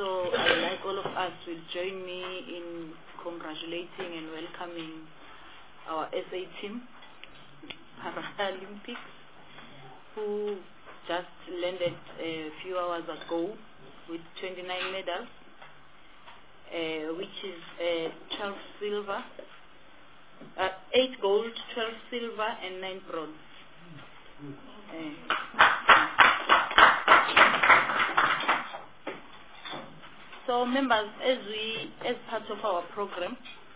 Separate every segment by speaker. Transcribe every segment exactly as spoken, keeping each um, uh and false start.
Speaker 1: also, I'd like all of us will join me in congratulating and welcoming our S A team, Paralympics, who just landed a few hours ago with twenty-nine medals, uh, which is uh, twelve silver, uh, eight gold, twelve silver, and nine bronze. Uh, so members, as we, as part of our program,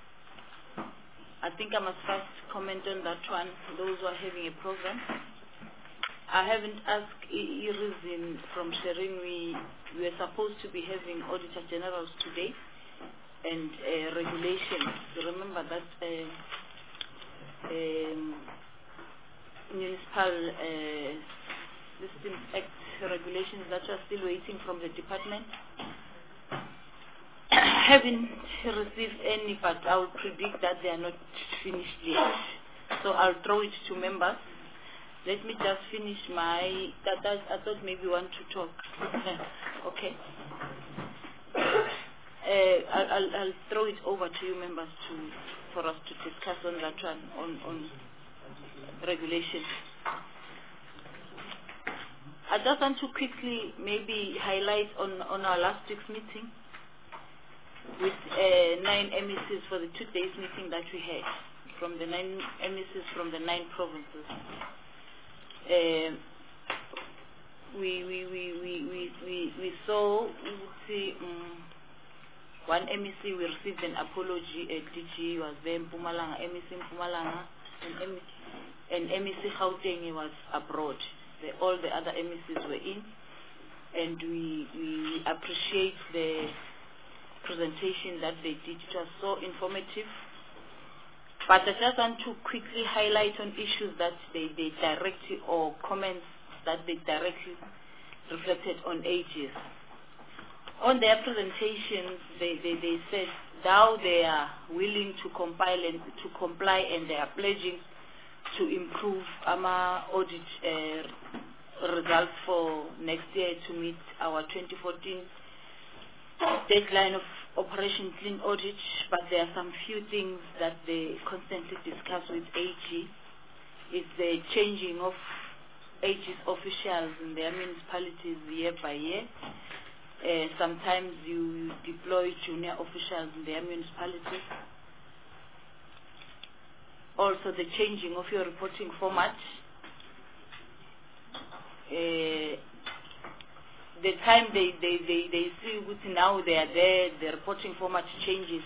Speaker 1: I think I must first comment on that one, those who are having a program. I haven't asked Irizin from sharing. We, we were supposed to be having Auditor Generals today and uh, regulations. Remember that uh, um, Municipal uh, Systems Act regulations that are still waiting from the department. I haven't received any, but I will predict that they are not finished yet. So I'll throw it to members. Let me just finish my, that, that I thought maybe you want to talk. Okay. Uh, I'll, I'll, I'll throw it over to you members to, for us to discuss on that one, on, on regulation. I just want to quickly maybe highlight on, on our last week's meeting with uh, nine M E Cs for the two days meeting that we had from the nine M E Cs from the nine provinces. Uh, we, we, we, we, we, we, we saw, we would see um, one M E C, we received an apology, a D G was there in Mpumalanga, M E C in Mpumalanga, and M E C, and M E C Gauteng was abroad. The, all the other M E Cs were in, and we, we appreciate the presentation that they did. It was so informative. But I just want to quickly highlight on issues that they, they directly, or comments that they directly reflected on ages. On their presentations, they, they, they said now they are willing to compile and to comply, and they are pledging to improve our audit uh, results for next year to meet our twenty fourteen deadline of Operation Clean Audit. But there are some few things that they constantly discuss with A G. It's the changing of A G's officials in their municipalities year by year. Uh, sometimes you deploy junior officials in their municipalities. Also the changing of your reporting format. Uh, the time they, they, they, they see what now they are there, the reporting format changes.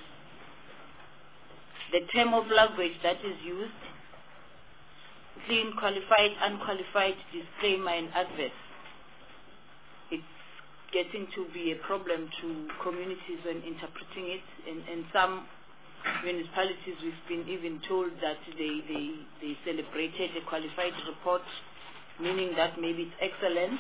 Speaker 1: The term of language that is used, clean, qualified, unqualified, disclaimer, and adverse. It's getting to be a problem to communities when interpreting it, and, and some municipalities we've been even told that they, they, they celebrated a qualified report, meaning that maybe it's excellent.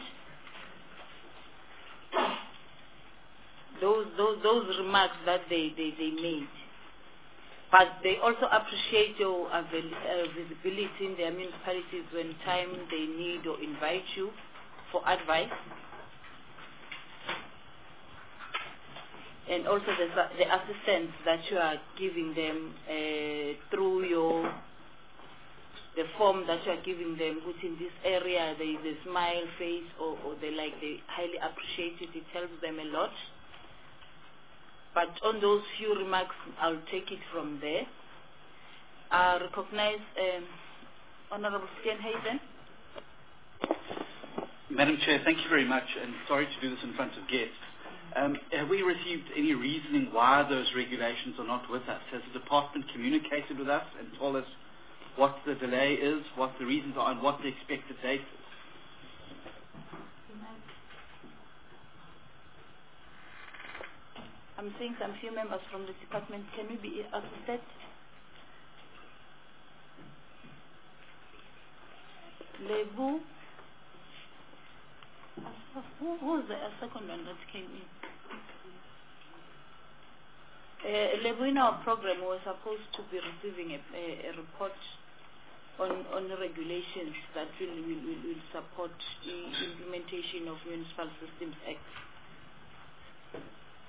Speaker 1: Those, those, those remarks that they, they, they made. But they also appreciate your avail uh, visibility in their municipalities when time they need or invite you for advice. And also the, the assistance that you are giving them uh, through your, the form that you are giving them, which in this area there is a smile face, or, or they like, they highly appreciate it, it helps them a lot. But on those few remarks, I'll take it from there. I recognize um, Honorable Steenhuisen.
Speaker 2: Madam Chair, thank you very much, and sorry to do this in front of guests. Um, have we received any reasoning why those regulations are not with us? Has the department communicated with us and told us what the delay is, what the reasons are, and what the expected date is?
Speaker 1: I'm seeing some few members from the department. Can we be assisted? Lebu. Who, who was the second one that came in? Uh, Lebu, in our program, we were supposed to be receiving a, a, a report on, on the regulations that will, will, will, will support the implementation of Municipal Systems Act.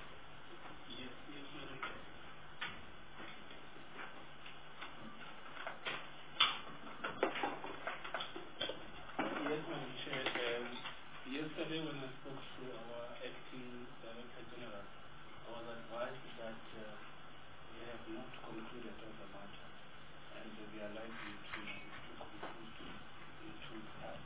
Speaker 3: concluded on the matter, and uh, we are likely to, to conclude in two weeks' time.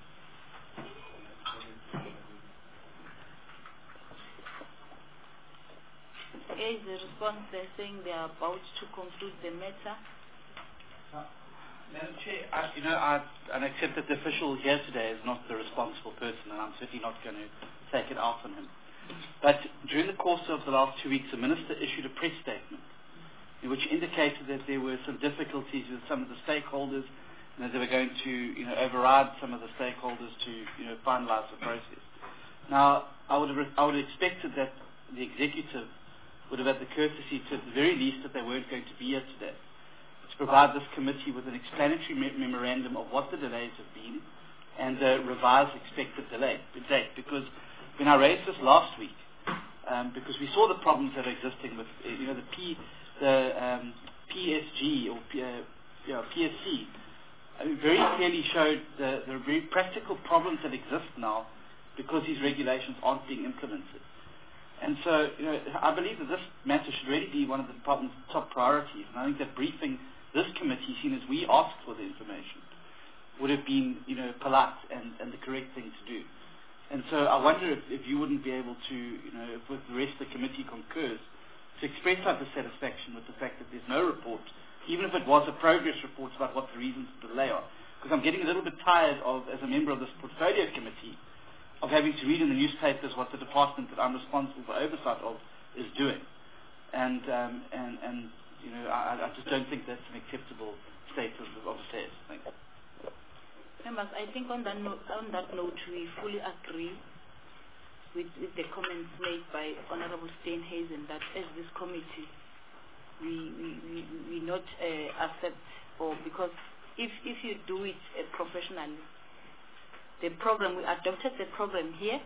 Speaker 1: Here is the response. They're saying they are about to conclude the matter.
Speaker 2: Uh, Madam Chair, I, you know, I, I accept that the official here today is not the responsible person, and I'm certainly not going to take it out on him. But during the course of the last two weeks, the Minister issued a press statement in which indicated that there were some difficulties with some of the stakeholders, and that they were going to, you know, override some of the stakeholders to, you know, finalise the process. Now, I would have, I would have expected that the executive would have had the courtesy to, at the very least, that they weren't going to be here today, to provide this committee with an explanatory me memorandum of what the delays have been and a revised expected delay date. Because when I raised this last week, um, because we saw the problems that are existing with, uh, you know, the P, the um, P S G or P, uh, you know, P S C, uh, very clearly showed the, the very practical problems that exist now because these regulations aren't being implemented. And so, you know, I believe that this matter should really be one of the department's top priorities. And I think that briefing this committee, seen as we asked for the information, would have been, you know, polite and, and the correct thing to do. And so I wonder if, if you wouldn't be able to, you know, if with the rest of the committee concurs, to express our dissatisfaction with the fact that there's no report, even if it was a progress report about what the reasons for the delay are. Because I'm getting a little bit tired of, as a member of this portfolio committee, of having to read in the newspapers what the department that I'm responsible for oversight of is doing. And, um, and, and you know, I, I just don't think that's an acceptable state of, of affairs. Thank you.
Speaker 1: Members, I think on that, note, on that note, we fully agree with, with the comments made by Honorable Steenhuisen that as this committee, we, we, we, we not uh, accept, or because if, if you do it uh, professionally, the program, we adopted the program here,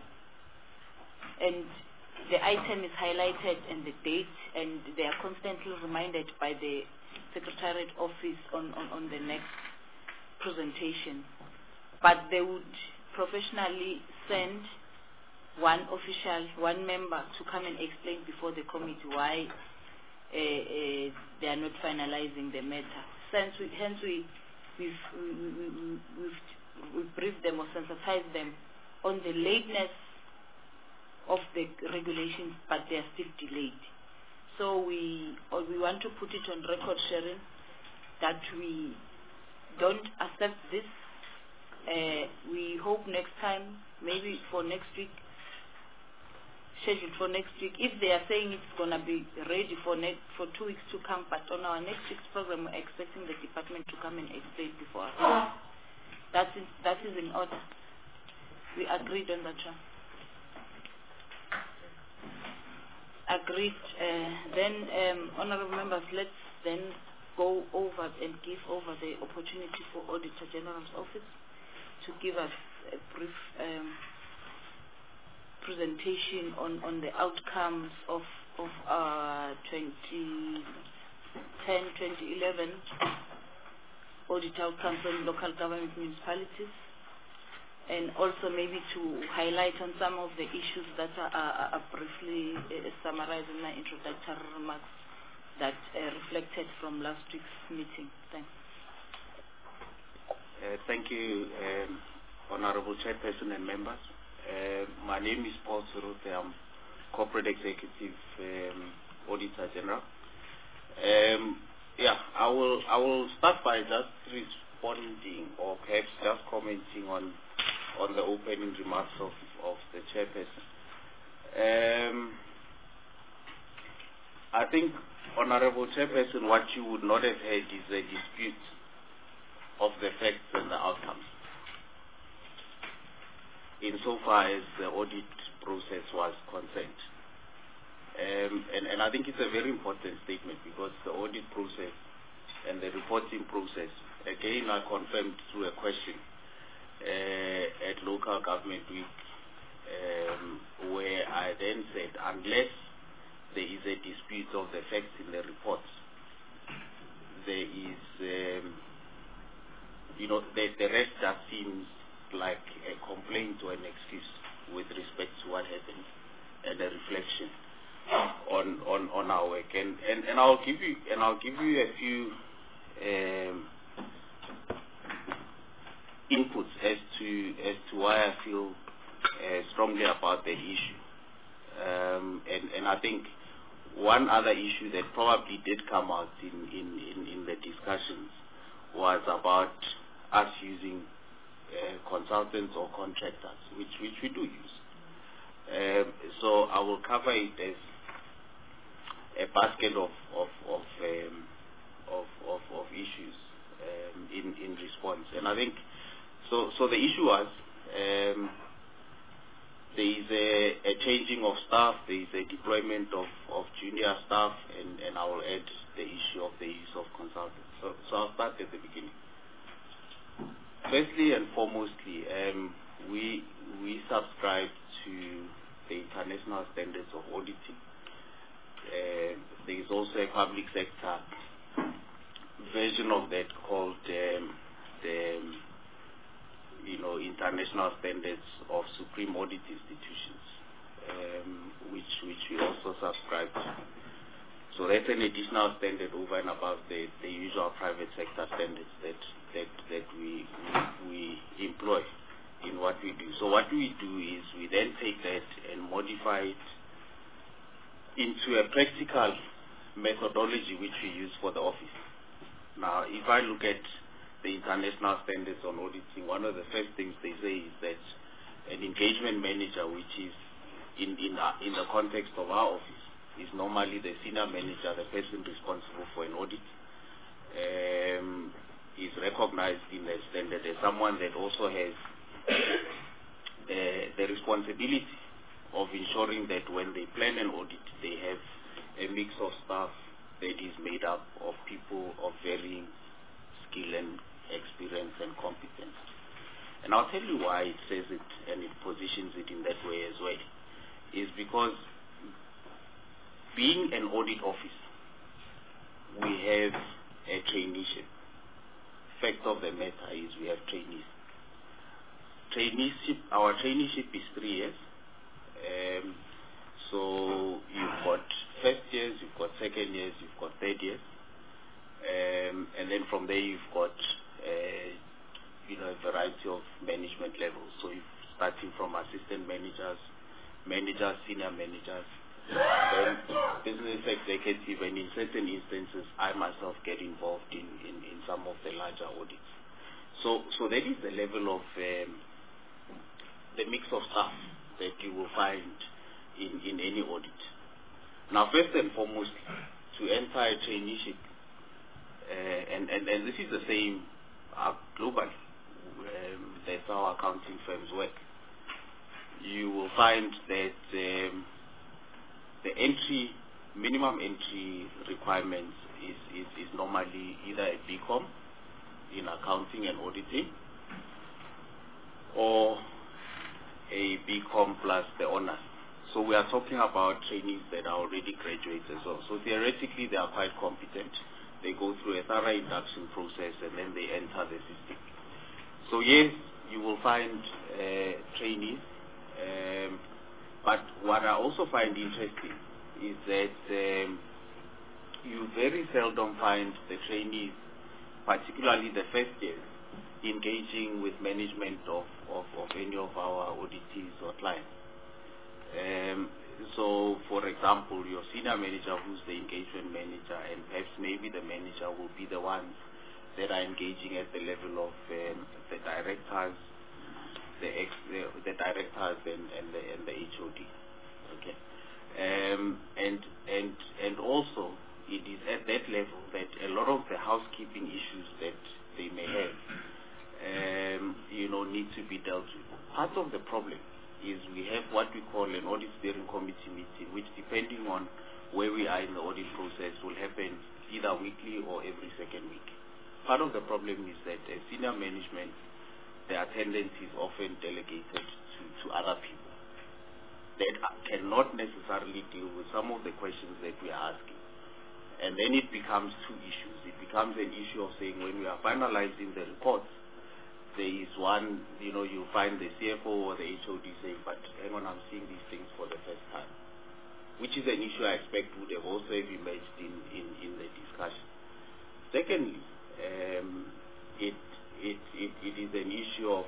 Speaker 1: and the item is highlighted and the date, and they are constantly reminded by the Secretariat Office on, on, on the next presentation. But they would professionally send one official, one member to come and explain before the committee why uh, uh, they are not finalizing the matter. Since we, hence we, we've, we, we, we've we brief them or sensitize them on the lateness of the regulations, but they are still delayed. So we, or we want to put it on record, Sharon, that we don't accept this. Uh, we hope next time, maybe for next week, scheduled for next week, if they are saying it's going to be ready for next, for two weeks to come, but on our next week's program, we're expecting the department to come and explain before us. That is, that is in order. We agreed on that one. Agreed. Uh, then, um, honorable members, let's then go over and give over the opportunity for Auditor General's Office to give us a brief um, presentation on, on the outcomes of, of our twenty ten to twenty eleven audit outcomes on local government municipalities, and also maybe to highlight on some of the issues that are, are, are briefly uh, summarized in my introductory remarks that uh, reflected from last week's meeting. Thanks.
Speaker 4: Uh, thank you, um, Honorable Chairperson and members. Uh, my name is Paul Surute. I'm Corporate Executive um, Auditor General. Um, Yeah, I will. I will start by just responding, or perhaps just commenting on on the opening remarks of of the chairperson. Um, I think, Honourable Chairperson, what you would not have heard is a dispute of the facts and the outcomes, insofar as the audit process was concerned. Um, and, and I think it's a very important statement, because the audit process and the reporting process, again, I confirmed through a question uh, at Local Government Week, um, where I then said, unless there is a dispute of the facts in the reports, there is, um, you know, the, the rest just seems like a complaint or an excuse with respect to what happened and a reflection on on on our work, and and and I'll give you and I'll give you a few um, inputs as to as to why I feel uh, strongly about the issue. Um, and and I think one other issue that probably did come out in in in, in the discussions was about us using uh, consultants or contractors, which which we do use. Um, so I will cover it as a basket of of of um, of, of, of issues um, in in response, and I think so. So the issue was um, there is a, a changing of staff, there is a deployment of, of junior staff, and, and I will add the issue of the use of consultants. So, so I'll start at the beginning. Firstly and foremostly, um, we we subscribe to the international standards of auditing. Uh, there is also a public sector version of that called um, the um, you know international standards of supreme audit institutions, um, which which we also subscribe to. So that's an additional standard over and above the, the usual private sector standards that that that we we employ in what we do. So what we do is we then take that and modify it into a practical methodology which we use for the office. Now, if I look at the international standards on auditing, one of the first things they say is that an engagement manager, which is in in, uh, in the context of our office, is normally the senior manager, the person responsible for an audit, um, is recognized in the standard as someone that also has uh, the responsibility of ensuring that when they plan an audit, they have a mix of staff that is made up of people of varying skill and experience and competence. And I'll tell you why it says it and it positions it in that way as well, is because being an audit office, we have a traineeship. Fact of the matter is we have trainees. Traineeship, our traineeship is three years. Um, so you've got first years, you've got second years, you've got third years, um, and then from there you've got uh, you know a variety of management levels. So you're starting from assistant managers, managers, senior managers, then business executive, and in certain instances, I myself get involved in, in, in some of the larger audits. So, so that is the level of um, the mix of staff that you will find in, in any audit. Now, first and foremost, to enter a traineeship, uh, and, and, and this is the same uh, globally, um, that's how accounting firms work. You will find that um, the entry, minimum entry requirements is, is, is normally either a B Com in accounting and auditing or a B Com plus the honors. So we are talking about trainees that are already graduated. So, so theoretically they are quite competent. They go through a thorough induction process and then they enter the system. So yes, you will find uh, trainees. Um, But what I also find interesting is that um, you very seldom find the trainees, particularly the first years, engaging with management of, of, of any of our auditees or clients. Um, so, for example, your senior manager, who's the engagement manager, and perhaps maybe the manager will be the ones that are engaging at the level of um, the directors, The, ex, the, the directors and, and the and the H O D, okay, um, and and and also it is at that level that a lot of the housekeeping issues that they may have, um, you know, need to be dealt with. Part of the problem is we have what we call an audit steering committee meeting, which, depending on where we are in the audit process, will happen either weekly or every second week. Part of the problem is that as senior management, the attendance is often delegated to, to other people that cannot necessarily deal with some of the questions that we are asking. And then it becomes two issues. It becomes an issue of saying when we are finalizing the reports, there is one, you know, you find the C F O or the H O D saying, but hang on, I'm seeing these things for the first time. which is an issue I expect would have also have emerged in, in, in the discussion. Secondly, um, it, it, it, it is an issue of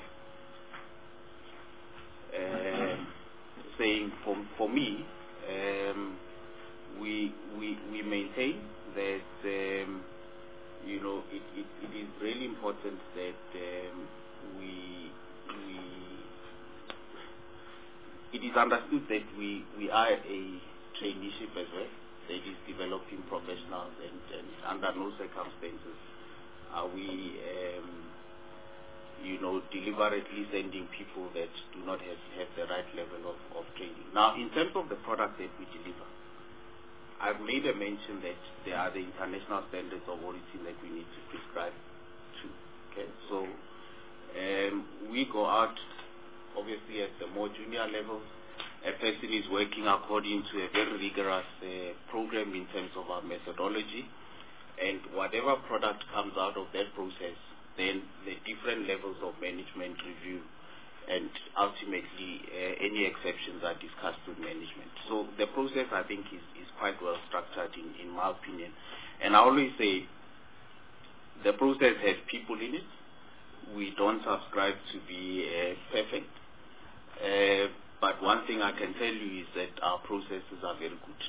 Speaker 4: um, saying, for, for me, um, we, we, we maintain that um, you know, it, it, it is really important that um, we, we, it is understood that we, we are a traineeship as well, that is developing professionals, and, and under no circumstances are we, um, you know, deliberately sending people that do not have, have the right level of, of training. Now, in terms of the product that we deliver, I've made a mention that there are the international standards of auditing that we need to prescribe to. Okay, so um, we go out, obviously, at the more junior levels. A person is working according to a very rigorous uh, program in terms of our methodology, and whatever product comes out of that process, then the different levels of management review, and ultimately uh, any exceptions are discussed with management. So the process, I think, is, is quite well structured in, in my opinion. And I always say the process has people in it. We don't subscribe to be uh, perfect. Uh, but one thing I can tell you is that our processes are very good.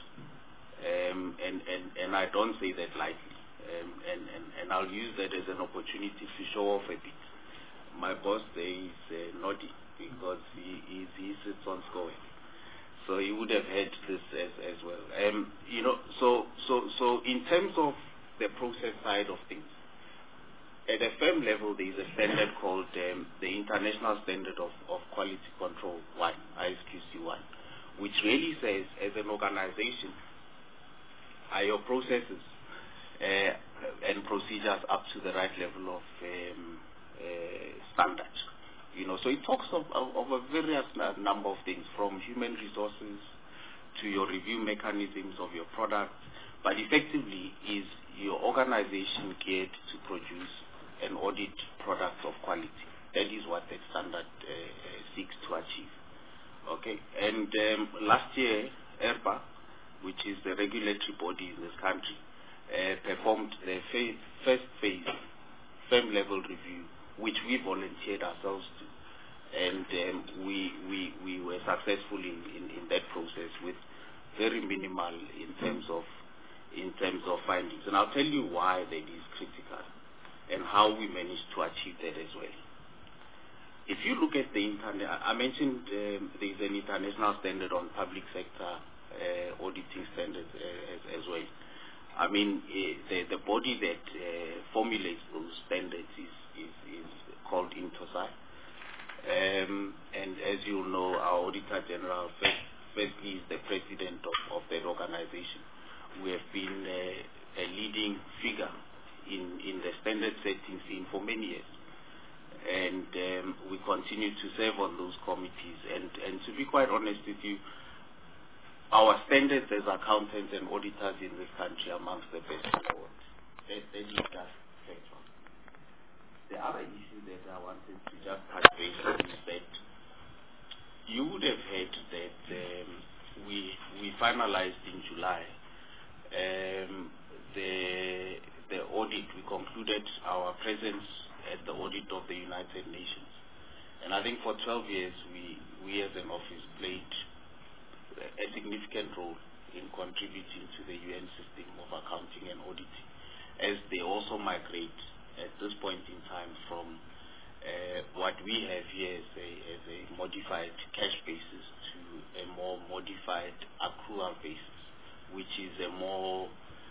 Speaker 4: Um, and, and, and I don't say that lightly. Um, and, and, and I'll use that as an opportunity to show off a bit. My boss there is uh, naughty because he, he, he sits on scoring. So he would have had this as, as well. Um, you know, so, so, so in terms of the process side of things, at a firm level there is a standard called um, the International Standard of, of Quality Control one, I S Q C one, which really says, as an organization, are your processes uh, and procedures up to the right level of um, Uh, standard, you know. So it talks of, of, of a various number of things, from human resources to your review mechanisms of your products, but effectively is your organization geared to produce and audit products of quality. That is what that standard uh, seeks to achieve. Okay, and um, last year, E R P A, which is the regulatory body in this country, uh, performed the fa- first phase firm level review, which we volunteered ourselves to, and um, we, we we were successful in, in, in that process with very minimal in terms of in terms of findings. And I'll tell you why that is critical and how we managed to achieve that as well. If you look at the internet, I mentioned um, there is an international standard on public sector uh, auditing standards uh, as, as well. I mean, uh, the, the body that uh, formulates those standards is, is, is called INTOSAI. Um, and as you know, our Auditor General, first, firstly, is the president of, of that organization. We have been uh, a leading figure in, in the standard setting scene for many years. And um, we continue to serve on those committees. And, and to be quite honest with you, our standards as accountants and auditors in this country are amongst the best in the world. That, that is just factual. The other issue that I wanted to just touch base on is that you would have heard that um, we we finalized in July um, the the audit. We concluded our presence at the audit of the United Nations, and I think for twelve years we we as an office played a significant role in contributing to the U N system of accounting and auditing, as they also migrate at this point in time from uh, what we have here as a, as a modified cash basis to a more modified accrual basis, which is a more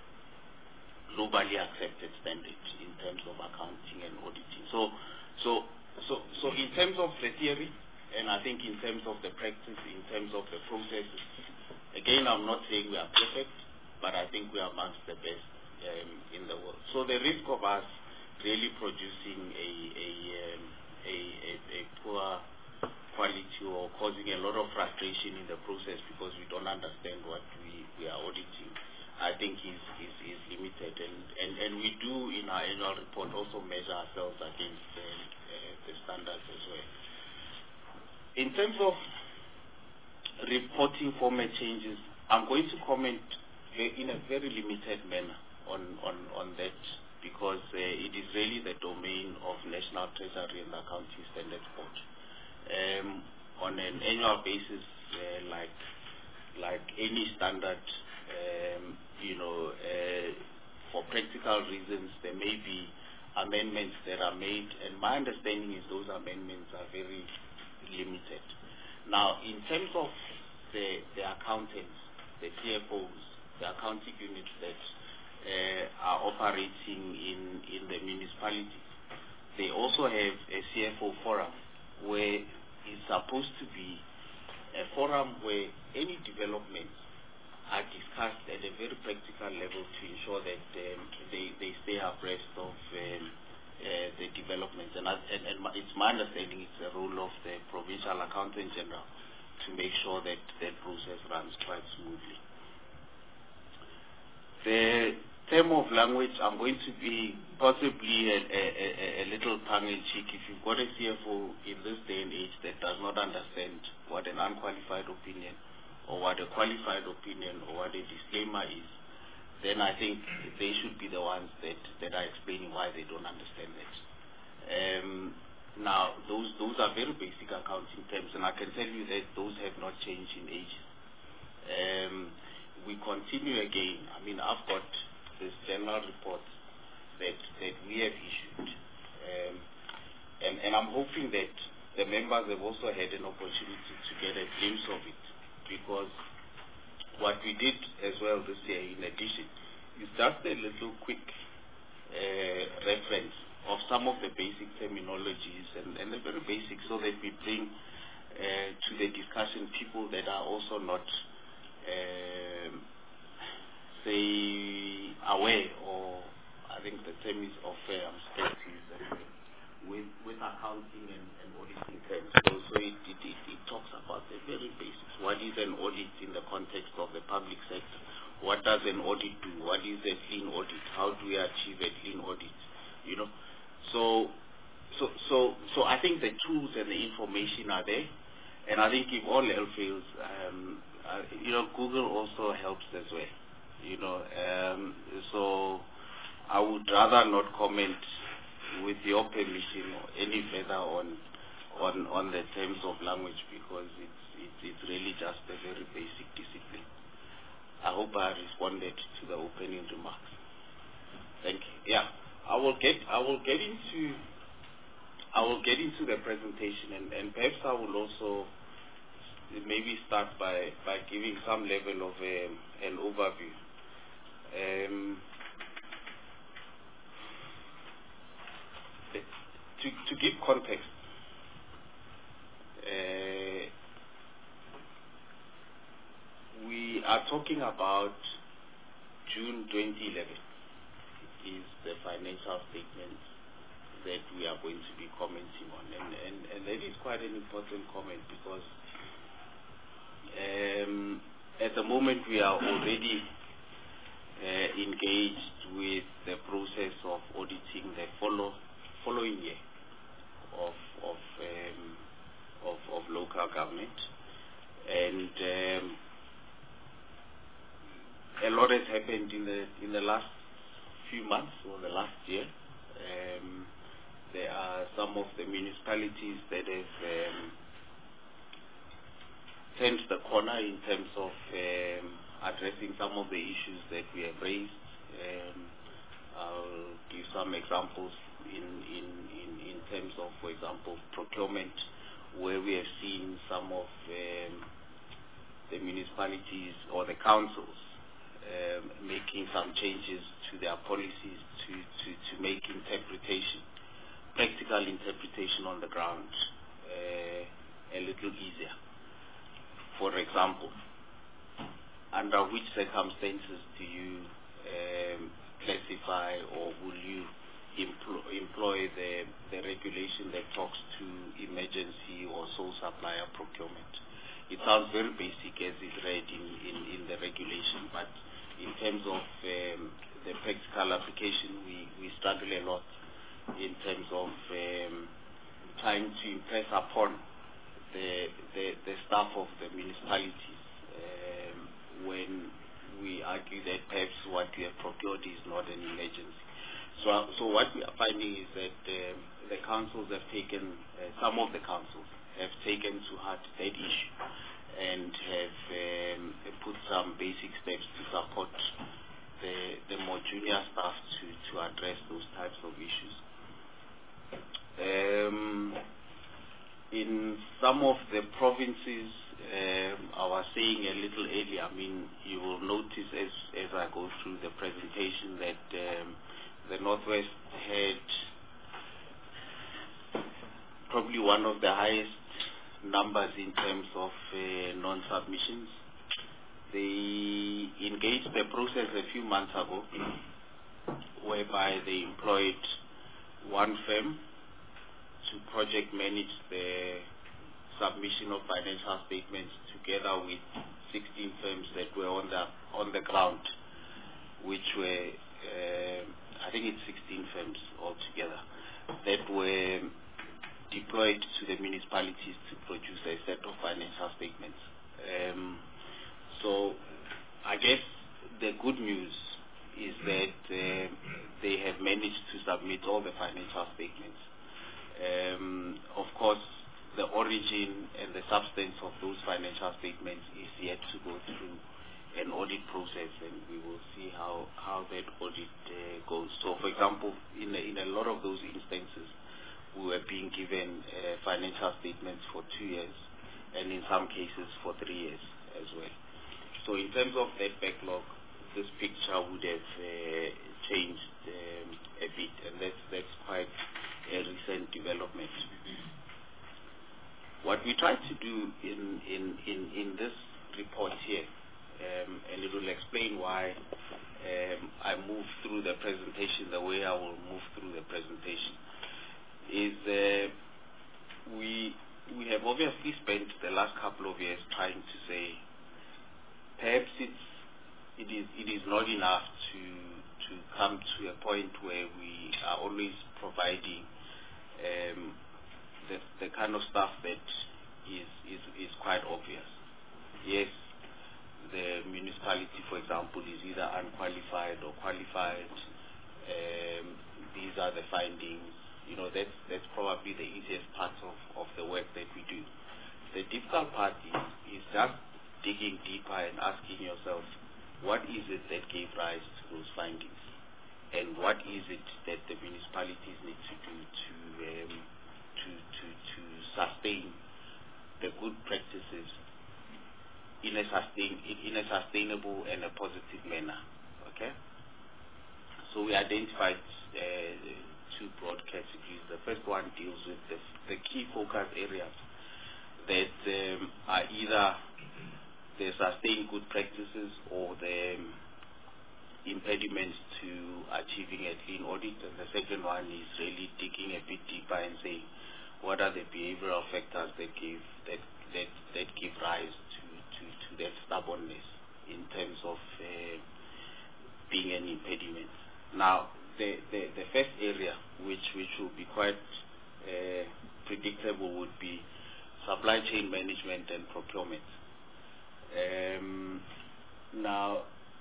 Speaker 4: globally accepted standard in terms of accounting and auditing. So, so, so, so in terms of the theory, and I think in terms of the practice, in terms of the processes, again, I'm not saying we are perfect, but I think we are amongst the best um, in the world. So the risk of us really producing a a, um, a, a, a poor quality or causing a lot of frustration in the process because we don't understand what we, we are auditing, I think is, is, is limited. And, and, and we do in our annual report also measure ourselves against uh, uh, the standards as well. In terms of reporting format changes, I'm going to comment ve- in a very limited manner on, on, on that, because uh, it is really the domain of National Treasury and Accounting Standards Board. Um, on an annual basis, uh, like like any standard, um, you know, uh, for practical reasons, there may be amendments that are made, and my understanding is those amendments are very limited. Now, in terms of the, the accountants, the C F Os, the accounting units that uh, are operating in, in the municipalities, they also have a C F O forum where it's supposed to be a forum where any developments are discussed at a very practical level to ensure that um, they, they stay abreast of um, uh, the developments. And, and, and my, it's my understanding it's the role of the Provincial Accountant General to make sure that that process runs quite smoothly. The term of language, I'm going to be possibly a, a, a, a little tongue-in-cheek. If you've got a C F O in this day and age that does not understand what an unqualified opinion or what a qualified opinion or what a disclaimer is, then I think they should be the ones that, that are explaining why they don't understand it. Um, now, those, those are very basic accounting terms, and I can tell you that those have not changed in ages. Um, we continue again. I mean, I've got this general report that, that we have issued, um, and, and I'm hoping that the members have also had an opportunity to get a glimpse of it, because what we did as well this year, in addition, is just a little quick uh, reference of some of the basic terminologies and, and the very basic, so that we bring uh, to the discussion people that are also not, um, say, aware, or I think the term is of uh, with, with accounting and, and auditing terms. So, so it, it, it, it talks about the very basics. What is an audit in the context of the public sector? What does an audit do? What is a clean audit? How do we achieve a clean audit? You know, so so so so I think the tools and the information are there, and I think if all else fails, um, uh, you know, Google also helps as well. You know, um, so I would rather not comment, with your permission, any further on on on the terms of language, because it's it's, it's really just a very basic discipline. I hope I responded to the opening remarks. Thank you. Yeah, I will get I will get into I will get into the presentation, and, and perhaps I will also maybe start by by giving some level of a, an overview. Um, to to give context, uh, we are talking about June twenty eleven. Is the financial statement that we are going to be commenting on, and and, and that is quite an important comment, because um, at the moment we are already uh, engaged with the process of auditing the follow following year of of um, of, of local government, and um, a lot has happened in the in the last few months or the last year. Um, there are some of the municipalities that have um, turned the corner in terms of um, addressing some of the issues that we have raised. Um, I'll give some examples in, in, in, in terms of, for example, procurement, where we have seen some of um, the municipalities or the councils um, making some changes to their policies to, to, to make interpretation, practical interpretation on the ground uh, a little easier. For example, under which circumstances do you um, classify, or will you employ, employ the, the regulation that talks to emergency or sole supplier procurement? It sounds very basic as it's read in, in, in the regulation, but in terms of um, the practical application, we, we struggle a lot in terms of um, trying to impress upon the, the, the staff of the municipalities um, when we argue that perhaps what we have procured is not an emergency. So, so what we are finding is that um, the councils have taken, uh, some of the councils have taken to heart that issue and have um, put some basic steps to support the, the more junior staff to, to address those types of issues. Um, in some of the provinces, um, I was saying a little earlier, I mean, you will notice as, as I go through the presentation that um, the Northwest had probably one of the highest numbers in terms of uh, non-submissions. They engaged the process a few months ago whereby they employed one firm to project manage the submission of financial statements together with sixteen firms that were on the on the ground, which were uh, I think it's sixteen firms altogether that were deployed to the municipalities to produce a set of financial statements. Um, so I guess the good news is that uh, they have managed to submit all the financial statements. Um, of course, the origin and the substance of those financial statements is yet to go through an audit process, and we will see how, how that audit uh, goes. So, for example, in a, in a lot of those instances, we were being given uh, financial statements for two years, and in some cases for three years as well. So, in terms of that backlog, this picture would have uh, changed um, a bit, and that's that's quite a recent development. What we try to do in in in, in this report here, um, and it will explain why um, I move through the presentation the way I will move through the presentation, is uh, we we have obviously spent the last couple of years trying to say perhaps it's it is it is not enough to to come to a point where we are always providing um, the the kind of stuff that is is is quite obvious. Yes, the municipality, for example, is either unqualified or qualified. Um, these are the findings. You know, that's that's probably the easiest part of, of the work that we do. The difficult part is, is just digging deeper and asking yourself, what is it that gave rise to those findings, and what is it that the municipalities need to do to um, to, to to sustain the good practices in a sustain in a sustainable and a positive manner. Okay. So we identified uh, two broad categories. The first one deals with the, the key focus areas that um, are either the sustained good practices or the um, impediments to achieving a clean audit. And the second one is really digging a bit deeper and saying what are the behavioral factors that give that that, that give rise to, to, to that stubbornness in terms of uh, being an impediment. Now, the, the, the first area which which will be quite uh, predictable would be supply chain management and procurement. Um, now,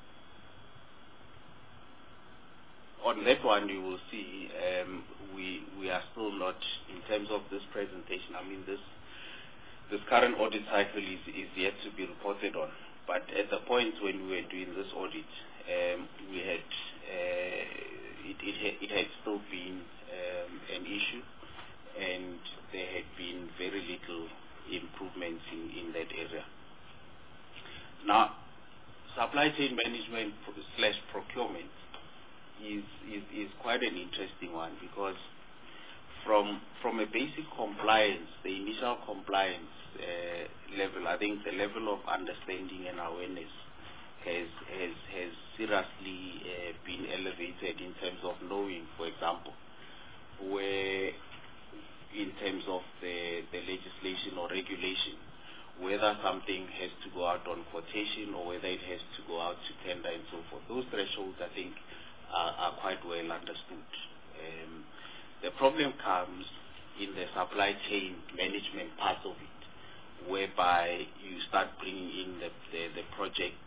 Speaker 4: on that one, you will see um, we we are still not, in terms of this presentation. I mean, this this current audit cycle is is yet to be reported on. But at the point when we were doing this audit, um, we had uh, it it had, it had still been um, an issue, and there had been very little improvements in in that area. Now, supply chain management slash procurement is, is, is quite an interesting one, because from from a basic compliance, the initial compliance uh, level, I think the level of understanding and awareness has has, has seriously uh, been elevated in terms of knowing, for example, where in terms of the, the legislation or regulation, whether something has to go out on quotation or whether it has to go out to tender and so forth. Those thresholds, I think, are, are quite well understood. Um, the problem comes in the supply chain management part of it, whereby you start bringing in the, the, the project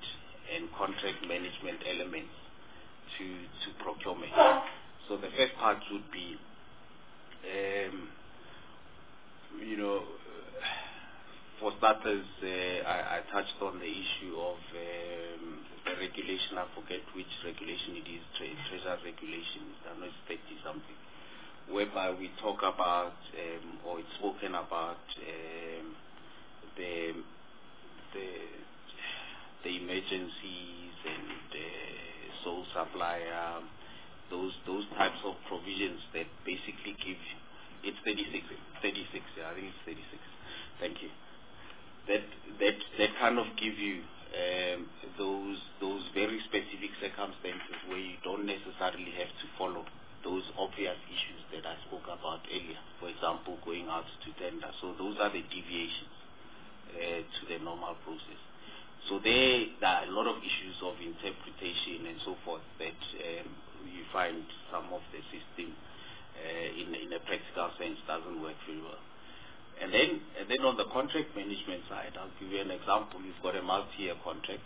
Speaker 4: and contract management elements to, to procurement. So the first part would be, um, you know, for starters, uh, I, I touched on the issue of um, the regulation. I forget which regulation it is, tre treasury regulation, I know it's thirty something, whereby we talk about, um, or it's spoken about, um, the, the, the emergencies and uh, sole supplier, those, those types of provisions that basically give, it's thirty-six, thirty-six, yeah, I think it's thirty-six, thank you. That that that kind of give you um, those those very specific circumstances where you don't necessarily have to follow those obvious issues that I spoke about earlier. For example, going out to tender. So those are the deviations uh, to the normal process. So there, there are a lot of issues of interpretation and so forth that um, you find some of the system uh, in in a practical sense doesn't work very well. And then, and then on the contract management side, I'll give you an example. You've got a multi-year contract,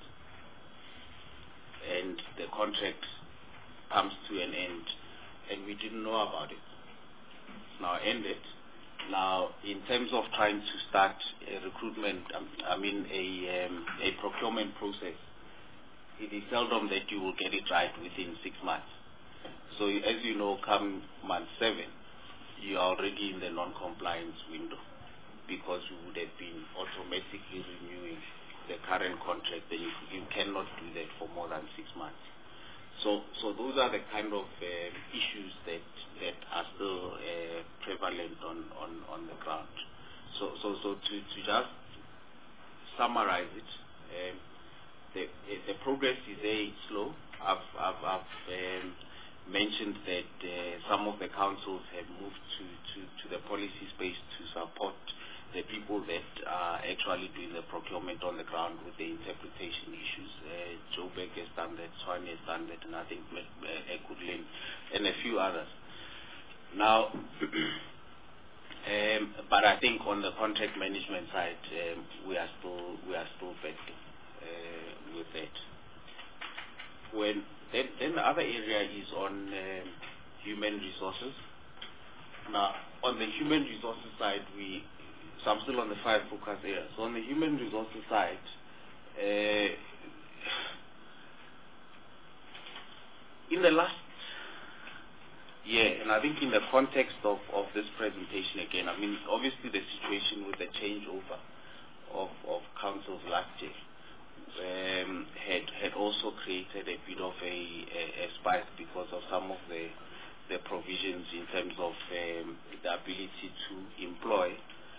Speaker 4: and the contract comes to an end, and we didn't know about it. It's now ended. Now, in terms of trying to start a recruitment, um, I mean a, um, a procurement process, it is seldom that you will get it right within six months. So as you know, come month seven, you are already in the non-compliance window, because you would have been automatically renewing the current contract, then you, you cannot do that for more than six months. So, so those are the kind of uh, issues that that are still uh, prevalent on, on, on the ground. So, so, so to, to just summarize it, um, the the progress is very slow. I've I've, I've um, mentioned that uh, some of the councils have moved to, to, to the policy space to support the people that are actually doing the procurement on the ground with the interpretation issues. Uh, Joburg has done that, Tshwane has done that, and I think uh, Ekurhuleni and a few others. Now, um, but I think on the contract management side, um, we are still we are still battling uh, with that. When then, then the other area is on um, human resources. Now, on the human resources side, we So I'm still on the five focus areas. So on the human resources side, uh, in the last year, and I think in the context of, of this presentation again, I mean, obviously the situation with the changeover of, of councils last year um, had, had also created a bit of a, a, a spike because of some of the, the provisions in terms of um, the ability to employ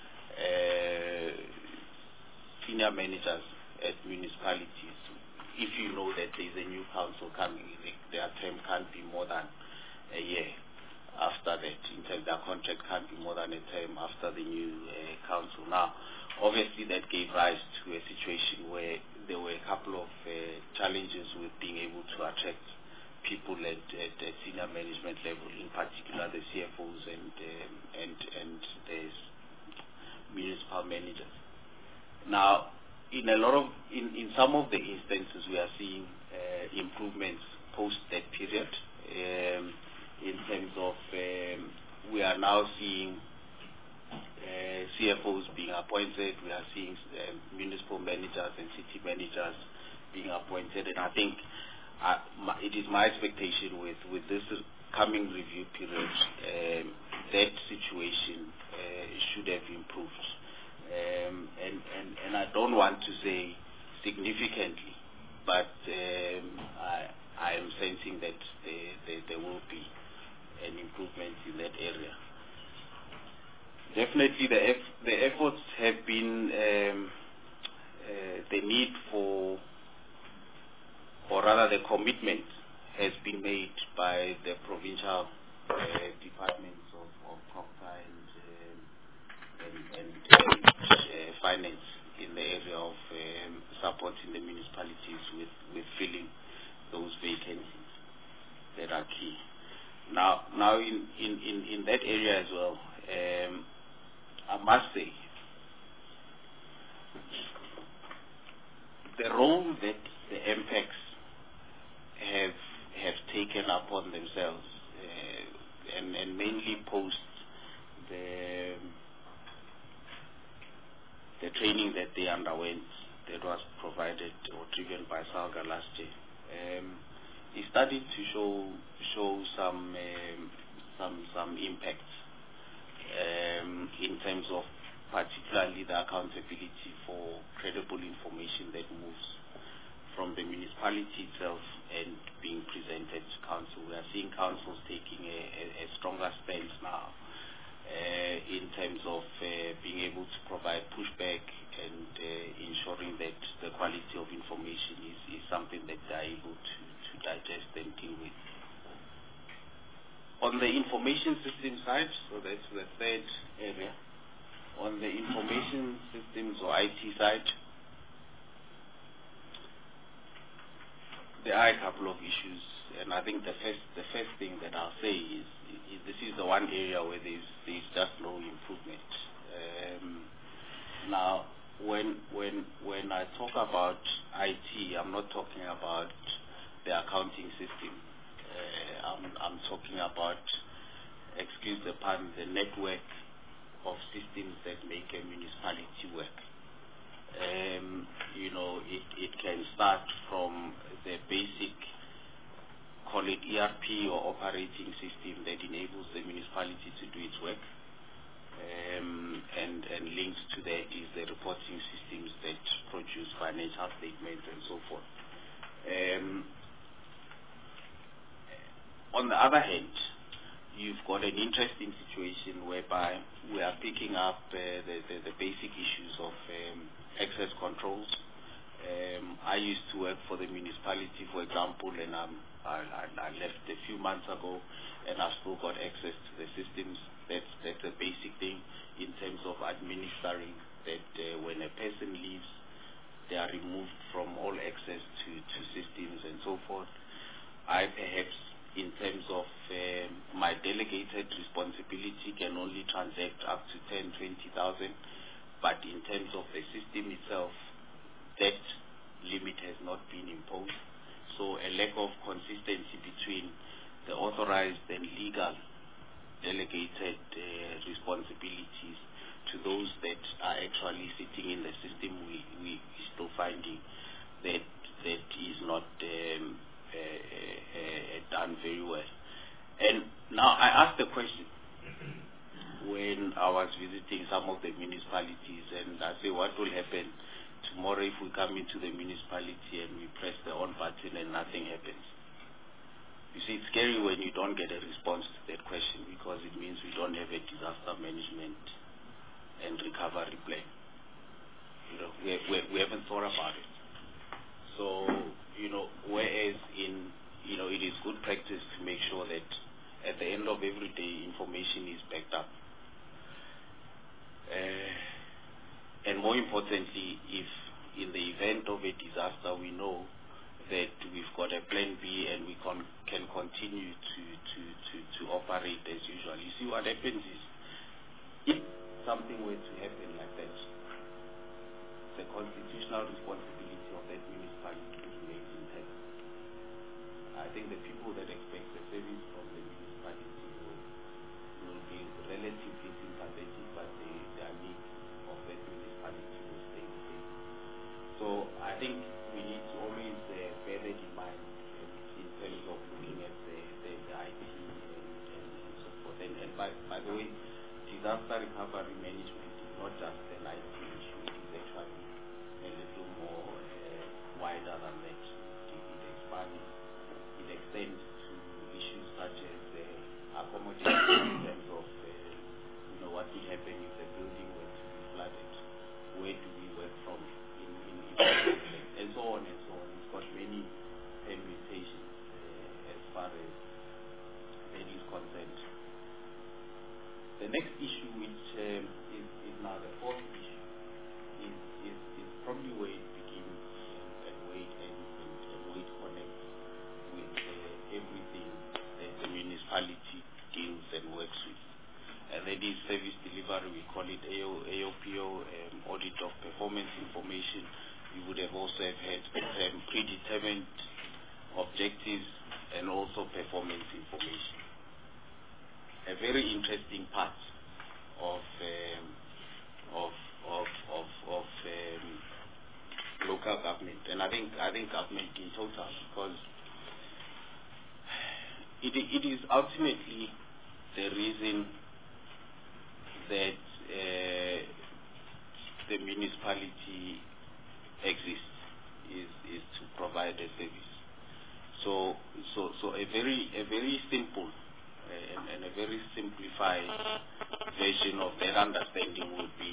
Speaker 4: Uh, senior managers at municipalities. If you know that there is a new council coming, their term can't be more than a year after that. In terms, their contract can't be more than a term after the new uh, council. Now, obviously, that gave rise to a situation where there were a couple of uh, challenges with being able to attract people at, at, at senior management level, in particular the C F Os and um, and and the municipal managers. Now, in a lot of, in, in some of the instances, we are seeing uh, improvements post that period. Um, in terms of, um, we are now seeing uh, C F Os being appointed. We are seeing uh, municipal managers and city managers being appointed, and I think uh, my, it is my expectation with with this coming review period, um, that situation uh, should have improved. Um, and, and, and I don't want to say significantly, but um, I, I am sensing that there, there, there will be an improvement in that area. Definitely the, eff the efforts have been, um, uh, the need for, or rather the commitment has been made by the provincial uh, departments of, of Copta and, um, and, and, and uh, finance in the area of um, supporting the municipalities with, with filling those vacancies that are key. Now, now in, in, in, in that area as well, um, I must say, the role that the M PECs have have taken upon themselves, uh, and, and mainly post the the training that they underwent that was provided or driven by SALGA last year. Um, it started to show show some um, some some impacts um, in terms of particularly the accountability for credible information that moves from the municipality itself and being presented to council. We are seeing councils taking a, a, a stronger stance now uh, in terms of uh, being able to provide pushback and uh, ensuring that the quality of information is, is something that they are able to, to digest and deal with. On the information system side, so that's the third area, on the information systems or I T side, there are a couple of issues, and I think the first the first thing that I'll say is, is this is the one area where there's there's just no improvement. Um, now, when when when I talk about I T, I'm not talking about the accounting system. Uh, I'm I'm talking about, excuse the pun, the network of systems that make a municipality work. Um, you know, it, it can start from the basic, call it E R P or operating system that enables the municipality to do its work. Um, and, and linked to that is the reporting systems that produce financial statements and so forth. Um, on the other hand, you've got an interesting situation whereby we are picking up uh, the, the, the basic issues of um, access controls. Um, I used to work for the municipality, for example, and um, I, I, I left a few months ago, and I've still got access to the systems. That's, that's a basic thing in terms of administering that uh, when a person leaves, they are removed from all access to, to systems and so forth. I perhaps, in terms of um, my delegated responsibility, can only transact up to ten, twenty thousand, but in terms of the system itself, that limit has not been imposed. So a lack of consistency between the authorized and legal delegated uh, responsibilities to those that are actually sitting in the system, we, we still finding that that is not um, uh, uh, done very well. And now I asked the question when I was visiting some of the municipalities, and I say, what will happen tomorrow if we come into the municipality and we press the on button and nothing happens? You see, it's scary when you don't get a response to that question, because it means we don't have a disaster management and recovery plan. You know, we, we, we haven't thought about it. So, you know, whereas in, you know, it is good practice to make sure that at the end of every day, information is backed up. Uh, and more importantly, if in the event of a disaster, we know that we've got a plan B and we con can continue to, to, to, to operate as usual. You see, what happens is, if something were to happen like that, the constitutional responsibility of that municipality remains intact. I think the people that expect the service from the municipality will, will be relatively sympathetic, but the, their needs of that municipality will stay the same. So I think we need to always uh, bear that in mind uh, in terms of looking at the, the, the I T and, and, and so forth. And, and by, by the way, disaster recovery management is not just an I T issue, it is actually a little more uh, wider than that. It, it expands, it extends to issues such as uh, accommodation in terms of uh, you know, what will happen if the building were to be flooded, where do we work from, in, in, in and so on and so on. It's got many permutations uh, as far as that is concerned. The next issue, which um, is, is now the fourth issue, is, is, is probably where it begins and, and where it ends and, and where it connects with uh, everything that the municipality deals and works with. And that is service delivery. We call it A O P O, um, audit of performance information, you would have also have had um, predetermined objectives and also performance information. A very interesting part of um, of of of, of um, local government, and I think I think government in total, because it it is ultimately the reason that uh, the municipality exists is is to provide a service. So so so a very a very simple uh, and, and a very simplified version of that understanding would be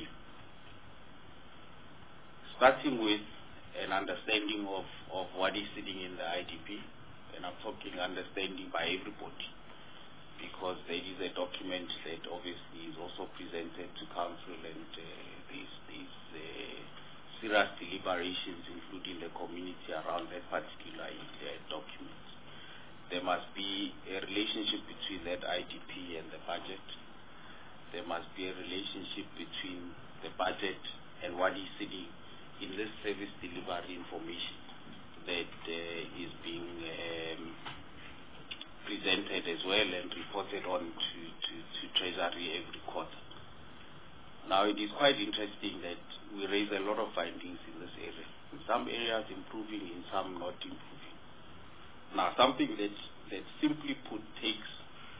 Speaker 4: starting with an understanding of, of what is sitting in the I D P, and I'm talking understanding by everybody, because there is a document that obviously is also presented to council, and uh, these, these uh, serious deliberations, including the community, around that particular uh, document. There must be a relationship between that I D P and the budget. There must be a relationship between the budget and what is sitting in this service delivery information that uh, is being um, presented as well and reported on to, to, to Treasury every quarter. Now, it is quite interesting that we raise a lot of findings in this area. In some areas improving, in some not improving. Now, something that, that simply put takes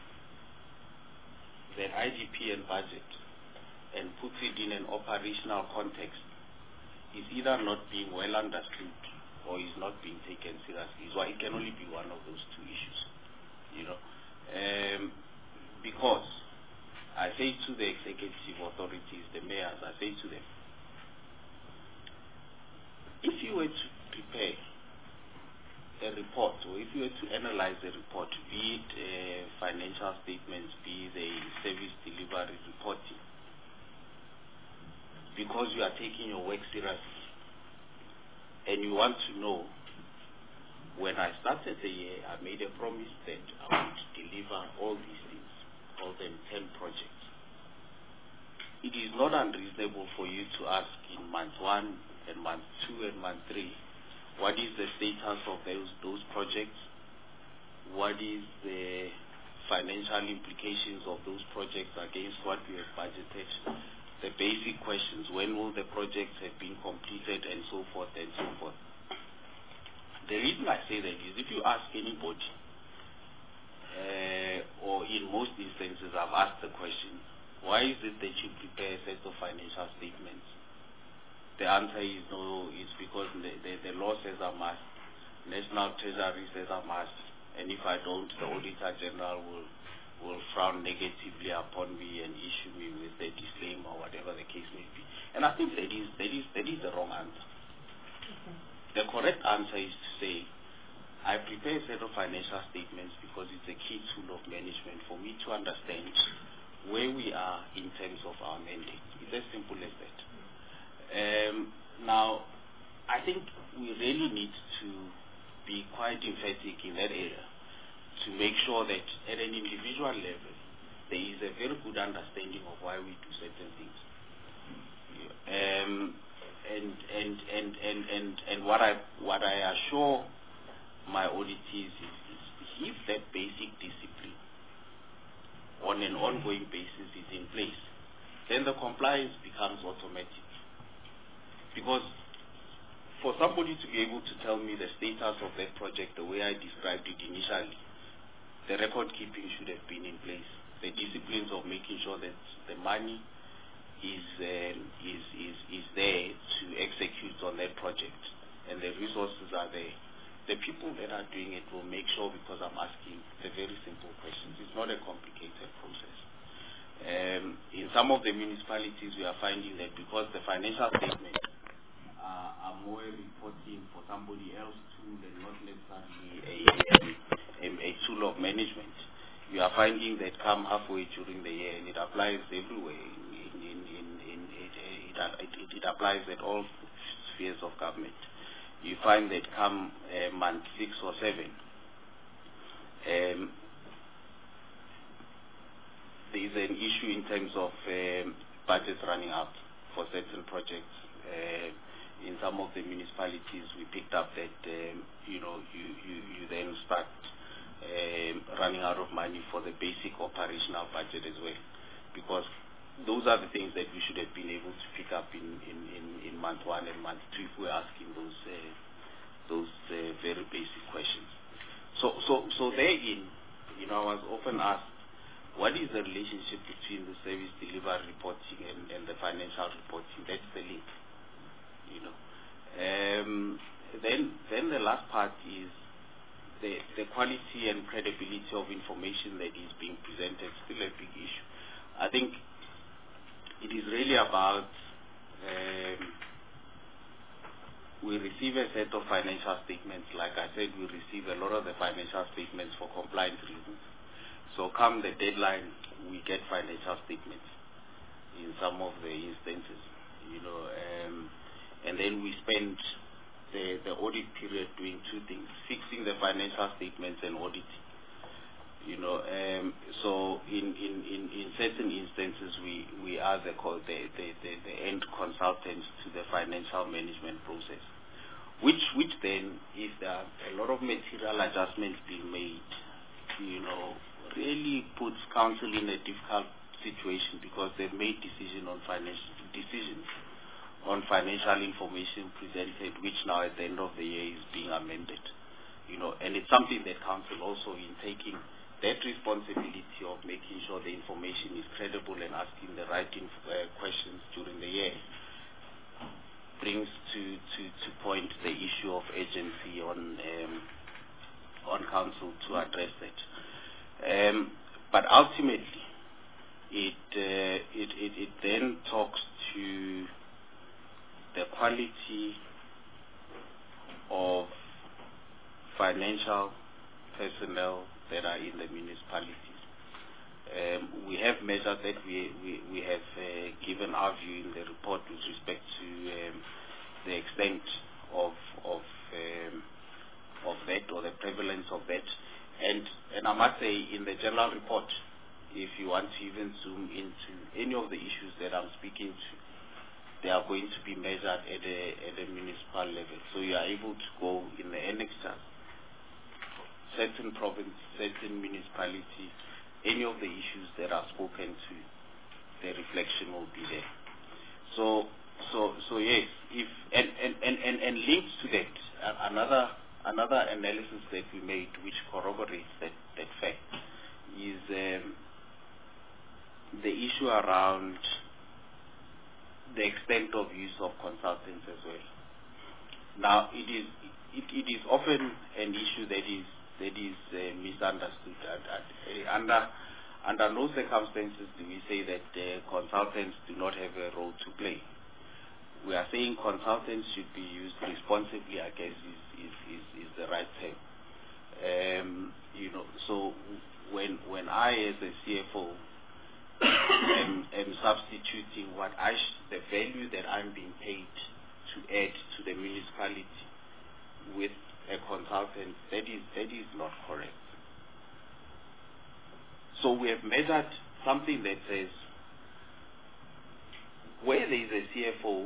Speaker 4: that I D P and budget and puts it in an operational context is either not being well understood or is not being taken seriously. So it can only be one of those two issues, you know. Um, because I say to the executive authorities, the mayors, I say to them, if you were to prepare a report, or if you were to analyze a report, be it uh, financial statements, be the service delivery reporting, because you are taking your work seriously, and you want to know, when I started the year, I made a promise that I would deliver all these things, all them ten projects. It is not unreasonable for you to ask in month one and month two and month three, what is the status of those, those projects? What is the financial implications of those projects against what we have budgeted? The basic questions, when will the projects have been completed, and so forth and so forth. The reason I say that is if you ask anybody, uh, or in most instances I've asked the question, why is it that you prepare a set of financial statements? The answer is no, it's because the, the, the law says I must, National Treasury says I must, and if I don't, the Auditor General will will frown negatively upon me and issue me with a disclaimer or whatever the case may be. And I think that is that is that is the wrong answer. Okay. The correct answer is to say, I prepare a set of financial statements because it's a key tool of management for me to understand where we are in terms of our mandate. It's as simple as that. Um, now, I think we really need to be quite emphatic in that area, to make sure that at an individual level there is a very good understanding of why we do certain things. Um, and, and, and, and, and, and what I what I assure my auditees is, is if that basic discipline on an ongoing basis is in place, then the compliance becomes automatic. Because for somebody to be able to tell me the status of that project the way I described it initially, the record keeping should have been in place. The disciplines of making sure that the money is, um, is, is, is there to execute on that project, and the resources are there. The people that are doing it will make sure, because I'm asking the very simple questions. It's not a complicated process. Um, in some of the municipalities, we are finding that because the financial statements are, are more reporting for somebody else tool and not necessarily a, a, a tool of management, you are finding that come halfway during the year, and it applies everywhere. In, in, in, in, it, it, it, it applies at all spheres of government. You find that come uh, month six or seven, um, there is an issue in terms of um, budgets running out for certain projects. Uh, in some of the municipalities, we picked up that um, you know you, you, you then start um, running out of money for the basic operational budget as well, because those are the things that we should have been able to pick up in, in, in, in month one and month two if we're asking those uh, those uh, very basic questions. So so so therein, you know, I was often asked, what is the relationship between the service delivery reporting and, and the financial reporting? That's the link. You know, um, then then the last part is the the quality and credibility of information that is being presented. Still a big issue. I think it is really about um, we receive a set of financial statements. Like I said, we receive a lot of the financial statements for compliance reasons. So come the deadline, we get financial statements in some of the instances. You know. Um, And then we spend the, the audit period doing two things: fixing the financial statements and auditing. You know, um, so in, in, in, in certain instances, we, we are the, the, the, the, the end consultants to the financial management process, which, which then, if there are a lot of material adjustments being made, you know, really puts council in a difficult situation, because they've made decision on financial decisions on financial information presented, which now at the end of the year is being amended. You know, and it's something that council also, in taking that responsibility of making sure the information is credible and asking the right inf- uh, questions during the year, brings to, to, to point the issue of urgency on um, on council to address that. Um, but ultimately, it, uh, it it it then talks to the quality of financial personnel that are in the municipalities. Um, we have measured that. We we, we have uh, given our view in the report with respect to um, the extent of of um, of that, or the prevalence of that. And and I must say, in the general report, if you want to even zoom into any of the issues that I'm speaking to, they are going to be measured at a, at a municipal level. So you are able to go in the annexures, certain province, certain municipalities, any of the issues that are spoken to, the reflection will be there. So, so, so yes, if and and and and, and linked to that, uh, another another analysis that we made, which corroborates that that fact, is um, the issue around the extent of use of consultants as well. Now, it is it, it is often an issue that is that is uh, misunderstood. At, at, uh, under under no circumstances do we say that uh, consultants do not have a role to play. We are saying consultants should be used responsibly, I guess, is is, is, is the right term. Um, you know, so when when I, as a C F O, am, am substituting what I sh- the value that I'm being paid to add to the municipality with a consultant, that is that is not correct. So we have measured something that says, where there is a C F O,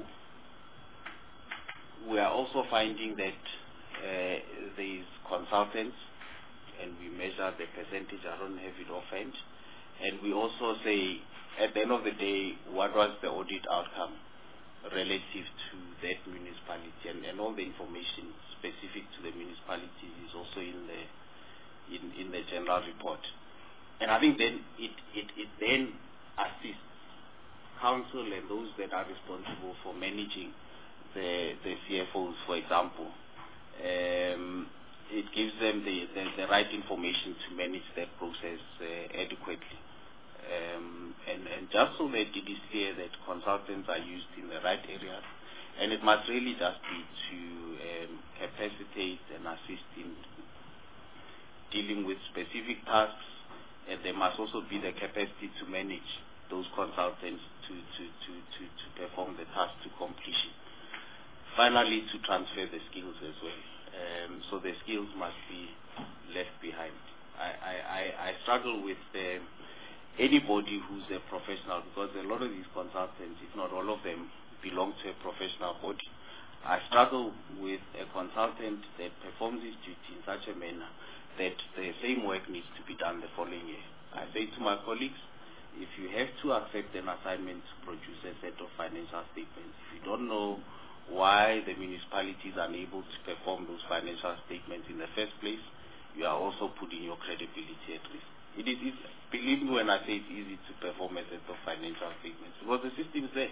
Speaker 4: we are also finding that uh, there is consultants, and we measure the percentage. I don't have it offhand. And we also say, at the end of the day, what was the audit outcome relative to that municipality, and, and all the information specific to the municipality is also in the in, in the general report. And I think then it, it, it then assists council and those that are responsible for managing the the C F Os, for example. Um, it gives them the, the, the right information to manage that process uh, adequately. Um, and, and just so that it is clear that consultants are used in the right areas, and it must really just be to um, capacitate and assist in dealing with specific tasks, and there must also be the capacity to manage those consultants to, to, to, to, to perform the task to completion. Finally, to transfer the skills as well. Um, so the skills must be left behind. I, I, I, I struggle with the anybody who's a professional, because a lot of these consultants, if not all of them, belong to a professional body. I struggle with a consultant that performs his duty in such a manner that the same work needs to be done the following year. I say to my colleagues, if you have to accept an assignment to produce a set of financial statements, if you don't know why the municipality is unable to perform those financial statements in the first place, you are also putting your credibility at risk. It is, it's, believe me when I say it's easy to perform a set of financial statements, because the system is there.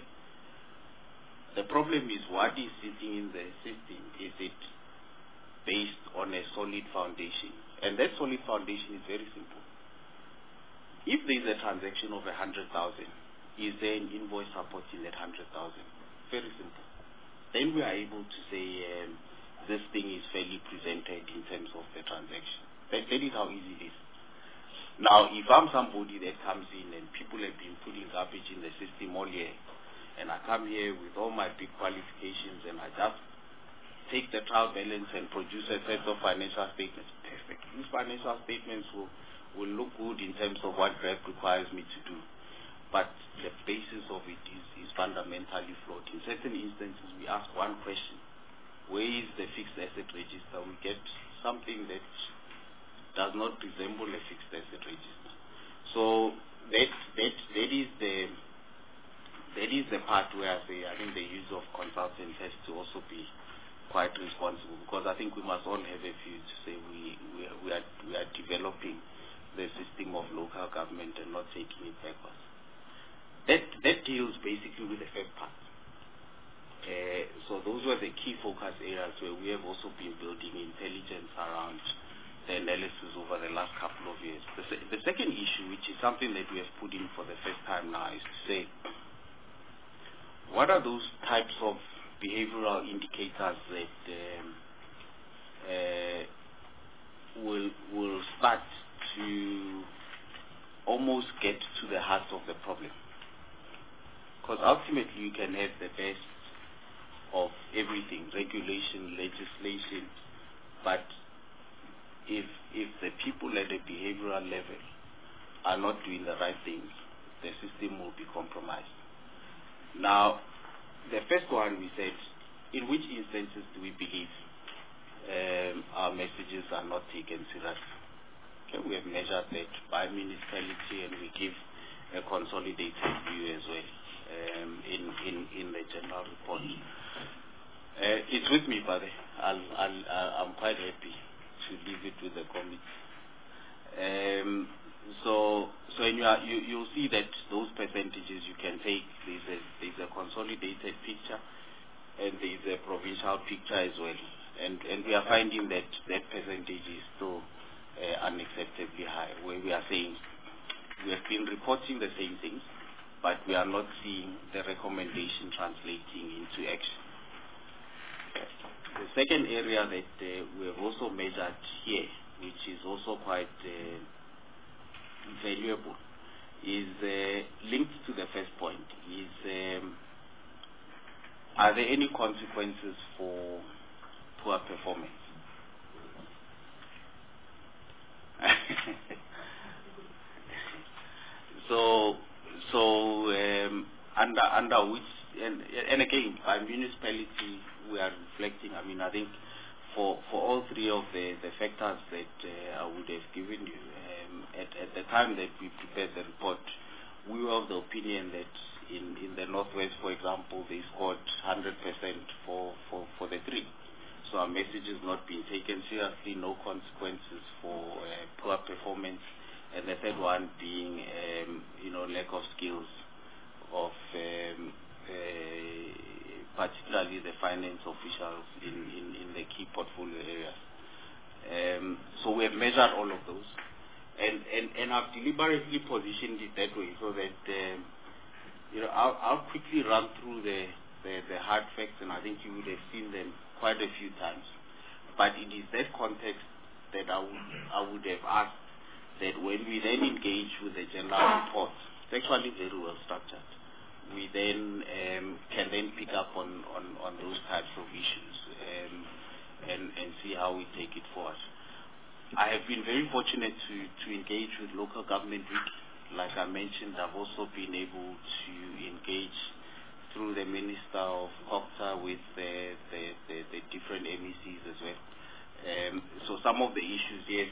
Speaker 4: The problem is what is sitting in the system. Is it based on a solid foundation? And that solid foundation is very simple. If there is a transaction of a hundred thousand, is there an invoice supporting that hundred thousand? Very simple. Then we are able to say um, this thing is fairly presented in terms of the transaction. That, that is how easy it is. Now, if I'm somebody that comes in and people have been putting garbage in the system all year, and I come here with all my big qualifications and I just take the trial balance and produce a set of financial statements, perfect. These financial statements will, will look good in terms of what R E P requires me to do. But the basis of it is, is fundamentally flawed. In certain instances, we ask one question: where is the fixed asset register? We get something that does not resemble a fixed asset register. So that, that, that is the That is the part where I say I think the use of consultants has to also be quite responsible, because I think we must all have a view to say we, we, are, we, are, we are developing the system of local government and not taking it backwards. That, that deals basically with the first part. Uh, so those were the key focus areas where we have also been building intelligence around the analysis over the last couple of years. The, se the second issue, which is something that we have put in for the first time now, is to say, what are those types of behavioral indicators that um, uh, will will start to almost get to the heart of the problem? Because ultimately you can have the best of everything, regulation, legislation, but if if the people at the behavioral level are not doing the right things, the system will be compromised. Now, the first one we said, in which instances do we believe um, our messages are not taken seriously? Okay, we have measured that by municipality, and we give a consolidated view as well um, in, in, in the general report. Uh, it's with me, but I'll, I'll, I'm quite happy to leave it with the committee. Um, So, so you, are, you you'll see that those percentages you can take. There's a there's a consolidated picture, and there's a provincial picture as well. And and we are finding that that percentage is still uh, unacceptably high. Where we are saying we have been reporting the same things, but we are not seeing the recommendation translating into action. The second area that uh, we have also measured here, which is also quite uh, valuable, is uh, linked to the first point, is um, are there any consequences for poor performance? so so um, under under which, and, and again, by municipality we are reflecting, I mean, I think for for all three of the, the factors that uh, I would have given you, um, at, at the time that we prepared the report, we were of the opinion that in, in the Northwest, for example, they scored one hundred percent for, for, for the three. So our message is not being taken seriously, no consequences for uh, poor performance. And the third one being, um, you know, lack of skills of um, uh, particularly the finance officials in, in, in the key portfolio areas. Um, so we have measured all of those, and, and, and I've deliberately positioned it that way so that, um, you know, I'll, I'll quickly run through the, the, the hard facts, and I think you would have seen them quite a few times. But it is that context that I would, I would have asked that when we then engage with the general report, it's actually very well structured. We then um, can then pick up on, on, on those types of issues um, and, and see how we take it forward. I have been very fortunate to, to engage with Local Government Week. Like I mentioned, I've also been able to engage through the Minister of COGTA with the, the, the, the different M E Cs as well. Um, so some of the issues, yes,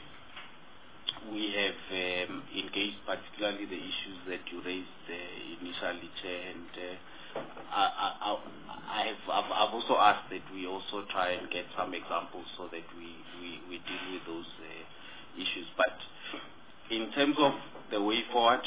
Speaker 4: we have um, engaged, particularly the issues that you raised uh, initially, Chair, and uh, I, I, I have, I've, I've also asked that we also try and get some examples so that we, we, we deal with those uh, issues. But in terms of the way forward,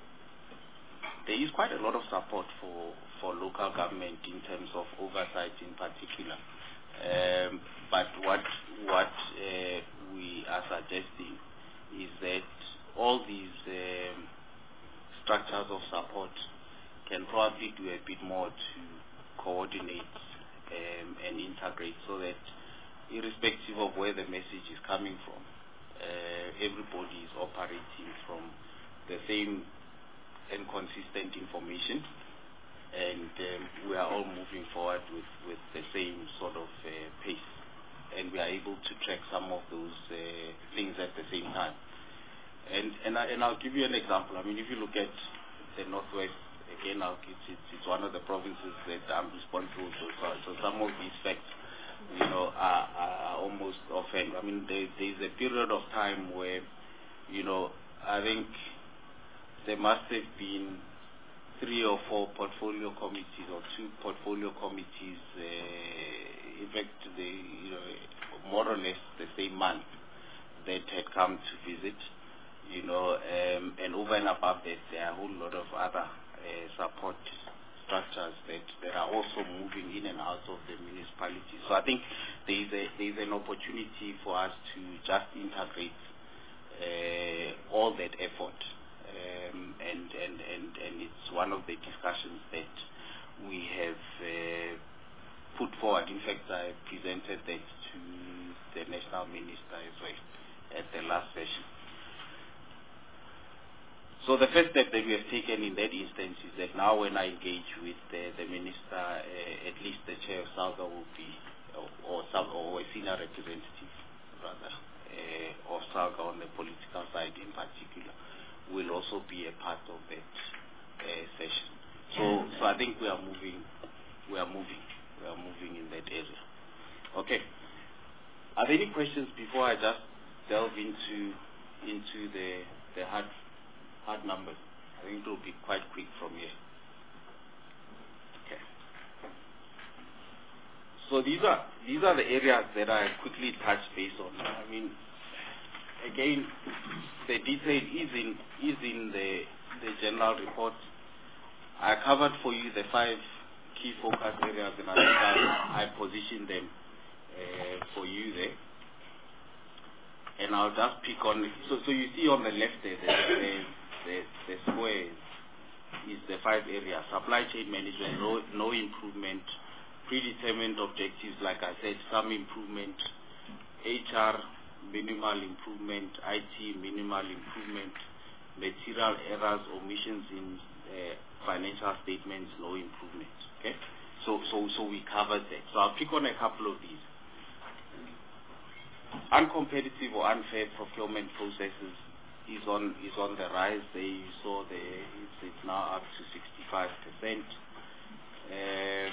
Speaker 4: there is quite a lot of support for, for local government in terms of oversight in particular. Um, but what, what uh, we are suggesting is that all these um, structures of support can probably do a bit more to coordinate um, and integrate so that irrespective of where the message is coming from, uh, everybody is operating from the same and consistent information, and um, we are all moving forward with, with the same sort of uh, pace, and we are able to track some of those uh, things at the same time. And and, I, and I'll give you an example. I mean, if you look at the Northwest, again, I'll, it's, it's, it's one of the provinces that I'm responsible for. So, so some of these facts, you know, are, are almost often. I mean, there, there's a period of time where, you know, I think there must have been three or four portfolio committees or two portfolio committees, uh, in fact, the, you know, more or less the same month that had come to visit, you know, um, and over and above that, there are a whole lot of other uh, support structures that, that are also moving in and out of the municipality. So I think there is, a, there is an opportunity for us to just integrate uh, all that effort. Um, and, and, and, and it's one of the discussions that we have uh, put forward. In fact, I presented that to the National Minister as well at the last session. So the first step that we have taken in that instance is that now when I engage with the, the Minister, uh, at least the Chair of SALGA will be, or, or, some, or a senior representative, rather, uh, of SALGA on the political side in particular, will also be a part of that uh, session. So, so I think we are moving, we are moving, we are moving in that area. Okay. Are there any questions before I just delve into into the the hard hard numbers? I think it will be quite quick from here. Okay. So these are these are the areas that I quickly touch base on. I mean, again, the detail is in is in the the general report. I covered for you the five key focus areas, and I think I, I positioned them uh, for you there. And I'll just pick on. So so you see on the left there, the the, the, the square is the five areas: supply chain management, no no improvement; predetermined objectives, like I said, some improvement; H R, minimal improvement; I T, minimal improvement; material errors, omissions in uh, financial statements, no improvement. Okay, so so so we covered that. So I'll pick on a couple of these. Uncompetitive or unfair procurement processes is on is on the rise. There you saw the it's, it's now up to sixty-five percent. Um,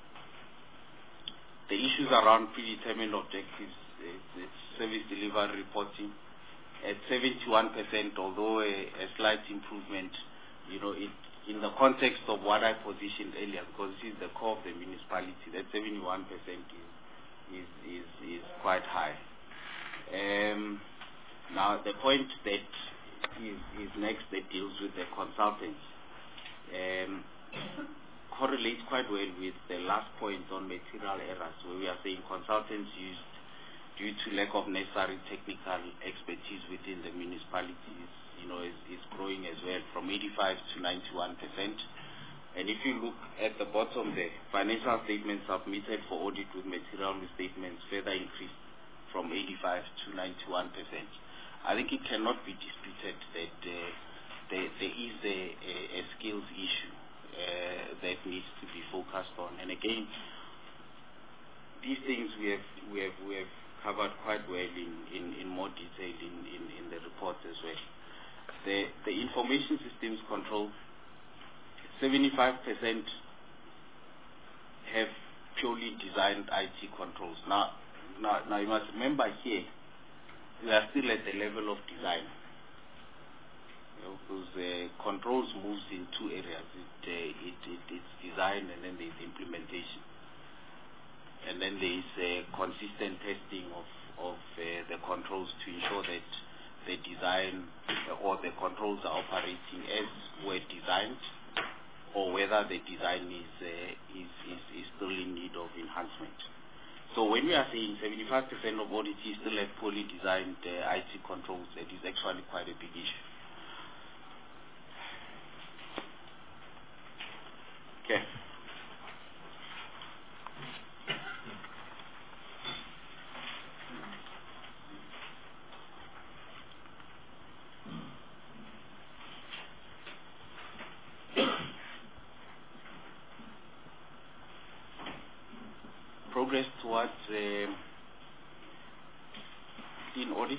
Speaker 4: the issues around predetermined objectives, it's, it's service delivery reporting at seventy-one percent, although a, a slight improvement, you know, it, in the context of what I positioned earlier, because this is the core of the municipality, that seventy-one percent is, is, is, is quite high. Um, now, the point that is, is next that deals with the consultants um, correlates quite well with the last point on material errors, where we are saying consultants used due to lack of necessary technical expertise within the municipalities, you know, is, is growing as well from eighty-five to ninety-one percent. And if you look at the bottom there, financial statements submitted for audit with material misstatements further increased from eighty-five to ninety-one percent. I think it cannot be disputed that uh, there, there is a, a, a skills issue uh, that needs to be focused on. And again, these things we have we have we have covered quite well in, in, in more detail in, in, in the report as well. The the information systems control, seventy-five percent purely designed I T controls. Now, now, now you must remember here, we are still at the level of design. You know, because uh, controls moves in two areas. It, uh, it, it, it's design and then there's implementation. And then there is uh, consistent testing of, of uh, the controls to ensure that the design uh, or the controls are operating as were designed, or whether the design is, uh, is, is, is still in need of enhancement. So when we are saying seventy-five percent of audits still have poorly designed uh, I T controls, it is actually quite a big issue. Okay. Progress towards uh, clean audits.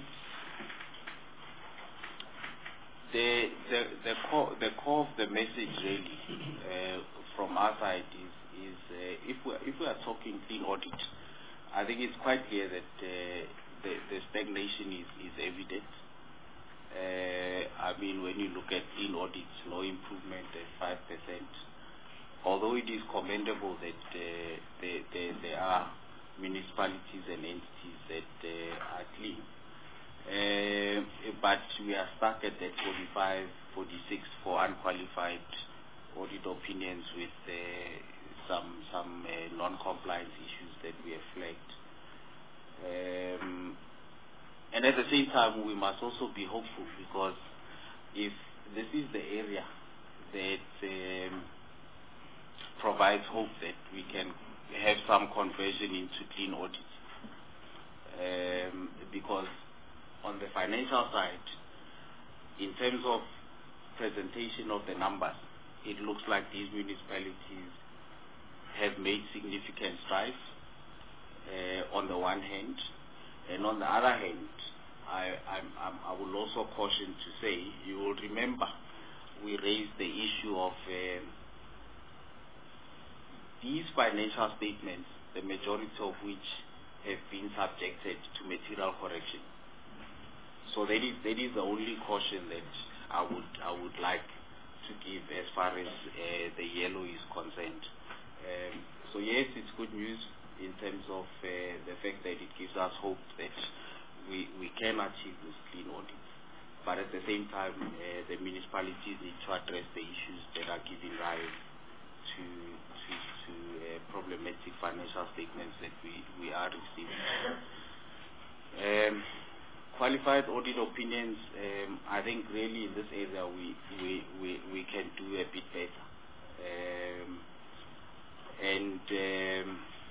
Speaker 4: The the the core the core of the message really uh, from our side is is uh, if we if we are talking clean audit, I think it's quite clear that uh, the the stagnation is is evident. Uh, I mean, when you look at clean audits, no improvement at five percent. Although it is commendable that uh, there, there, there are municipalities and entities that uh, are clean, uh, but we are stuck at that forty-five, forty-six for unqualified audit opinions with uh, some some uh, non-compliance issues that we have flagged. Um, and at the same time, we must also be hopeful, because if this is the area that um, provides hope that we can have some conversion into clean audits. Um, because on the financial side, in terms of presentation of the numbers, it looks like these municipalities have made significant strides uh, on the one hand, and on the other hand, I, I'm, I'm, I will also caution to say, you will remember we raised the issue of uh, these financial statements, the majority of which have been subjected to material correction. So that is that is the only caution that I would I would like to give as far as uh, the yellow is concerned. Um, so yes, it's good news in terms of uh, the fact that it gives us hope that we we can achieve this clean audit. But at the same time, uh, the municipalities need to address the issues that are giving rise to to, to uh, problematic financial statements that we, we are receiving. Um, qualified audit opinions, um, I think really in this area we, we, we, we can do a bit better. Um, and um,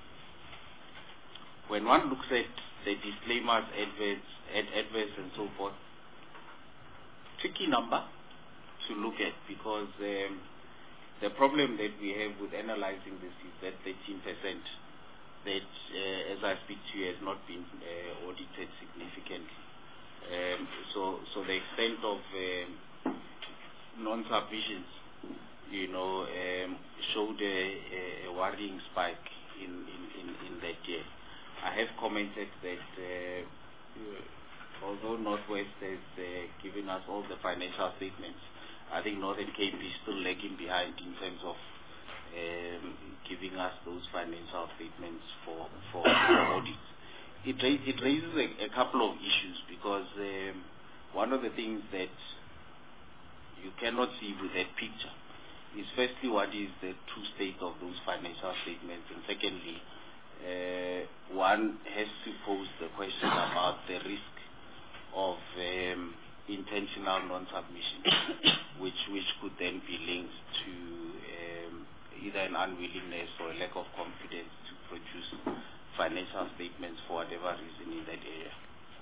Speaker 4: when one looks at the disclaimers, adverts, ad, adverts and so forth, tricky number to look at, because um, the problem that we have with analyzing this is that thirteen percent that, uh, as I speak to you, has not been uh, audited significantly. Um, so, so the extent of um, non-submissions, you know, um, showed a, a worrying spike in, in, in, in that year. I have commented that uh, although Northwest has uh, given us all the financial statements, I think Northern Cape is still lagging behind in terms of um, giving us those financial statements for, for audits. It, ra it raises a, a couple of issues, because um, one of the things that you cannot see with that picture is, firstly, what is the true state of those financial statements, and secondly, uh, one has to pose the question about the risk of um, intentional non-submission, which which could then be linked to um, either an unwillingness or a lack of confidence to produce financial statements for whatever reason in that area.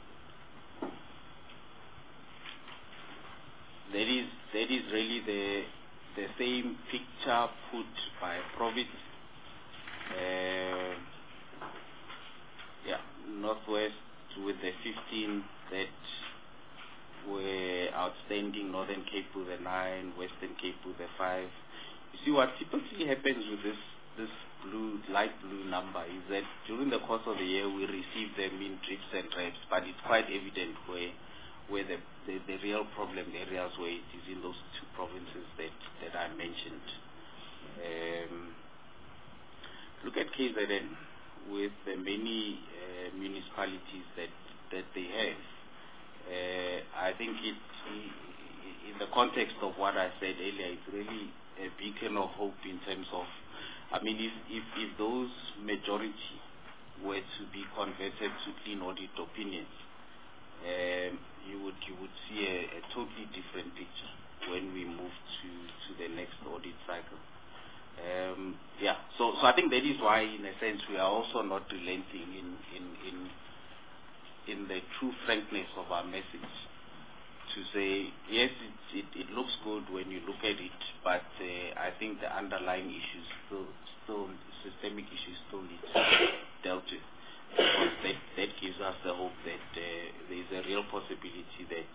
Speaker 4: That is that is really the the same picture put by Provit. Uh, yeah, Northwest with the fifteen that were outstanding, Northern Cape with a nine, Western Cape with a five. You see, what typically happens with this this blue, light blue number is that during the course of the year we receive them in drips and drabs, but it's quite evident where where the, the, the real problem areas where it is in those two provinces that, that I mentioned. Um, look at K Z N with the many uh, municipalities that, that they have. Uh, I think it, in the context of what I said earlier, it's really a beacon of hope in terms of, I mean, if, if, if those majority were to be converted to clean audit opinions, um, you would you would see a, a totally different picture when we move to, to the next audit cycle. Um, yeah, so so I think that is why, in a sense, we are also not relenting in in in, in the true frankness of our message. To say yes, it, it it looks good when you look at it, but uh, I think the underlying issues still still systemic issues still need to be dealt with. Because that, that gives us the hope that uh, there is a real possibility that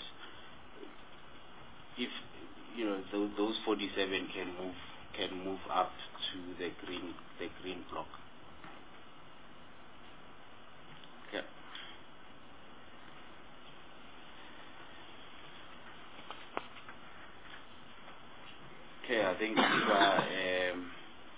Speaker 4: if you know th those forty-seven can move can move up to the green the green block. Okay. Okay, I think these are um,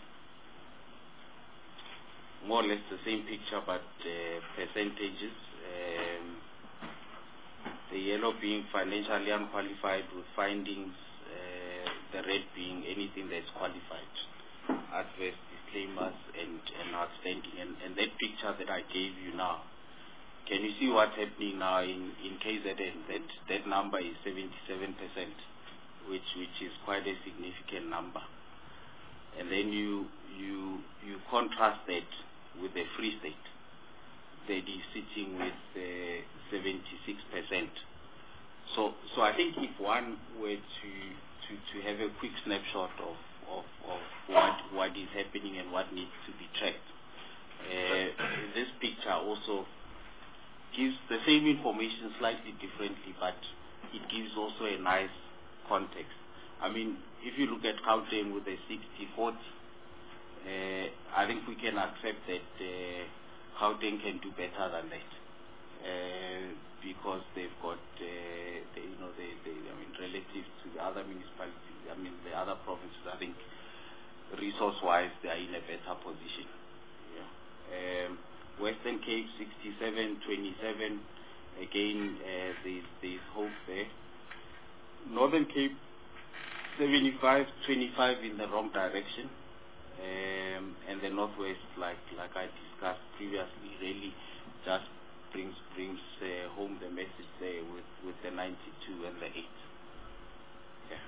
Speaker 4: more or less the same picture, but uh, percentages. Um, the yellow being financially unqualified with findings, uh, the red being anything that's qualified, adverse disclaimers and, and outstanding. And, and that picture that I gave you now, can you see what's happening now in, in K Z N? That, that number is seventy-seven percent, which, which is quite a significant number. And then you, you, you contrast that with the Free State that is sitting with uh, seventy-six percent. So, so I think if one were to, to, to have a quick snapshot of, of, of what, what is happening and what needs to be tracked, uh, this picture also gives the same information slightly differently, but it gives also a nice context. I mean, if you look at Gauteng with a sixty forty, uh, I think we can accept that uh, Gauteng can do better than that, uh, because they've got, uh, they, you know, they, they, I mean, relative to the other municipalities, I mean, the other provinces, I think resource-wise they are in a better position. Yeah. Um, Western Cape sixty-seven twenty-seven, again, uh, there's, there's hope there. Northern Cape seventy-five twenty-five in the wrong direction, um, and the Northwest, like like I discussed previously, really just brings brings uh, home the message there with with the ninety-two and the eight. Yeah.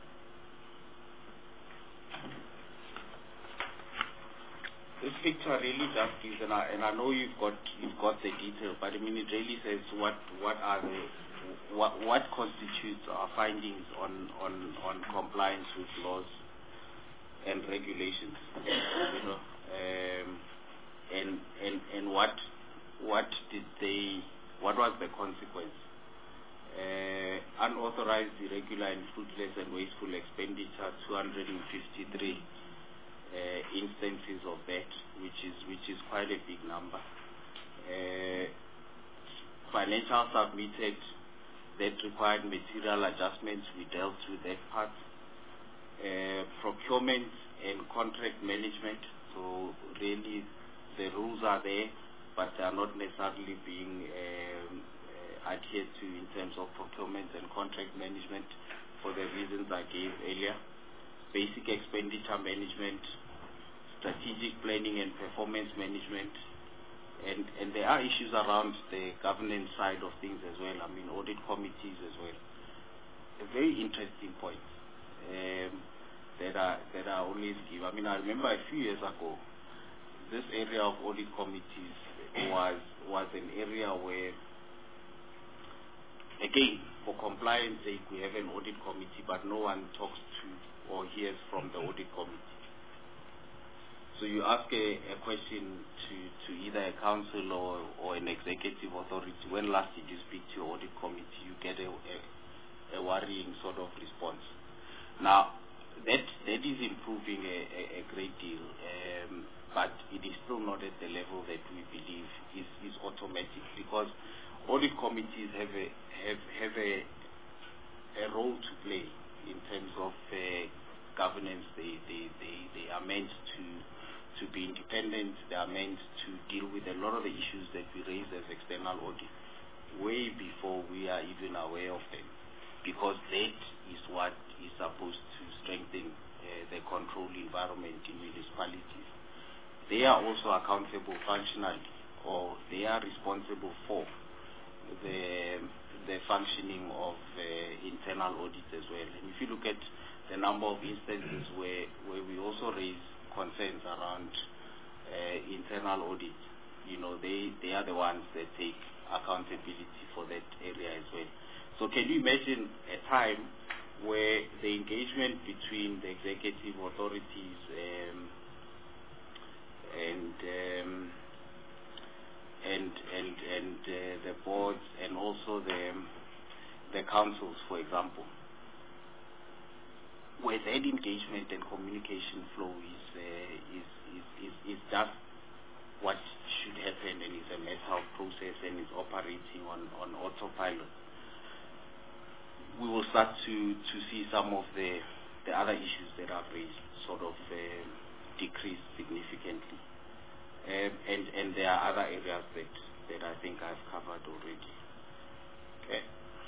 Speaker 4: This picture really just gives, and I, and I know you've got you've got the detail, but I mean it really says what what are the what what constitutes our findings on on on compliance with laws and regulations, you know, um, and and and what what did they what was the consequence? Uh, unauthorized, irregular, and fruitless and wasteful expenditure, two hundred fifty-three. Uh, instances of that, which is which is quite a big number. Uh, financial submitted that required material adjustments, we dealt with that part. Uh, procurement and contract management, so really the rules are there, but they are not necessarily being um, uh, adhered to in terms of procurement and contract management for the reasons I gave earlier. Basic expenditure management, strategic planning and performance management, and, and there are issues around the governance side of things as well, I mean audit committees as well. A very interesting point um, that, I, that I always give. I mean I remember a few years ago, this area of audit committees was, was an area where, again, for compliance sake, we have an audit committee, but no one talks to or hears from the audit committee. So you ask a, a question to, to either a council or, or an executive authority, when last did you speak to your audit committee, you get a, a, a worrying sort of response. Now, that, that is improving a, a, a great deal, um, but it is still not at the level that we believe is, is automatic, because audit committees have a have have a, a role to play in terms of uh, governance. They, they they they are meant to to be independent. They are meant to deal with a lot of the issues that we raise as external audit way before we are even aware of them, because that is what is supposed to strengthen uh, the control environment in municipalities. They are also accountable functionally, or they are responsible for the the functioning of uh, internal audit as well. And if you look at the number of instances where where we also raise concerns around uh, internal audit, you know, they they are the ones that take accountability for that area as well. So can you imagine a time where the engagement between the executive authorities um, and um, and and and uh, the boards and also the the councils, for example, where that engagement and communication flow is uh, is, is is is just what should happen, and is a matter of process and is operating on on autopilot, we will start to to see some of the the other issues that I've raised sort of uh, decrease significantly. Um, and, and there are other areas that, that I think I've covered already. Okay.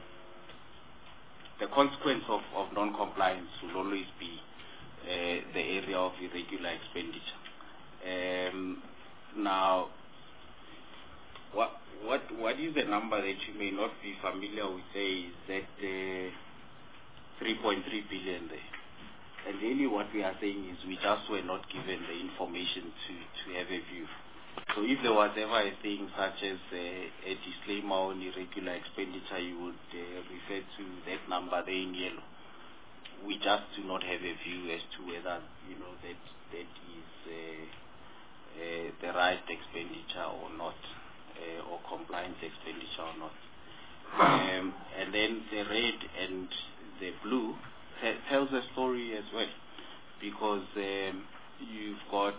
Speaker 4: The consequence of, of non-compliance will always be uh, the area of irregular expenditure. Um, now, what, what, what is the number that you may not be familiar with? There is that uh, three point three billion there. And really what we are saying is we just were not given the information to, to have a view. So if there was ever a thing such as uh, a disclaimer on irregular expenditure, you would uh, refer to that number there in yellow. We just do not have a view as to whether, you know, that that is uh, uh, the right expenditure or not, uh, or compliance expenditure or not. Um, and then the red and the blue tells a story as well, because um, you've got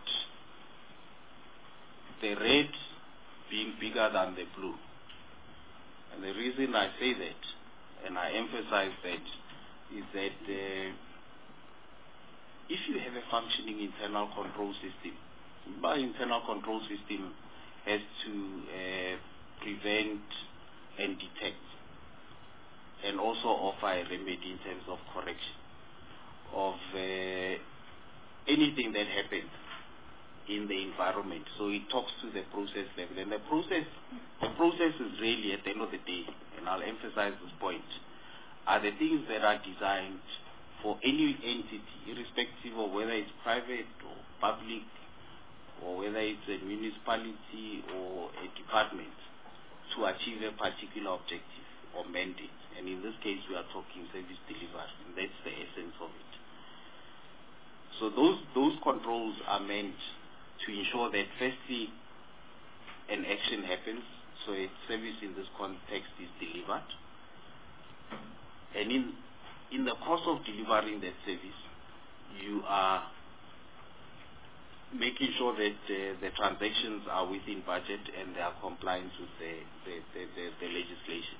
Speaker 4: the red being bigger than the blue. And the reason I say that, and I emphasize that, is that uh, if you have a functioning internal control system, my internal control system has to uh, prevent and detect, and also offer a remedy in terms of correction of uh, anything that happens in the environment. So it talks to the process level, and the process, the process is really, at the end of the day, and I'll emphasize this point, are the things that are designed for any entity, irrespective of whether it's private or public, or whether it's a municipality or a department, to achieve a particular objective or mandate. And in this case, we are talking service delivery, and that's the essence of it. So those those controls are meant to ensure that, firstly, an action happens, so a service in this context is delivered, and in in the course of delivering that service, you are making sure that uh, the transactions are within budget and they are compliant with the the, the, the, the legislation.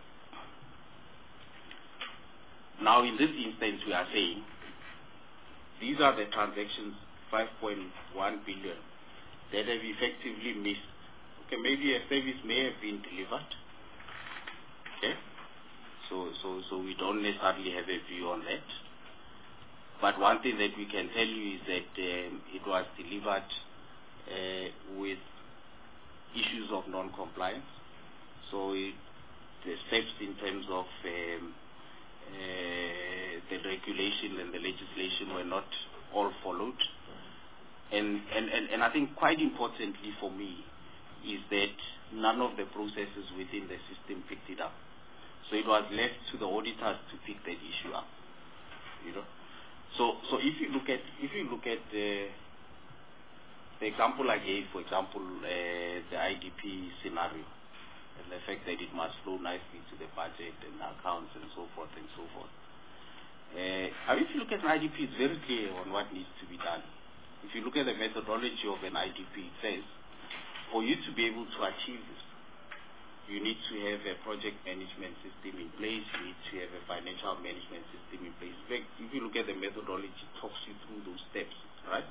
Speaker 4: Now, in this instance, we are saying these are the transactions, five point one billion, that have effectively missed. Okay, maybe a service may have been delivered. Okay, so so so we don't necessarily have a view on that. But one thing that we can tell you is that um, it was delivered uh, with issues of non-compliance. So it, the steps in terms of um, uh, the regulation and the legislation were not all followed. And, and, and, and I think quite importantly for me is that none of the processes within the system picked it up. So it was left to the auditors to pick that issue up. You know. So, so if you look at if you look at the, the example I gave, for example, uh, the I D P scenario, and the fact that it must flow nicely to the budget and the accounts and so forth and so forth. Uh, I mean, if you look at an I D P, it's very clear on what needs to be done. If you look at the methodology of an I D P, it says, for you to be able to achieve this, you need to have a project management system in place, you need to have a financial management system in place. In fact, if you look at the methodology, it talks you through those steps, right?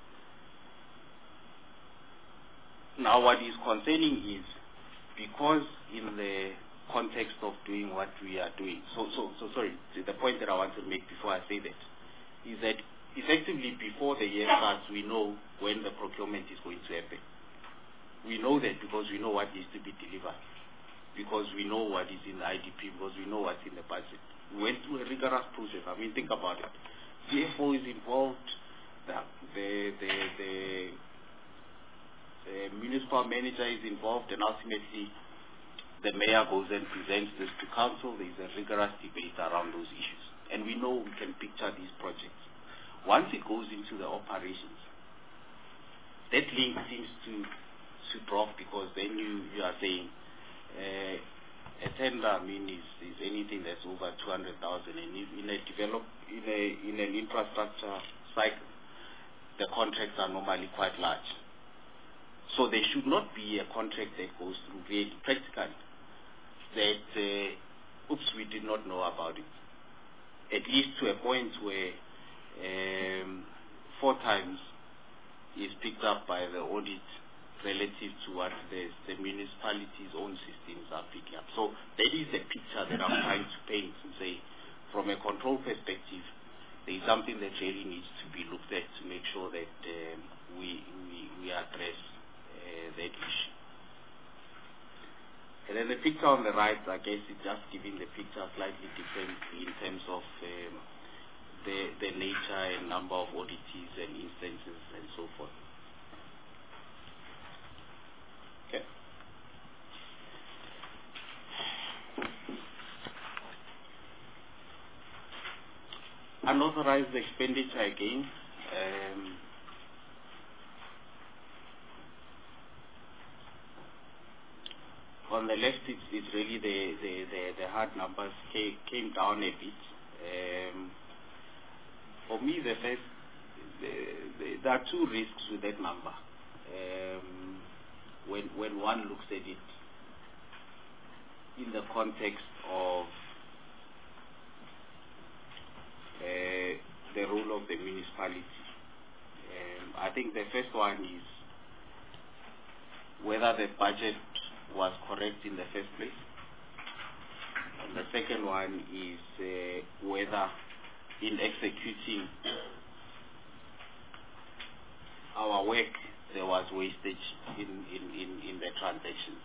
Speaker 4: Now what is concerning is, because in the context of doing what we are doing, so, so, so sorry, the point that I want to make before I say that, is that effectively before the year starts, we know when the procurement is going to happen. We know that because we know what needs to be delivered, because we know what is in the I D P, because we know what's in the budget. We went through a rigorous process. I mean, think about it. C F O is involved, the, the, the, the, the municipal manager is involved, and ultimately the mayor goes and presents this to council. There is a rigorous debate around those issues. And we know we can picture these projects. Once it goes into the operations, that link seems to, to drop, because then you, you are saying, Uh, a tender, I mean, is, is anything that's over two hundred thousand, and in a develop in a in an infrastructure cycle, the contracts are normally quite large. So there should not be a contract that goes through really practically that uh, oops, we did not know about it. At least to a point where um, four times is picked up by the audit relative to what the, the municipality's own systems are picking up. So that is the picture that I'm trying to paint and say, from a control perspective, there is something that really needs to be looked at to make sure that um, we, we, we address uh, that issue. And then the picture on the right, I guess it's just giving the picture slightly different in terms of um, the, the nature and number of auditees and instances and so forth. Okay. Unauthorized expenditure again. Um, on the left, it's, it's really the, the, the, the hard numbers came, came down a bit. Um, for me, the first, the, the, there are two risks with that number. Um, when when one looks at it in the context of uh, the role of the municipality. Um, I think the first one is whether the budget was correct in the first place. And the second one is uh, whether in executing our work there was wastage in, in, in, in the transactions.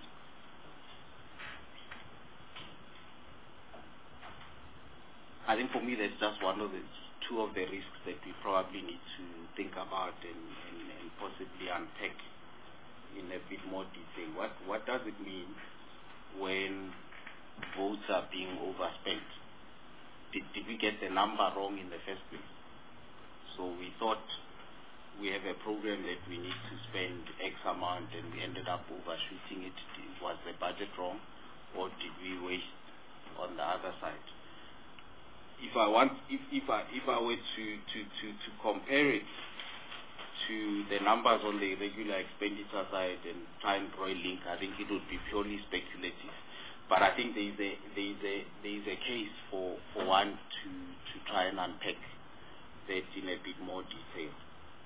Speaker 4: I think for me that's just one of the two of the risks that we probably need to think about and, and, and possibly unpack in a bit more detail. What what does it mean when votes are being overspent? Did, did we get the number wrong in the first place? So we thought we have a program that we need to spend X amount and we ended up overshooting it. Was the budget wrong, or did we waste on the other side? If I want, if, if I if I were to, to, to, to compare it to the numbers on the regular expenditure side and try and draw a link, I think it would be purely speculative. But I think there is a there is a there is a case for, for one to, to try and unpack that in a bit more detail.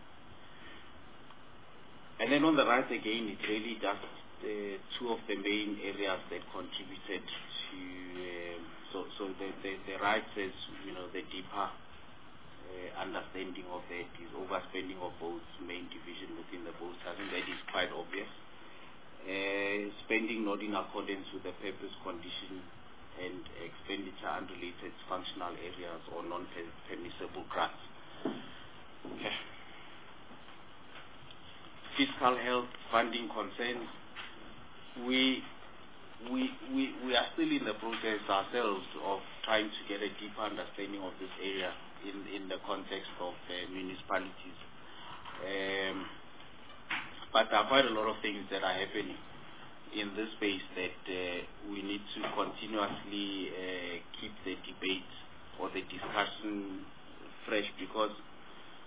Speaker 4: And then on the right again, it's really just uh, two of the main areas that contributed to. Um, so, so the, the the right says, you know, the deeper uh, understanding of that is overspending of both main division within the boats. I think that is quite obvious. Uh, spending not in accordance with the purpose, condition, and expenditure unrelated to functional areas or non-permissible grants. Okay. Fiscal health, funding concerns. We, we, we, we are still in the process ourselves of trying to get a deeper understanding of this area in, in the context of uh, municipalities. Um, but there are quite a lot of things that are happening in this space that uh, we need to continuously uh, keep the debate or the discussion fresh, because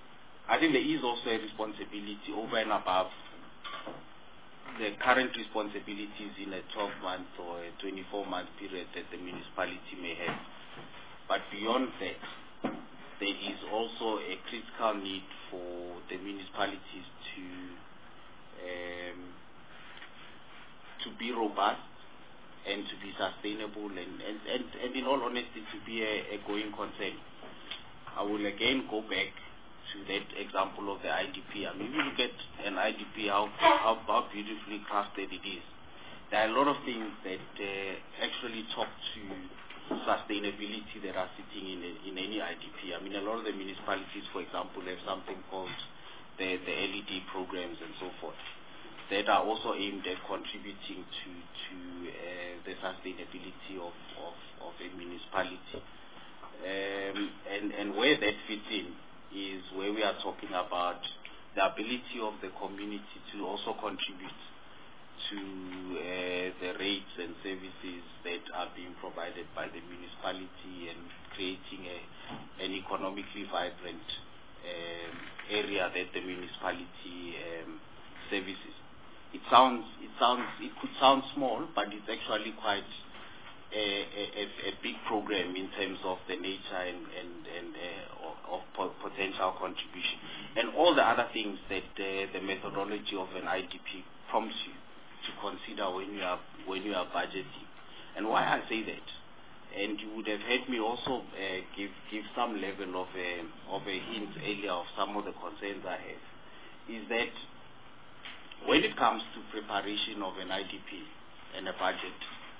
Speaker 4: I think there is also a responsibility over and above the current responsibilities in a twelve month or a twenty-four month period that the municipality may have. But beyond that, there is also a critical need for the municipalities to um, to be robust and to be sustainable and, and, and, and in all honesty to be a, a going concern. I will again go back to that example of the I D P. I mean, if you look at an I D P, how, how, how beautifully crafted it is. There are a lot of things that uh, actually talk to sustainability that are sitting in, a, in any I D P. I mean, a lot of the municipalities, for example, have something called the, the L E D programs and so forth that are also aimed at contributing to, to uh, the sustainability of, of, of a municipality. Um, and, and where that fits in is where we are talking about the ability of the community to also contribute to uh, the rates and services that are being provided by the municipality and creating a, an economically vibrant um, area that the municipality um, services. It sounds, it sounds, it could sound small, but it's actually quite a, a, a big program in terms of the nature and, and, and uh, of potential contribution, and all the other things that uh, the methodology of an I D P prompts you to consider when you are when you are budgeting. And why I say that, and you would have heard me also uh, give give some level of a of a hint earlier of some of the concerns I have, is that when it comes to preparation of an I D P and a budget,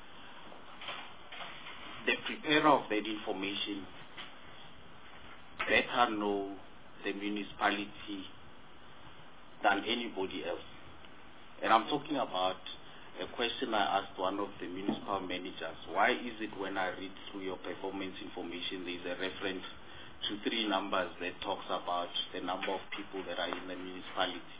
Speaker 4: the preparer of that information better know the municipality than anybody else. And I'm talking about a question I asked one of the municipal managers. Why is it when I read through your performance information, there's a reference to three numbers that talks about the number of people that are in the municipality?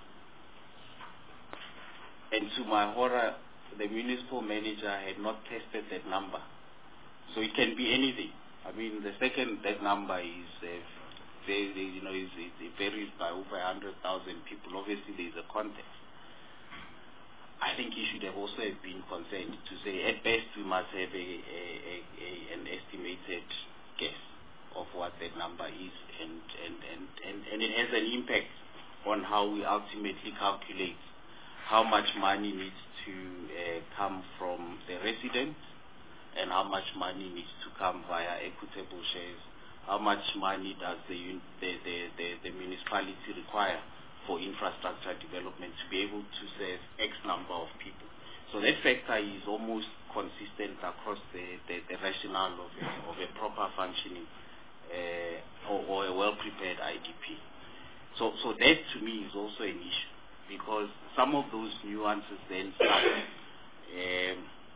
Speaker 4: And to my horror, the municipal manager had not tested that number. So it can be anything. I mean, the second, that number is, uh, very, you know, is, it varies by over one hundred thousand people. Obviously, there is a context. I think he should have also have been concerned to say, at best, we must have a, a, a, a, an estimated guess of what that number is, and, and, and, and, and it has an impact on how we ultimately calculate how much money needs to uh, come from the residents, and how much money needs to come via equitable shares, how much money does the, the, the, the, the municipality require for infrastructure development to be able to serve X number of people. So that factor is almost consistent across the, the, the rationale of a, of a proper functioning uh, or, or a well-prepared I D P. So, so that to me is also an issue, because some of those nuances then start um,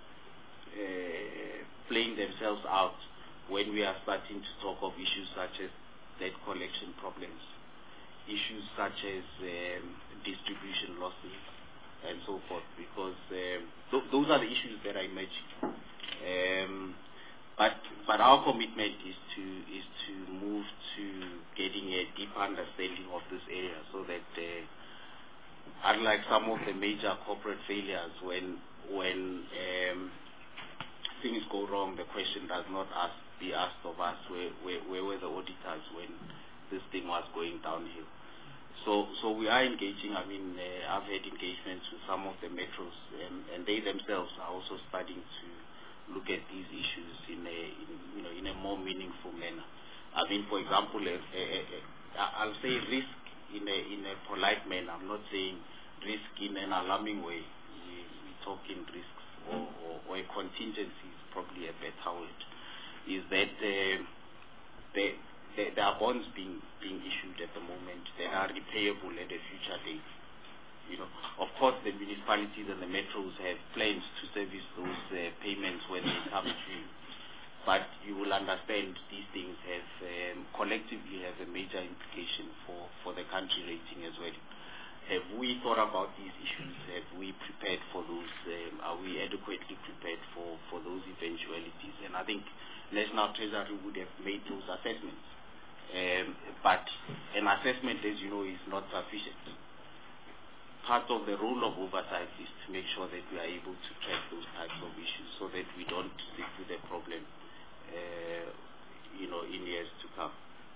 Speaker 4: Uh, playing themselves out when we are starting to talk of issues such as debt collection problems, issues such as um, distribution losses, and so forth, because um, th those are the issues that I mentioned. Um, but but our commitment is to is to move to getting a deep understanding of this area, so that uh, unlike some of the major corporate failures, when when um, things go wrong, the question does not ask, be asked of us, where, where, where were the auditors when this thing was going downhill. So, so we are engaging. I mean, uh, I've had engagements with some of the metros, and, and they themselves are also starting to look at these issues in a, in, you know, in a more meaningful manner. I mean, for example, a, a, a, I'll say risk in a in a polite manner. I'm not saying risk in an alarming way. We, we talk in risks, or, or, or a contingency is probably a better word. Is that uh, the There, there are bonds being being issued at the moment that are repayable at a future date. You know, of course, the municipalities and the metros have plans to service those uh, payments when they come due. But you will understand these things have um, collectively have a major implication for for the country rating as well. Have we thought about these issues? Have we prepared for those? Um, are we adequately prepared for for those eventualities? And I think National Treasury would have made those assessments Um, but an assessment, as you know, is not sufficient. Part of the role of oversight is to make sure that we are able to track those types of issues so that we don't stick with the problem, uh, you know, in years to come.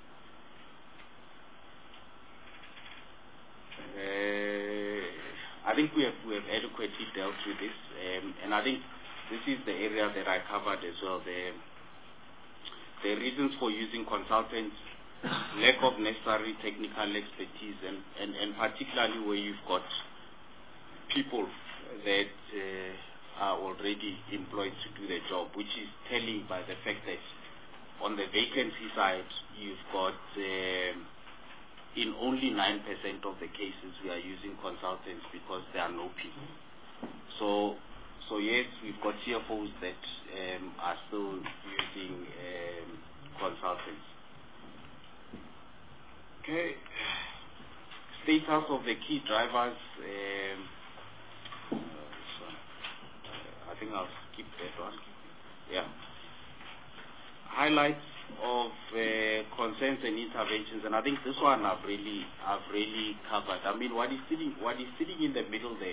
Speaker 4: Uh, I think we have, we have adequately dealt with this, um, and I think this is the area that I covered as well. The, the reasons for using consultants, lack of necessary technical expertise, and, and, and particularly where you've got people that uh, are already employed to do the job, which is telling by the fact that on the vacancy side, you've got um, in only nine percent of the cases we are using consultants because there are no people. So, so yes, we've got C F Os that um, are still using um, consultants. Okay. Status of the key drivers. Um, uh, so, uh, I think I'll skip that one. Yeah. Highlights of uh, concerns and interventions, and I think this one I've really, I've really covered. I mean, what is sitting, what is sitting in the middle there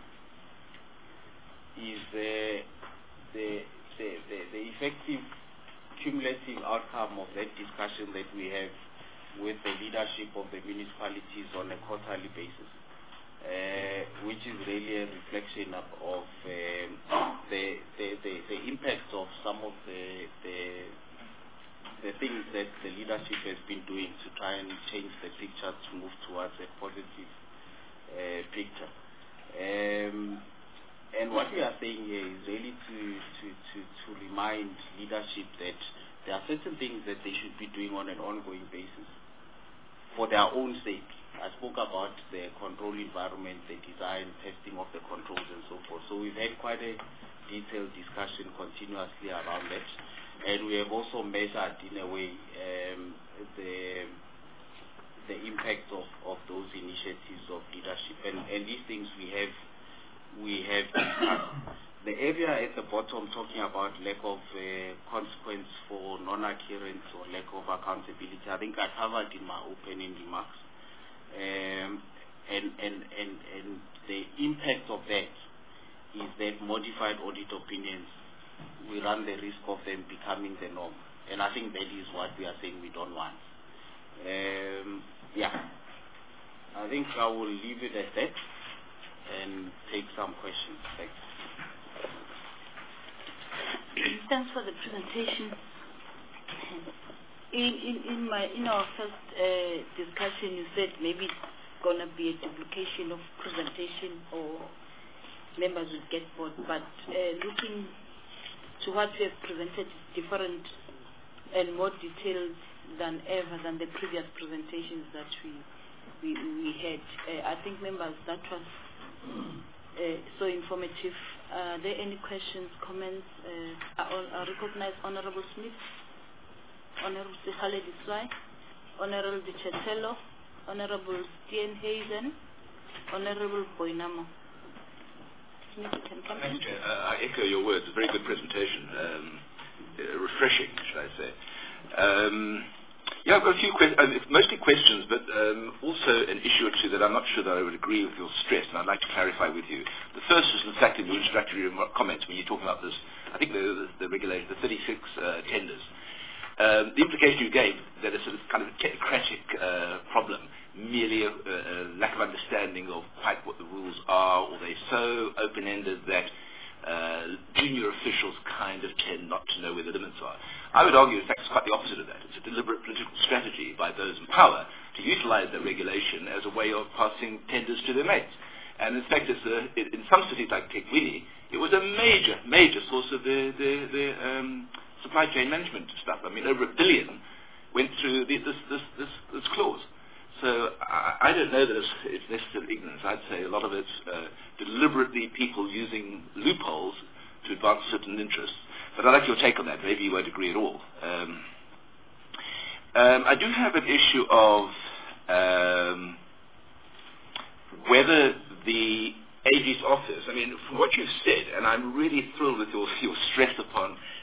Speaker 4: is uh, the, the, the the effective cumulative outcome of that discussion that we have with the leadership of the municipalities on a quarterly basis, uh, which is really a reflection of, of um, the, the, the, the impact of some of the, the the things that the leadership has been doing to try and change the picture to move towards a positive uh, picture. Um, and what we are saying here is really to, to, to, to remind leadership that there are certain things that they should be doing on an ongoing basis for their own sake. I spoke about the control environment, the design, testing of the controls and so forth. So we've had quite a detailed discussion continuously around that. And we have also measured, in a way, um, the the impact of, of those initiatives of leadership. And, and these things we have we have discussed. The area at the bottom talking about lack of uh, consequence for non-adherence or lack of accountability, I think I covered in my opening remarks. Um, and, and, and, and the impact of that is that modified audit opinions, we run the risk of them becoming the norm. And I think that is what we are saying we don't want. Um, yeah. I think I will leave it at that and take some questions. Thanks.
Speaker 1: Thanks for the presentation. In, in, in, my, in our first uh, discussion, you said maybe it's going to be a duplication of presentation or members will get bored. But uh, looking to what we have presented is different and more detailed than ever than the previous presentations that we we, we had. Uh, I think members, that was uh, so informative. Are there any questions, comments? Uh, I, I recognize Honorable Smith, Honorable Sekale Diswai, Honorable Dichetelo, Honorable Steenhuisen, Honorable Boinamo. Smith, you can come
Speaker 5: Thank
Speaker 1: in.
Speaker 5: you. Uh, I echo your words. A very good presentation. Um, uh, refreshing, should I say. Um, yeah, I've got a few questions, uh, mostly questions, but um, also an issue or two that I'm not sure that I would agree with your stress, and I'd like to clarify with you. The first is, in fact, in your introductory comments when you're talking about this, I think the, the, the regulation, the thirty-six uh, tenders. Um, the implication you gave that it's a kind of a technocratic uh, problem, merely a, a lack of understanding of quite what the rules are, or they're so open-ended that uh, junior officials kind of tend not to know where the limits are. I would argue, in fact, it's quite the opposite of that. It's a deliberate political strategy by those in power to utilize the regulation as a way of passing tenders to their mates. And in fact, it's a, in some cities like Tekwini, it was a major, major source of the, the, the um, supply chain management stuff. I mean, over a billion went through the, this, this, this, this clause. So I, I don't know that it's, it's necessarily ignorance. I'd say a lot of it's uh, deliberately people using loopholes to advance certain interests. But I'd like your take on that. Maybe you won't agree at all. Um, um, I do have an issue of um, whether the A G's office, I mean, from what you've said, and I'm really thrilled with your, your stress upon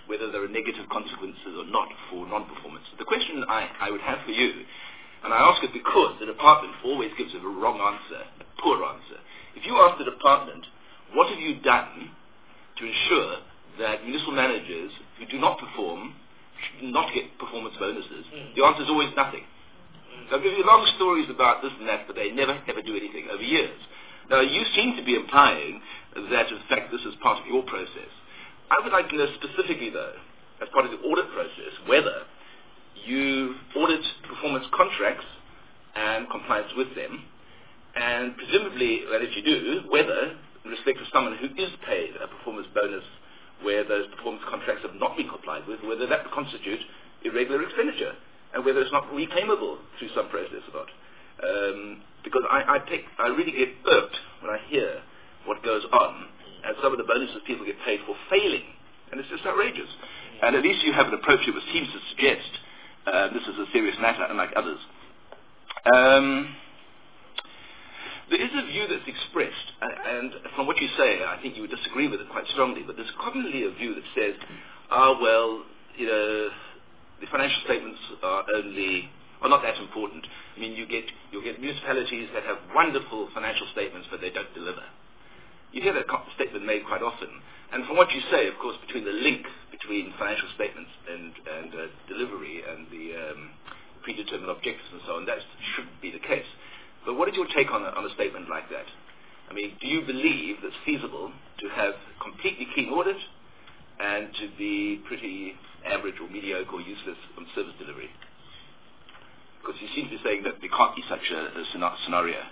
Speaker 5: whether there are negative consequences or not for non-performance. The question I, I would have for you, and I ask it because the department always gives a wrong answer, a poor answer. If you ask the department, what have you done to ensure that municipal managers who do not perform should not get performance bonuses, mm. the answer is always nothing. Mm. They'll give you long stories about this and that, but they never, ever do anything over years. Now, you seem to be implying that, in fact, this is part of your process. I would like to know specifically, though, as part of the audit process, whether you audit performance contracts and compliance with them, and presumably, well, if you do, whether, in respect of someone who is paid a performance bonus where those performance contracts have not been complied with, whether that would constitute irregular expenditure, and whether it's not reclaimable through some process or not. Um, because I, I, take, I really get irked when I hear what goes on, and some of the bonuses people get paid for failing, and it's just outrageous. And at least you have an approach that seems to suggest uh, this is a serious matter, unlike others. Um, There is a view that's expressed, and from what you say, I think you would disagree with it quite strongly, but there's commonly a view that says, ah, well, you know, the financial statements are only, are not that important. I mean, you get, you'll get municipalities that have wonderful financial statements, but they don't deliver. You hear that statement made quite often. And from what you say, of course, between the link between financial statements and, and uh, delivery and the um, predetermined objectives and so on, that shouldn't be the case. But what is your take on a, on a statement like that? I mean, do you believe it's feasible to have completely clean audit and to be pretty average or mediocre or useless on service delivery? Because you seem to be saying that there can't be such a, a scenario.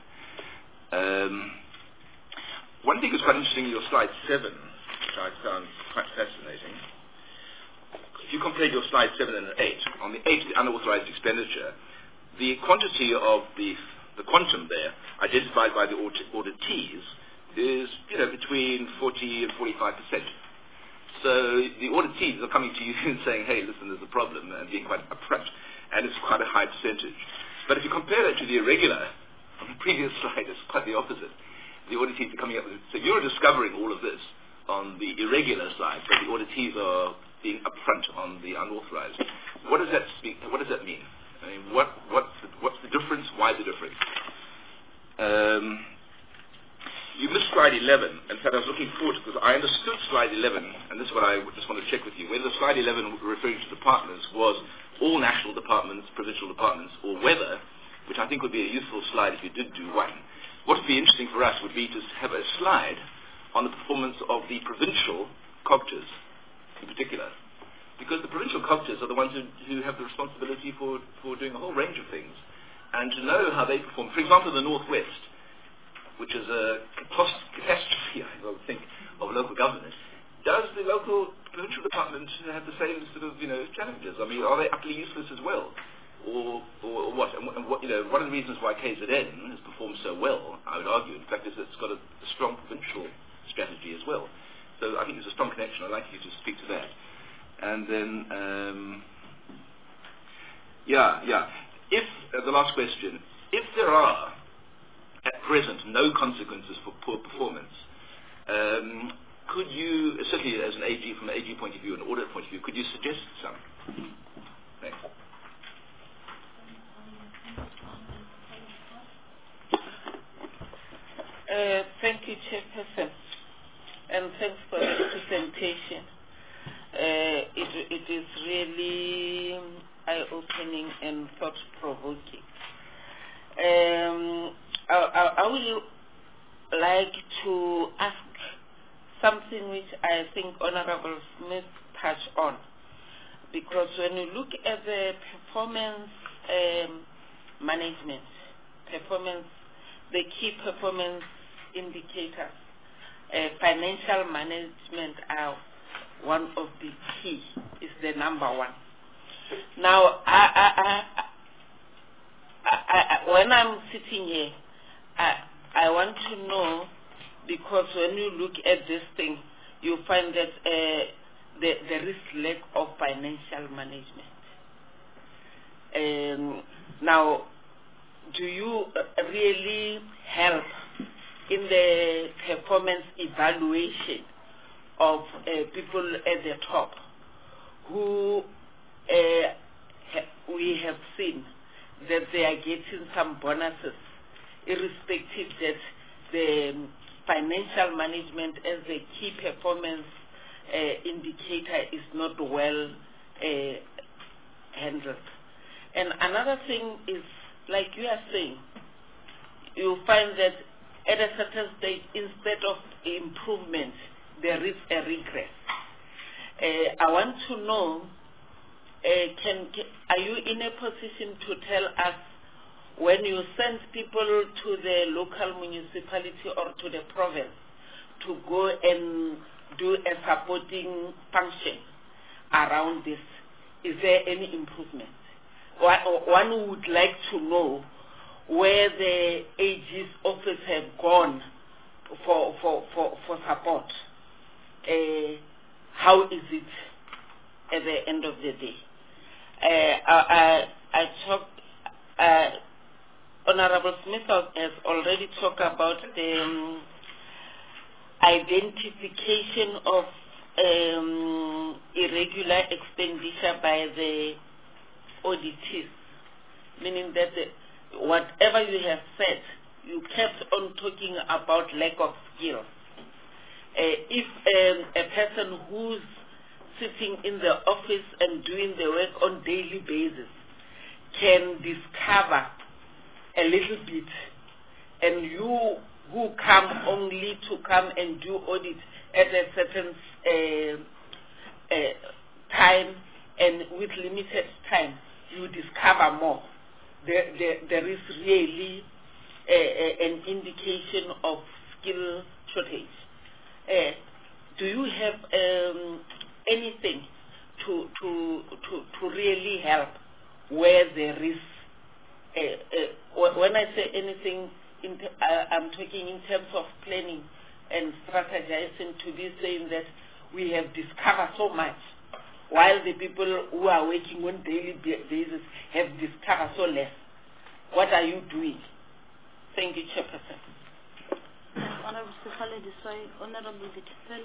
Speaker 5: Um, one thing that's quite interesting in your slide seven, which I found quite fascinating, if you compare your slide seven and eight, on the eight, the unauthorized expenditure, the quantity of the The quantum there, identified by the auditees, is, you know, between forty and forty-five percent. So the auditees are coming to you and saying, hey, listen, there's a problem, and being quite upfront, and it's quite a high percentage. But if you compare that to the irregular, on the previous slide, it's quite the opposite. The auditees are coming up with, so you're discovering all of this on the irregular side, but the auditees are being upfront on the unauthorized. What does that speak, what does that mean? I mean, what, what's, the, what's the difference? Why the difference? Um, you missed slide eleven. In fact, I was looking forward to because I understood slide eleven, and this is what I just want to check with you, whether slide eleven referring to the partners was all national departments, provincial departments, or whether, which I think would be a useful slide if you did do one, what would be interesting for us would be to have a slide on the performance of the provincial COGTAs in particular. Because the provincial COGTAs are the ones who, who have the responsibility for, for doing a whole range of things. And to know how they perform, for example, the Northwest, which is a catastrophe, I would think, of local government, does the local provincial department have the same sort of, you know, challenges? I mean, are they utterly useless as well? Or, or, or what? And, and what, you know, one of the reasons why K Z N has performed so well, I would argue, in fact, is that it's got a, a strong provincial strategy as well. So I think there's a strong connection. I'd like you to speak to that. And then, um, yeah, yeah. If, uh, the last question, if there are, at present, no consequences for poor performance, um, could you, certainly as an A G, from an A G point of view, an audit point of view, could you suggest some? Thanks.
Speaker 6: Uh, thank you, Chairperson, and thanks for the presentation. Uh, it, it is really eye-opening and thought-provoking. Um, I, I, I would like to ask something which I think Honorable Smith touched on, because when you look at the performance um, management, performance, the key performance indicators, uh, financial management are one of the key, is the number one. Now, I, I, I, I, I, when I'm sitting here, I, I want to know, because when you look at this thing, you find that uh, the, there is lack of financial management. Um, now, do you really help in the performance evaluation of uh, people at the top, who uh, ha- we have seen that they are getting some bonuses, irrespective that the um, financial management as a key performance uh, indicator is not well uh, handled. And another thing is, like you are saying, you find that at a certain stage, instead of improvement, there is a regress. Uh, I want to know, uh, can, can, are you in a position to tell us when you send people to the local municipality or to the province to go and do a supporting function around this, is there any improvement? One would like to know where the A G's office have gone for for for, for support. Uh, how is it at the end of the day? Uh, I, I, I talked, uh, Honorable Smith has already talked about the um, identification of um, irregular expenditure by the auditors, meaning that the, whatever you have said, you kept on talking about lack of skill. Uh, if um, a person who's sitting in the office and doing the work on daily basis can discover a little bit, and you who come only to come and do audit at a certain uh, uh, time and with limited time, you discover more. There, there, there is really a, a, an indication of skill shortage. Uh, do you have um, anything to, to, to, to really help where there is, uh, uh, when I say anything, in t- uh, I'm talking in terms of planning and strategizing, to be saying that we have discovered so much, while the people who are working on daily basis have discovered so less. What are you doing? Thank you, Chairperson.
Speaker 1: Honorable Sekale Desai, Honorable Vittel.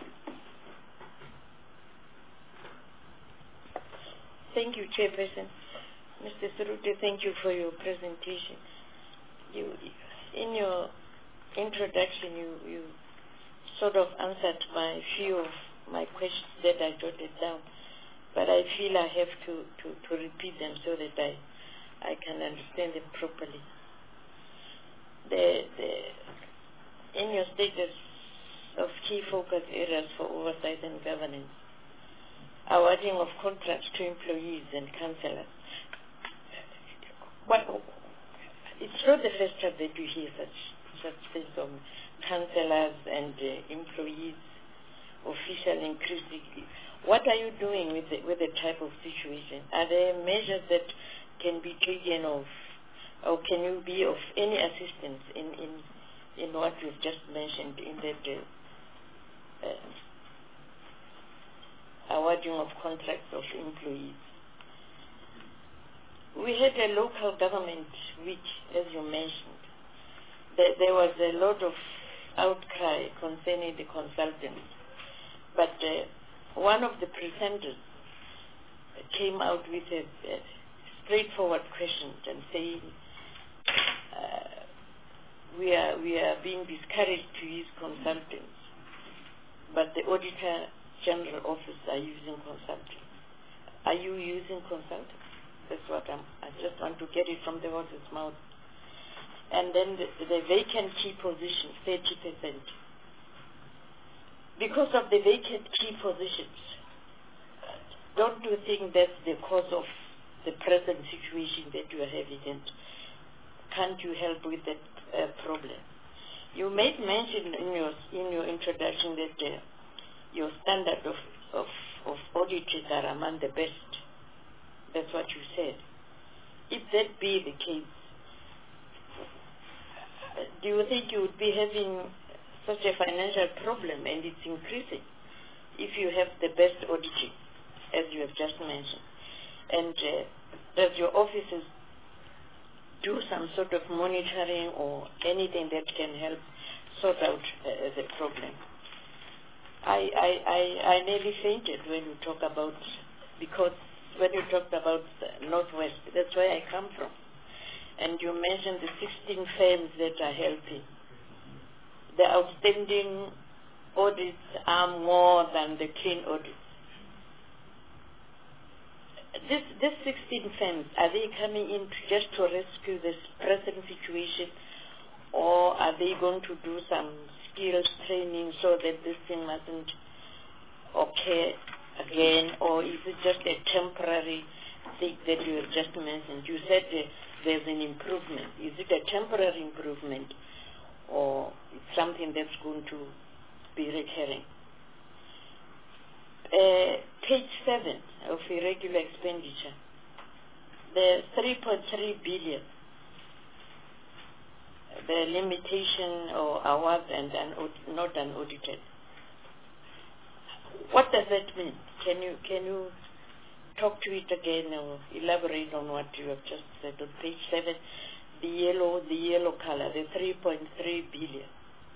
Speaker 7: Thank you, Chairperson. Mister Serute, thank you for your presentation. You, in your introduction, you, you sort of answered my few of my questions that I jotted down, but I feel I have to, to, to repeat them so that I, I can understand them properly. The, the, in your status of key focus areas for oversight and governance, awarding of contracts to employees and councillors. What, it's not the first time that you hear such such things from councillors and uh, employees, official increasingly. What are you doing with the, with the type of situation? Are there measures that can be taken of, or can you be of any assistance in, in, in what you've just mentioned in that uh, uh, awarding of contracts of employees? We had a local government week, as you mentioned. There, there was a lot of outcry concerning the consultants. But uh, one of the presenters came out with a, a straightforward question and saying, uh, we are we are being discouraged to use consultants, but the Auditor General Office are using consultants. Are you using consultants? That's what I'm, I just want to get it from the horse's mouth. And then the, the vacant key position, thirty percent. Because of the vacant key positions, don't you think that's the cause of the present situation that you are having, and can't you help with that uh, problem? You made mention in your in your introduction that uh, your standard of, of, of auditors are among the best. That's what you said. If that be the case, do you think you would be having such a financial problem, and it's increasing, if you have the best auditing, as you have just mentioned? And uh, does your offices do some sort of monitoring or anything that can help sort out uh, the problem? I, I, I, I nearly fainted when you talk about because when you talked about the Northwest, that's where I come from. And you mentioned the sixteen firms that are helping. The outstanding audits are more than the clean audits. This, this sixteen firms, are they coming in to just to rescue this present situation, or are they going to do some skills training so that this thing mustn't occur again, or is it just a temporary thing that you have just mentioned? You said uh, there's an improvement. Is it a temporary improvement, or it's something that's going to be recurring? Uh, page seven of irregular expenditure, the three point three billion, the limitation or awards and un- not unaudited. What does that mean? Can you can you talk to it again or elaborate on what you have just said on page seven? The yellow, the yellow color, the three point three billion.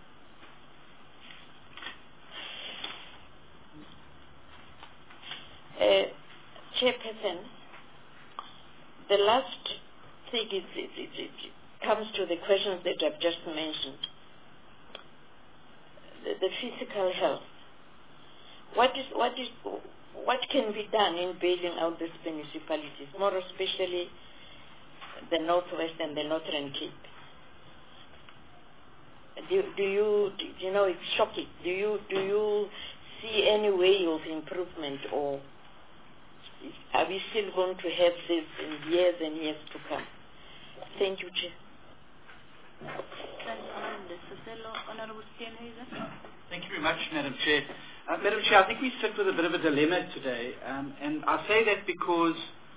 Speaker 7: Uh, Chairperson, the last thing is, it, it, it comes to the questions that I've just mentioned. The, the physical health. What is what is what can be done in bailing out these municipalities, more especially the Northwest and the Northern Cape? Do, do you do, you know it's shocking? Do you do you see any way of improvement, or are we still going to have this in years and years to come? Thank you, Chair.
Speaker 2: Thank you very much, Madam Chair. Uh, Madam Chair, I think we sit with a bit of a dilemma today, um, and I say that because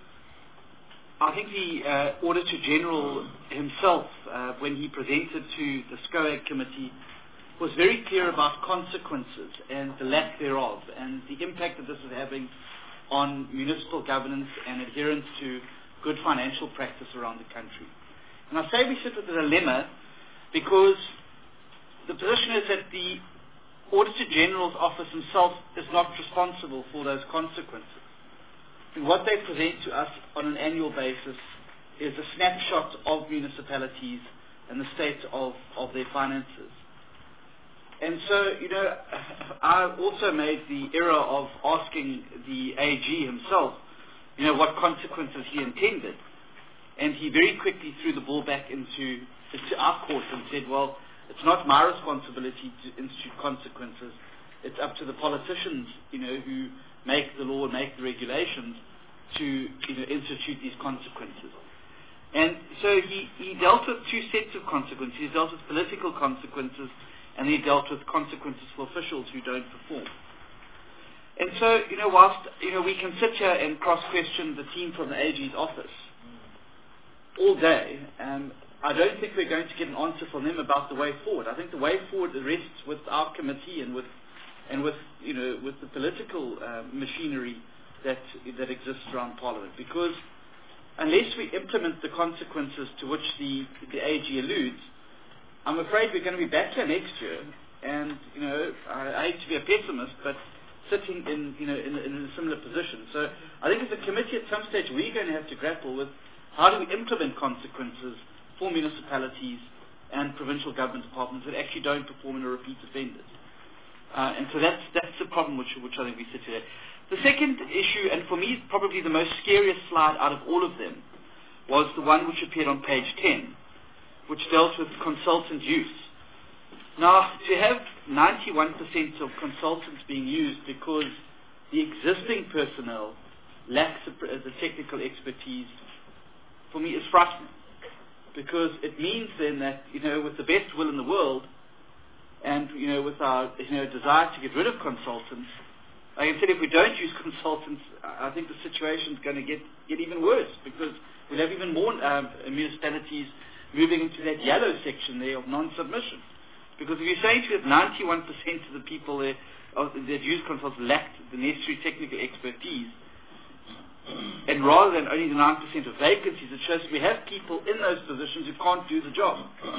Speaker 2: I think the uh, Auditor General himself, uh, when he presented to the SCOAG committee, was very clear about consequences and the lack thereof, and the impact that this is having on municipal governance and adherence to good financial practice around the country. And I say we sit with a dilemma because the position is that the Auditor General's office himself is not responsible for those consequences. And what they present to us on an annual basis is a snapshot of municipalities and the state of, of their finances. And so, you know, I also made the error of asking the A G himself, you know, what consequences he intended. And he very quickly threw the ball back into, into our court and said, well, it's not my responsibility to institute consequences. It's up to the politicians, you know, who make the law and make the regulations to, you know, institute these consequences. And so he, he dealt with two sets of consequences. He dealt with political consequences, and he dealt with consequences for officials who don't perform. And so, you know, whilst, you know, we can sit here and cross-question the team from the A G's office all day, um, I don't think we're going to get an answer from them about the way forward. I think the way forward rests with our committee and with, and with, you know, with the political uh, machinery that that exists around Parliament. Because unless we implement the consequences to which the the A G alludes, I'm afraid we're going to be back here next year, and, you know, I, I hate to be a pessimist, but sitting in, you know, in, in a similar position. So I think as a committee at some stage we're going to have to grapple with how do we implement consequences for municipalities and provincial government departments that actually don't perform and are repeat offenders. Uh, and so that's, that's the problem which, which I think we sit today. The second issue, and for me probably the most scariest slide out of all of them, was the one which appeared on page ten, which dealt with consultant use. Now, to have ninety-one percent of consultants being used because the existing personnel lacks the, the technical expertise, for me is frightening. Because it means then that, you know, with the best will in the world, and, you know, with our, you know, desire to get rid of consultants, I can tell you if we don't use consultants, I think the situation is going to get, get even worse, because we'll have even more um, municipalities moving into that yellow section there of non-submission. Because if you're saying to us ninety-one percent of the people there, of, that use consultants lacked the necessary technical expertise, and rather than only the nine percent of vacancies, it shows we have people in those positions who can't do the job.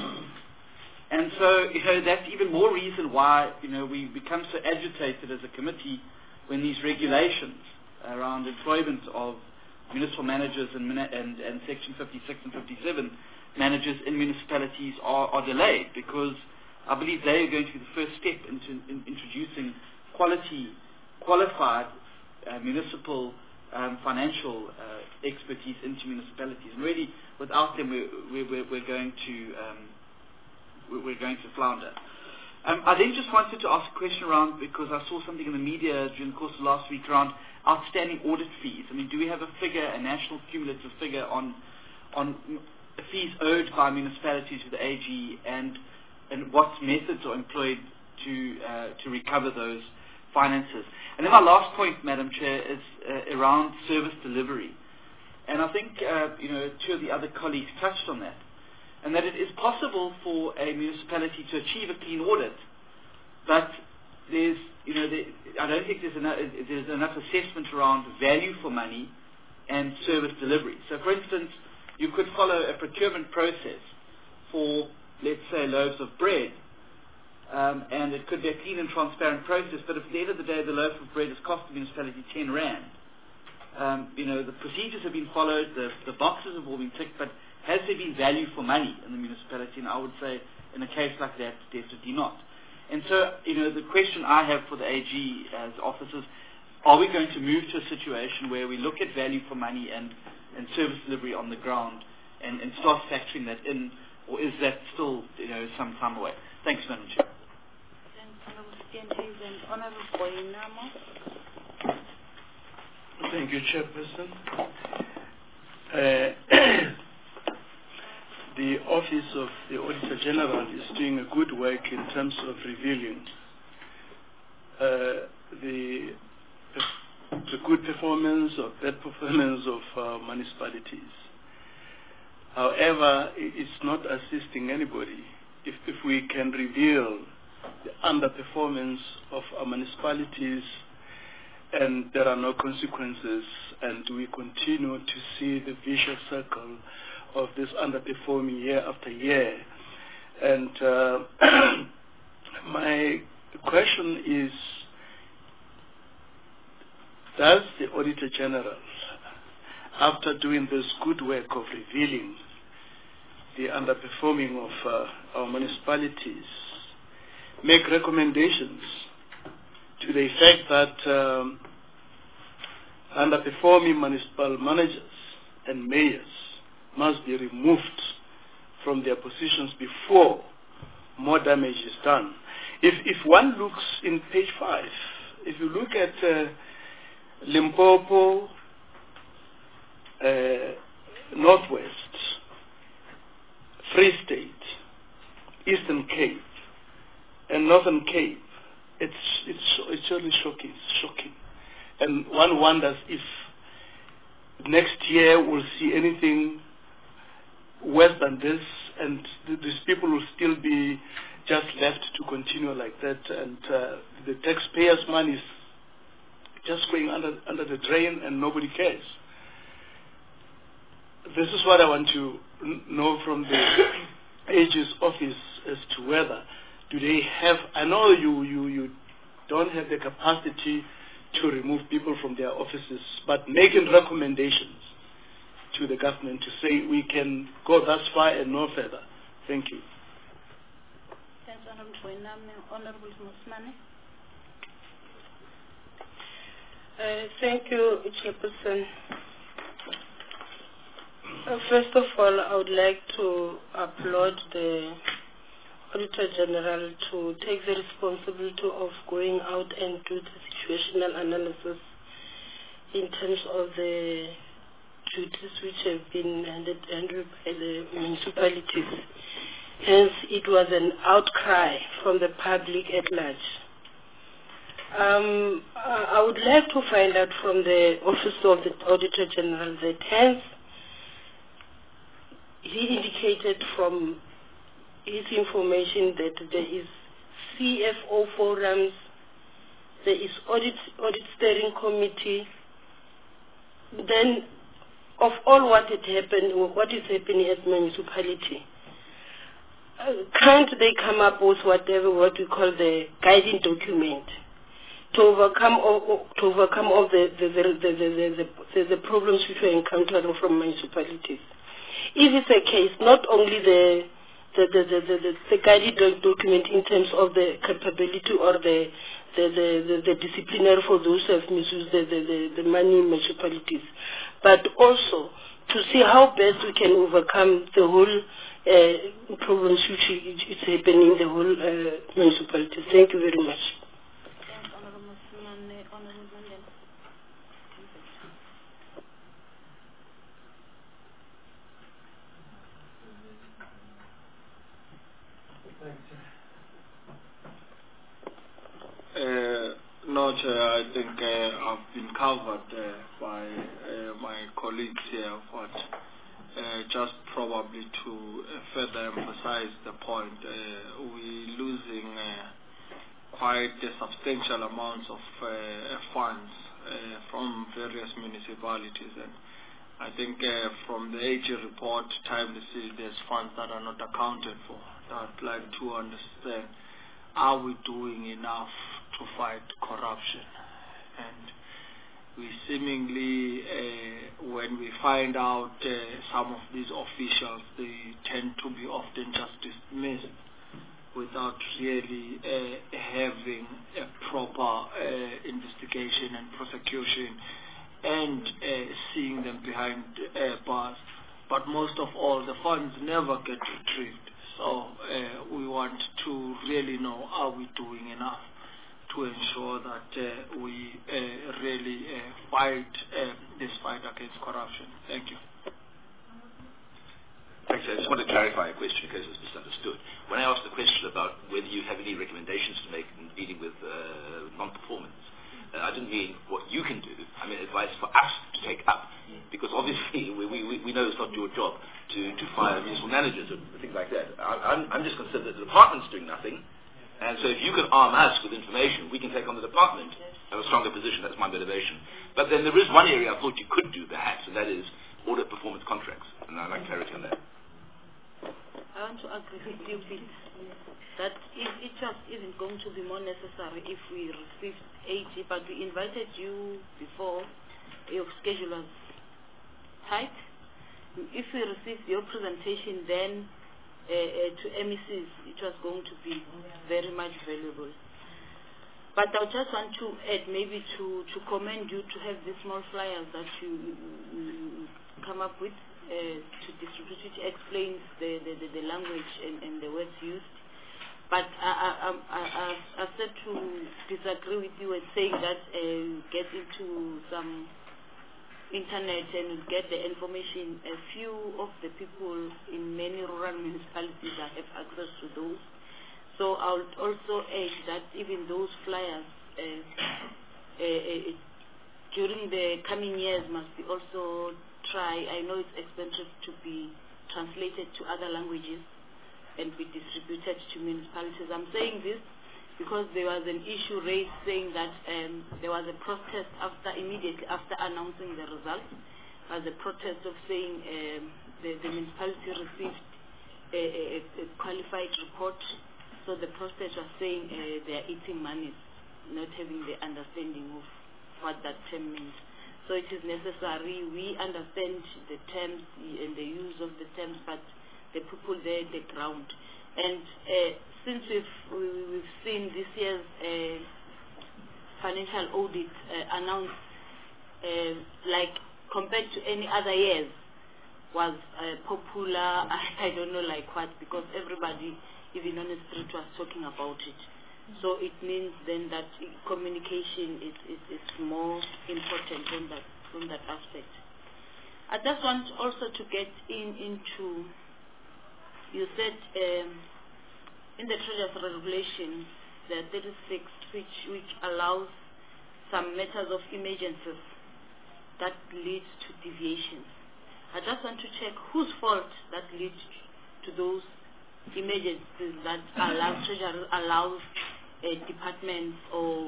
Speaker 2: And so, you know, that's even more reason why, you know, we become so agitated as a committee when these regulations around employment of municipal managers and, and, and Section fifty-six and fifty-seven managers in municipalities are, are delayed, because I believe they are going to be the first step into in introducing quality, qualified uh, municipal um, financial uh, expertise into municipalities. And really, without them, we're, we're, we're going to um, we're going to flounder. Um, I then just wanted to ask a question around, because I saw something in the media during the course of last week around outstanding audit fees. I mean, do we have a figure, a national cumulative figure on on fees owed by municipalities to the A G, and and what methods are employed to uh, to recover those finances? And then my last point, Madam Chair, is uh, around service delivery. And I think uh, you know two of the other colleagues touched on that, and that it is possible for a municipality to achieve a clean audit, but there's you know there, I don't think there's enough, there's enough assessment around value for money and service delivery. So, for instance, you could follow a procurement process for, let's say, loaves of bread, um, and it could be a clean and transparent process, but if at the end of the day the loaf of bread has cost the municipality ten rand, um, you know, the procedures have been followed, the, the boxes have all been ticked, but has there been value for money in the municipality? And I would say, in a case like that, definitely not. And so, you know, the question I have for the A G as officers, are we going to move to a situation where we look at value for money and and service delivery on the ground, and, and start factoring that in, or is that still, you know, some time away? Thanks, Madam Chair.
Speaker 3: Thank you, Chairperson. Uh, the Office of the Auditor General is doing a good work in terms of revealing uh, the the good performance or bad performance of uh, municipalities. However, it's not assisting anybody if, if we can reveal the underperformance of our municipalities and there are no consequences, and we continue to see the vicious circle of this underperforming year after year. And uh, my question is, does the Auditor General, after doing this good work of revealing the underperforming of uh, our municipalities, make recommendations to the effect that um, underperforming municipal managers and mayors must be removed from their positions before more damage is done? If, if one looks in page five, if you look at uh, Limpopo, uh, Northwest, Free State, Eastern Cape, and Northern Cape, it's it's it's really shocking. It's shocking, and one wonders if next year we'll see anything worse than this, and th these people will still be just left to continue like that, and uh, the taxpayers' money is just going under under the drain, and nobody cares. This is what I want to know from the A G's office as to whether do they have. I know you you you don't have the capacity to remove people from their offices, but making recommendations to the government to say we can go thus far and no further. Thank you.
Speaker 1: Thanks, Honourable Musmane.
Speaker 8: Uh, thank you, Chairperson. Uh, first of all, I would like to applaud the Auditor General to take the responsibility of going out and do the situational analysis in terms of the duties which have been handed, handled by the municipalities. Hence, it was an outcry from the public at large. Um, I would like to find out from the Office of the Auditor General that hence he indicated from his information that there is C F O forums, there is audit, audit steering committee. Then of all what had happened, what is happening at municipality, uh, can't they come up with whatever what we call the guiding document to overcome all, to overcome all the the the, the, the, the, the, the problems which we're encountering from municipalities. If it's a case, not only the the the the, the, the, the guided document in terms of the capability or the the, the, the, the disciplinary for those who have misused the, the, the, the money in municipalities, but also to see how best we can overcome the whole uh, problems which is happening in the whole uh, municipalities. Thank you very much.
Speaker 9: Uh, no, Chair, I think uh, I've been covered uh, by uh, my colleagues here, but uh, just probably to uh, further emphasize the point, uh, we're losing uh, quite a substantial amounts of uh, funds uh, from various municipalities, and I think uh, from the A G report, timely see there's funds that are not accounted for. I'd like to understand, are we doing enough to fight corruption? And we seemingly, uh, when we find out uh, some of these officials, they tend to be often just dismissed without really uh, having a proper uh, investigation and prosecution and uh, seeing them behind uh, bars. But most of all, the funds never get retrieved. So uh, we want to really know, are we doing enough to ensure that uh, we uh, really uh, fight uh, this fight against corruption? Thank you.
Speaker 5: Thanks. I just want to clarify a question in case it's misunderstood. When I asked the question about whether you have any recommendations to make in dealing with uh, non-performance, uh, I didn't mean what you can do. I mean advice for us to take up, because obviously we, we, we know it's not your job to, to fire municipal managers or things like that. I, I'm, I'm just concerned that the department's doing nothing, and so if you can arm us with information, we can take on the department have a stronger position. That's my motivation. But then there is one area I thought you could do perhaps, and that is audit performance contracts, and I'd like clarity on that.
Speaker 1: I want to agree with you, Pete, that if it just isn't going to be more necessary if we received eighty, but we invited you before, your schedule was tight. If we received your presentation then uh, uh, to M E Cs, it was going to be very much valuable. But I just want to add, maybe to, to commend you to have these small flyers that you, you come up with uh, to distribute, which explains the, the, the, the language and, and the words used. But I, I, I, I, I said to disagree with you and saying that uh, get into some internet and get the information. A few of the people in many rural municipalities that have access to those. So I would also add that even those flyers uh, uh, uh, during the coming years must be also try, I know it's expensive to be translated to other languages and be distributed to municipalities. I'm saying this because there was an issue raised saying that um, there was a protest after, immediately after announcing the results, there was a protest of saying um, the, the municipality received a, a, a qualified report. So the protest was saying uh, they are eating money, not having the understanding of what that term means. So it is necessary we understand the terms and the use of the terms, but the people there, the ground. And uh, since we've, we, we've seen this year's uh, financial audit uh, announced, uh, like compared to any other years, was uh, popular, I, I don't know like what, because everybody, even on the street, was talking about it. Mm-hmm. So it means then that communication is, is, is more important from that, from that aspect. I just want also to get in into, you said um, in the Treasurer's regulation, there are thirty-six which, which allows some matters of emergencies that lead to deviations. I just want to check whose fault that leads to those emergencies that allow Treasury allows uh, departments or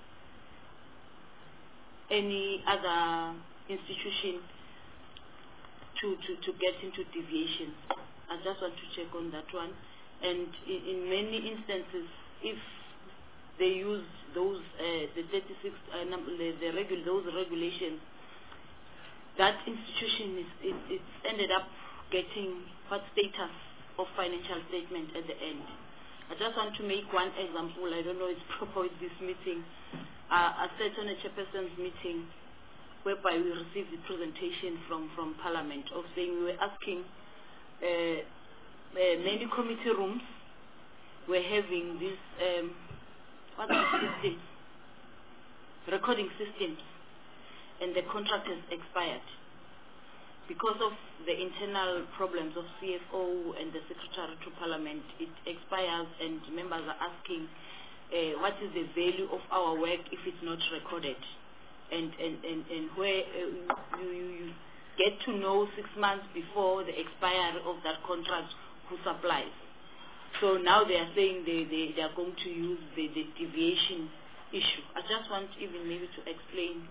Speaker 1: any other institution to, to, to get into deviation. I just want to check on that one. And in, in many instances, if they use those uh, the thirty-six uh, number, the, the regu those regulations, that institution is it, it's ended up getting what status of financial statement at the end. I just want to make one example. I don't know it's proper with this meeting. Uh, I sat on a chairperson's meeting whereby we received the presentation from, from Parliament of saying we were asking uh, uh, many committee rooms were having these um, what are the systems? Recording systems, and the contract has expired. Because of the internal problems of C F O and the Secretary to Parliament, it expires and members are asking uh, what is the value of our work if it's not recorded. And, and, and, and where uh, you, you get to know six months before the expiry of that contract who supplies. So now they are saying they, they, they are going to use the, the deviation issue. I just want even maybe to explain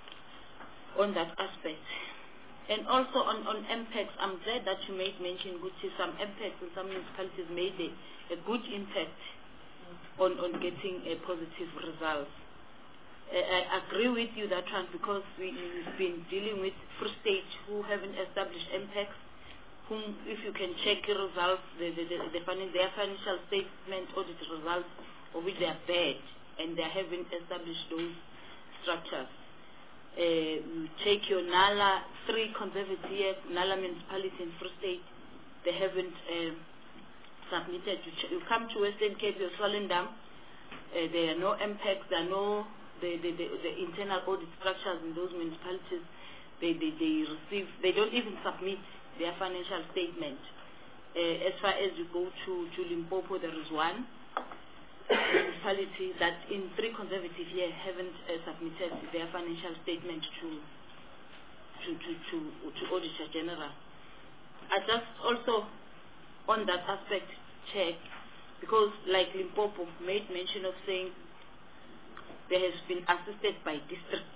Speaker 1: on that aspect. And also on, on M PECs, I'm glad that you made mention, Gucci, some M PECs and some municipalities made a, a good impact on, on getting a positive result. Uh, I agree with you that one because we, we've been dealing with Free State who haven't established M PECs, whom if you can check the results, the, the, the, the, their financial statement audit results, of which they are bad, and they haven't established those structures. Uh, you take your Nala, three conservative years, Nala municipality in Free State, they haven't uh, submitted. You, ch you come to Western Cape, you're Swellendam, uh, there are no M PECs, there are no the, the, the, the internal audit structures in those municipalities. They, they, they receive, they don't even submit their financial statement. Uh, as far as you go to, to Limpopo, there is one municipality that in three consecutive years haven't uh, submitted their financial statement to to, to, to, to Auditor General. I just also, on that aspect, check, because like Limpopo made mention of saying there has been assisted by districts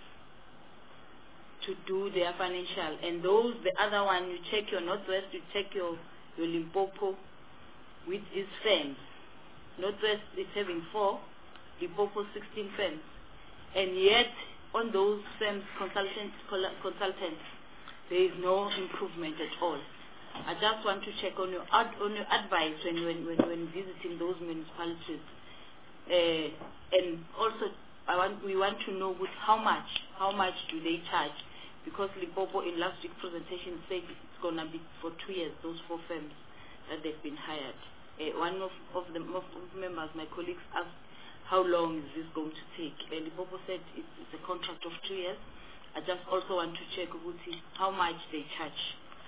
Speaker 1: to do their financial, and those, the other one, you check your Northwest, you check your, your Limpopo with these firms. Northwest is having four, Limpopo sixteen firms, and yet on those firms, consultants, consultants, there is no improvement at all. I just want to check on your, ad, on your advice when, when, when, when visiting those municipalities, uh, and also I want, we want to know with how much, how much do they charge? Because Limpopo in last week's presentation said it's going to be for two years, those four firms that they've been hired. Uh, one of, of the of members, my colleagues, asked how long is this going to take. Uh, Limpopo said it's, it's a contract of two years. I just also want to check with you how much they charge.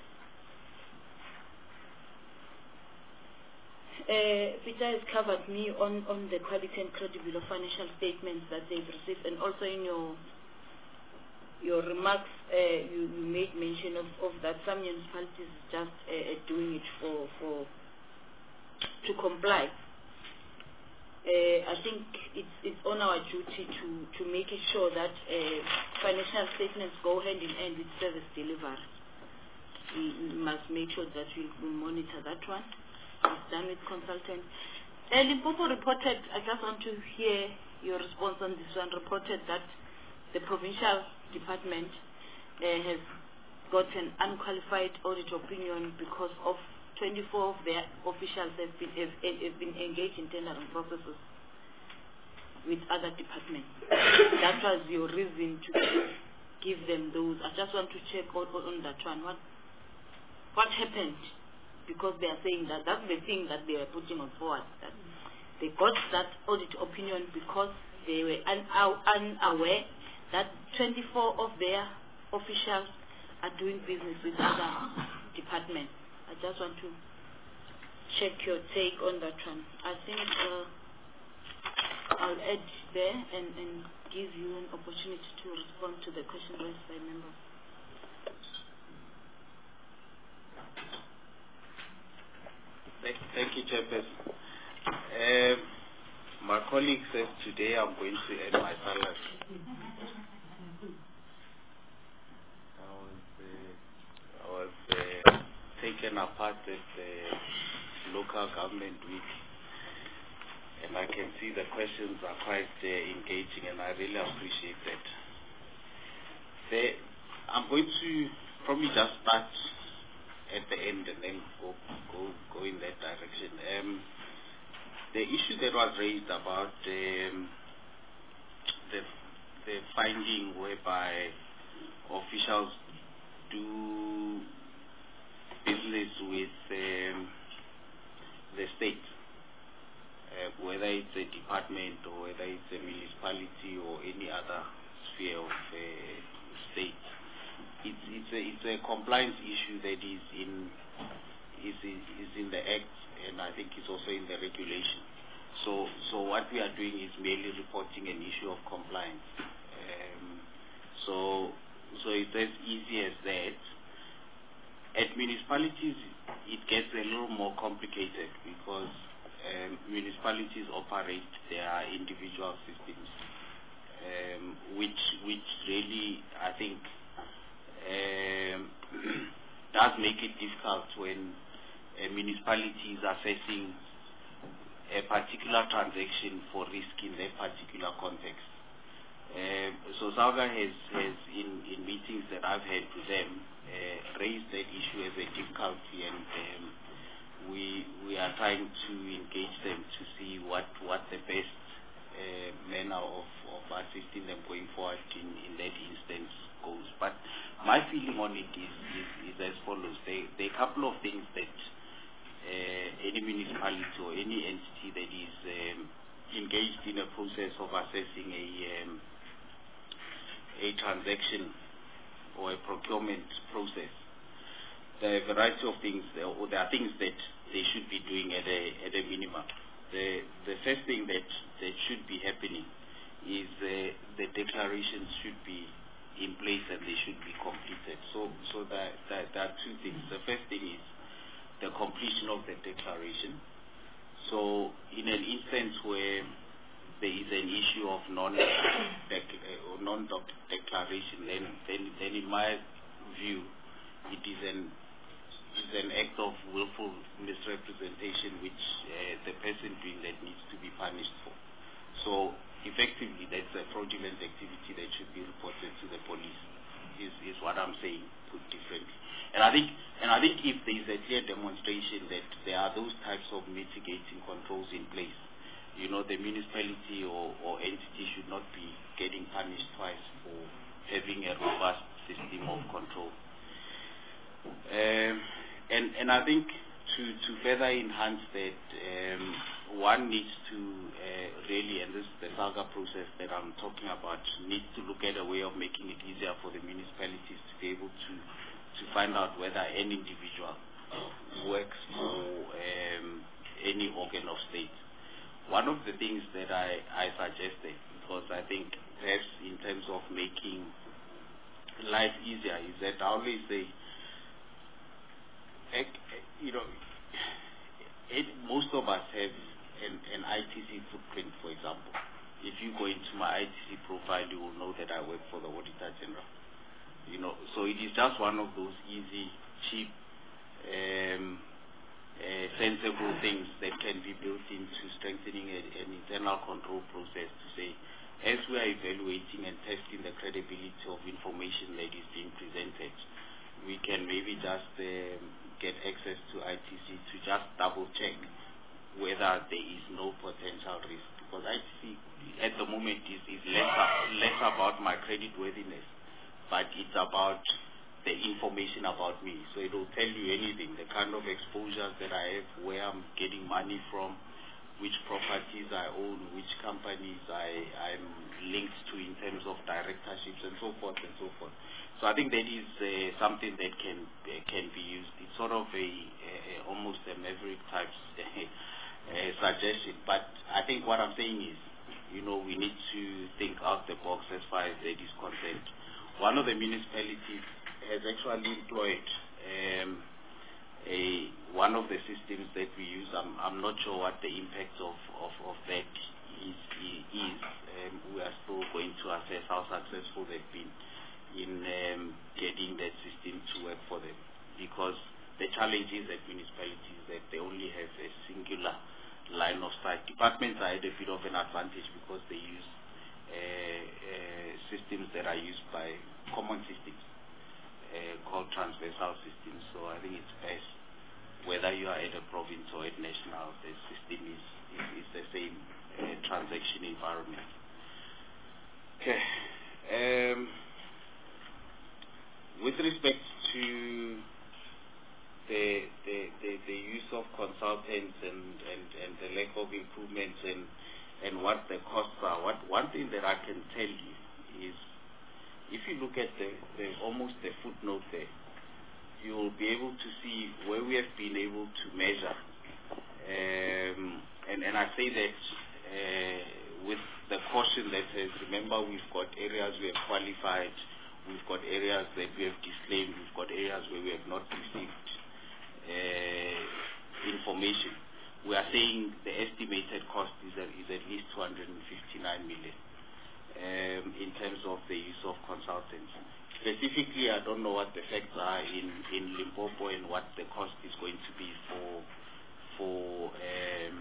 Speaker 1: Uh, Peter has covered me on, on the quality and credibility of financial statements that they've received, and also in your your remarks, uh, you, you made mention of, of that some municipalities just uh, doing it for, for to comply. Uh, I think it's, it's on our duty to, to make it sure that uh, financial statements go hand in hand with service delivery. We, we must make sure that we, we monitor that one. It's done with consultants. Uh, Limpopo reported, I just want to hear your response on this one, reported that the provincial department uh, has got an unqualified audit opinion because of twenty-four of their officials have been, have, have been engaged in tendering processes with other departments. That was your reason to give them those. I just want to check on, on that one. What, what happened? Because they are saying that that's the thing that they are putting on forward. That they got that audit opinion because they were un, unaware that twenty-four of their officials are doing business with other departments. I just want to check your take on that one. I think uh, I'll add there and, and give you an opportunity to respond to the question raised by members.
Speaker 4: Thank, thank you, Chairperson. Um, my colleague says today I'm going to end my salary. I was, uh, I was uh, taken apart at the local government week. and I can see the questions are quite uh, engaging, and I really appreciate that. The, I'm going to probably just start at the end and then go go go in that direction. Um, the issue that was raised about um, the the finding whereby officials do business with um, the state, uh, whether it's a department or whether it's a municipality or any other sphere of uh, state. It's, it's, a, it's a compliance issue that is in, is, is in the Act, and I think it's also in the regulation. So, so what we are doing is merely reporting an issue of compliance. Um, so, so it's as easy as that. At municipalities, it gets a little more complicated because um, municipalities operate their individual systems, um, which, which really, I think, um, does make it difficult when a municipality is assessing a particular transaction for risk in that particular context. Um, so SALGA has, has in, in meetings that I've had with them, uh, raised that issue as a difficulty, and um, we we are trying to engage them to see what, what the best uh, manner of, of assisting them going forward in, in that instance goes. But my feeling on it is, is, is as follows. There, there are a couple of things that uh, any municipality or any entity that is um, engaged in a process of assessing a um, a transaction or a procurement process. There are a variety of things, or there are things that they should be doing at a at a minimum. The the first thing that that should be happening is uh, the declarations should be in place and they should be completed. So so that, that there are two things. The first thing is the completion of the declaration. So in an instance where there is an issue of non or non declaration, then, then then in my view it is an is an act of willful misrepresentation which uh, the person doing that needs to be punished for. So effectively that's a fraudulent activity that should be reported to the police, is, is what I'm saying, put differently. And I think and I think if there is a clear demonstration that there are those types of mitigating controls in place, you know, the municipality or, or entity should not be getting punished twice for having a robust system of control. Um, and, and I think to, to further enhance that, um, one needs to uh, really, and this is the SALGA process that I'm talking about, needs to look at a way of making it easier for the municipalities to be able to, to find out whether an individual works for um, any organ of state. One of the things that I, I suggested, because I think perhaps in terms of making life easier, is that I always say, you know, it, most of us have an, an I T C footprint, for example. If you go into my I T C profile, you will know that I work for the Auditor General. You know, so it is just one of those easy, cheap, um, Uh, sensible things that can be built into strengthening a, an internal control process to say, as we are evaluating and testing the credibility of information that is being presented, we can maybe just um, get access to I T C to just double check whether there is no potential risk. Because I T C at the moment is, is less, less about my credit worthiness, but it's about the information about me. So it will tell you anything, the kind of exposures that I have, where I'm getting money from, which properties I own, which companies I, I'm linked to in terms of directorships and so forth and so forth. So I think that is uh, something that can uh, can be used. It's sort of a, a almost a maverick type uh, suggestion. But I think what I'm saying is, you know, we need to think out the box as far as that is concerned. One of the municipalities has actually employed um, a one of the systems that we use. I'm, I'm not sure what the impact of, of, of that is. is. Um, we are still going to assess how successful they've been in um, getting that system to work for them, because the challenge is at municipalities that they only have a singular line of sight. Departments are at a bit of an advantage because they use uh, uh, systems that are used by common systems uh, called transversal systems. So I think it's best, whether you are at a province or at national, the system is, is, is the same uh, transaction environment. Okay. Um, with respect to the, the, the, the use of consultants and, and, and the lack of improvements and, and what the costs are, what, one thing that I can tell you is, if you look at the, the almost the footnote there, you will be able to see where we have been able to measure. Um, and, and I say that uh, with the caution that says, remember, we've got areas we have qualified, we've got areas that we have disclaimed, we've got areas where we have not received uh, information. We are saying the estimated cost is at, is at least two hundred fifty-nine million um, in terms of the use of consultants. Specifically, I don't know what the facts are in, in Limpopo and what the cost is going to be for for um,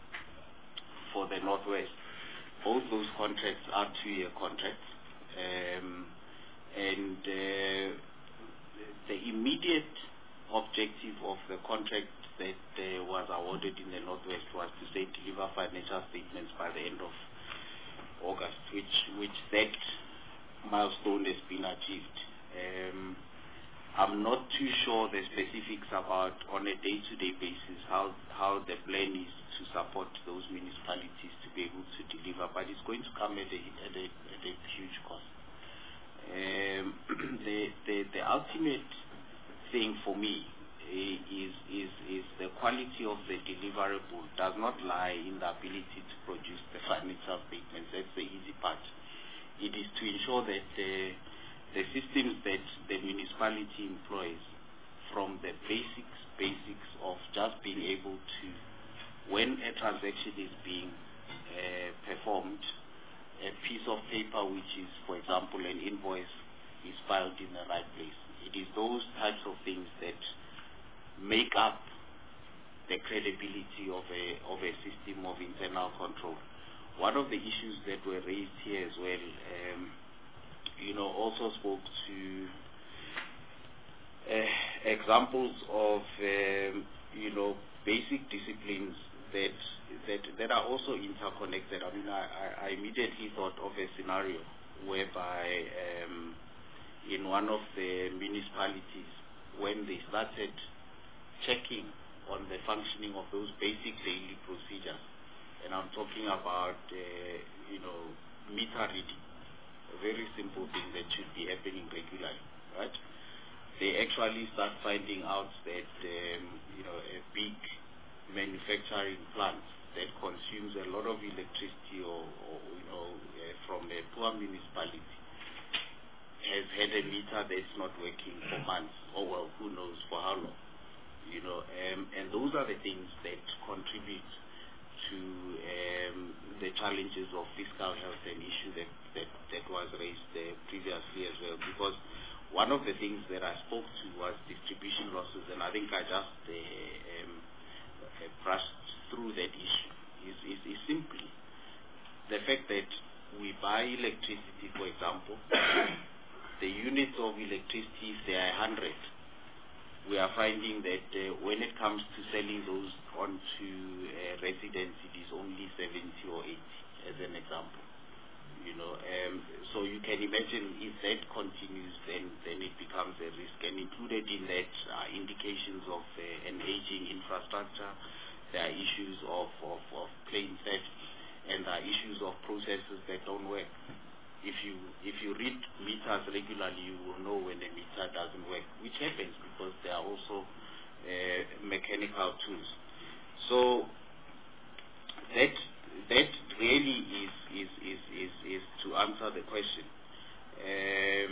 Speaker 4: for the Northwest. Both those contracts are two-year contracts, um, and uh, the immediate objective of the contract that uh, was awarded in the Northwest was to say deliver financial statements by the end of August, which which that milestone has been achieved. Um, I'm not too sure the specifics about, on a day-to-day basis, how how the plan is to support those municipalities to be able to deliver, but it's going to come at a at a, at a huge cost. Um, the, the the ultimate thing for me is is is the quality of the deliverable does not lie in the ability to produce the financial statements. That's the easy part. It is to ensure that the the systems that the municipality employs, from the basics basics of just being able to, when a transaction is being uh, performed, a piece of paper which is, for example, an invoice, is filed in the right place. It is those types of things that make up the credibility of a of a system of internal control. One of the issues that were raised here as well, um, you know, also spoke to uh, examples of um, you know, basic disciplines that that that are also interconnected. I mean, I, I immediately thought of a scenario whereby um, in one of the municipalities, when they started checking on the functioning of those basic daily procedures, and I'm talking about uh, you know, meter reading, a very simple thing that should be happening regularly, right? They actually start finding out that um, you know, a big manufacturing plant that consumes a lot of electricity, or, or you know, uh, from a poor municipality, has had a meter that's not working for months, or well, who knows for how long, you know, um, and those are the things that contribute to um, the challenges of fiscal health, an issue that, that, that was raised uh, previously as well, because one of the things that I spoke to was distribution losses, and I think I just uh, um, uh, brushed through that issue, is, is, is simply the fact that we buy electricity, for example, the units of electricity, if they are one hundred, we are finding that uh, when it comes to selling those onto uh, residents, it is only seventy or eighty, as an example. You know, um, so you can imagine if that continues, then then it becomes a risk. And included in that are indications of uh, an aging infrastructure. There are issues of, of, of plain theft, and there are issues of processes that don't work. If you if you read meters regularly, you will know when a meter doesn't work, which happens because they are also uh, mechanical tools. So that that really is is is is, is to answer the question. Um,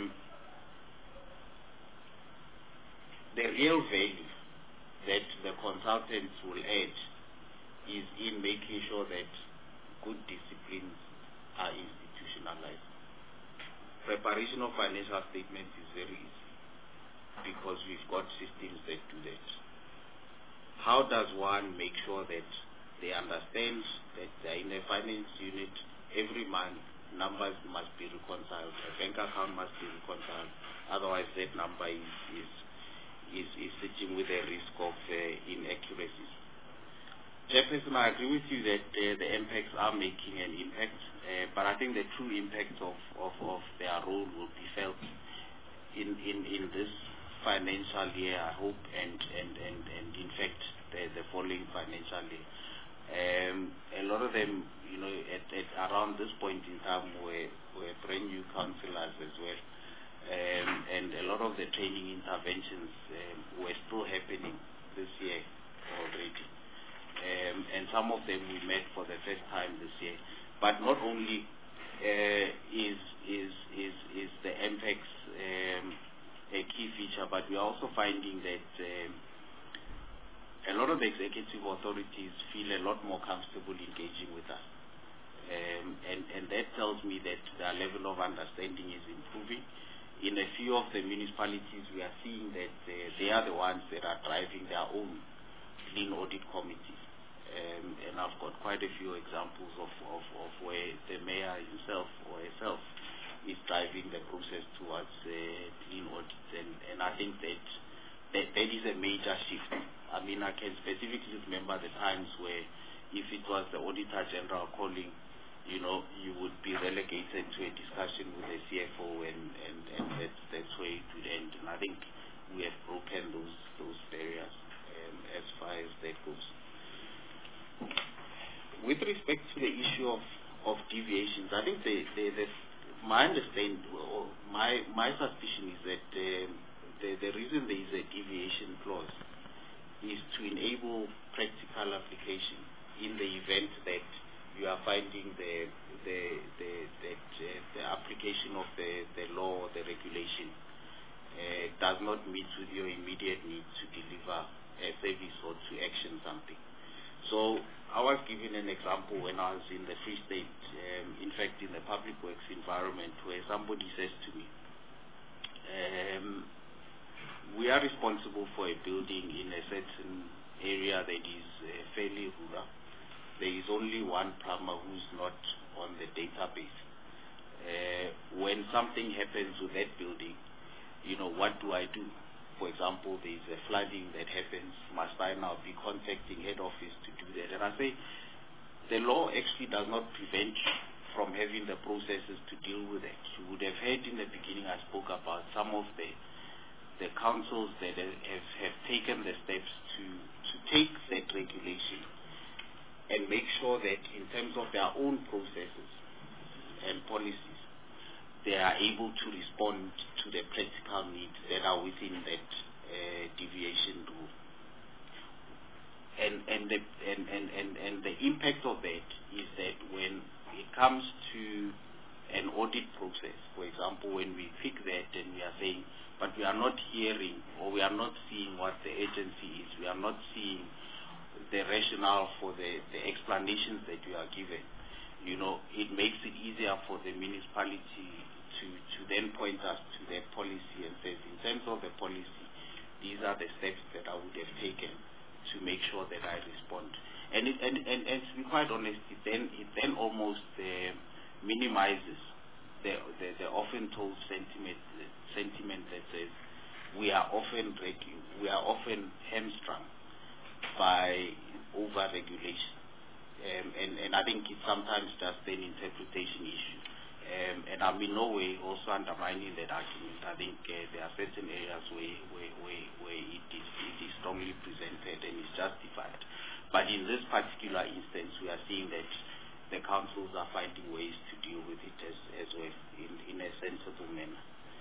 Speaker 4: the real value that the consultants will add is in making sure that good disciplines are institutionalized. Preparation of financial statements is very easy because we've got systems that do that. How does one make sure that they understand that they're in a finance unit. Every month, numbers must be reconciled. A bank account must be reconciled. Otherwise, that number is is is, is sitting with a risk of uh, inaccuracies. Chairperson, I agree with you that uh, the M PACs are making an impact, uh, but I think the true impact of, of, of their role will be felt in, in, in this financial year, I hope, and, and, and, and in fact, the, the following financial year. Um, a lot of them, you know, at, at around this point in time were, were brand new councillors as well. Um, and a lot of the training interventions um, were still happening this year already. Um, and some of them we met for the first time this year. But not only uh, is, is, is, is the M PACs um, a key feature, but we're also finding that um, a lot of the executive authorities feel a lot more comfortable engaging with us. Um, and, and that tells me that their level of understanding is improving. In a few of the municipalities, we are seeing that uh, they are the ones that are driving their own clean audit committees. Um, and I've got quite a few examples of, of, of where the mayor himself or herself is driving the process towards uh, clean audits. And, and I think that, that that is a major shift. I mean, I can specifically remember the times where if it was the Auditor General calling, you know, you would be relegated to a discussion with the C F O, and, and, and that's, that's where it would end. And I think we have broken those, those barriers um, as far as that goes. With respect to the issue of, of deviations, I think the, the, the, my understanding, or my, my suspicion is that um, the, the reason there is a deviation clause is to enable practical application in the event that you are finding the the the, that, uh, the application of the, the law or the regulation uh, does not meet with your immediate need to deliver a service or to action something. So I was given an example when I was in the Free State, um, in fact in the public works environment, where somebody says to me, um, we are responsible for a building in a certain area that is uh, fairly rural. There is only one plumber who's not on the database. Uh, when something happens with that building, you know, what do I do? For example, there is a flooding that happens. Must I now be contacting head office to do that? And I say, the law actually does not prevent you from having the processes to deal with it. You would have heard in the beginning I spoke about some of the the councils that have, have taken the steps to, to take that regulation and make sure that in terms of their own processes and policies, they are able to respond to the practical needs that are within that uh, deviation rule. And, and, the, and, and, and, and the impact of that is that when it comes to an audit process, for example, when we pick that and we are saying, but we are not hearing or we are not seeing what the agency is, we are not seeing the rationale for the, the explanations that we are given, you know, it makes it easier for the municipality to, to then point us to their policy and says, in terms of the policy, these are the steps that I would have taken to make sure that I respond. And, it, and, and, and to be quite honest, it then, it then almost uh, minimizes the, the, the often told sentiment, sentiment that says we are often we are often hamstrung by over-regulation. Um, and, and I think it's sometimes just an interpretation issue. Um, and I'm in no way also undermining that argument. I think uh, there are certain areas where, where, where, where it, is, it is strongly presented and is justified. But in this particular instance, we are seeing that the councils are finding ways to deal with it as, as well in, in a sensible manner.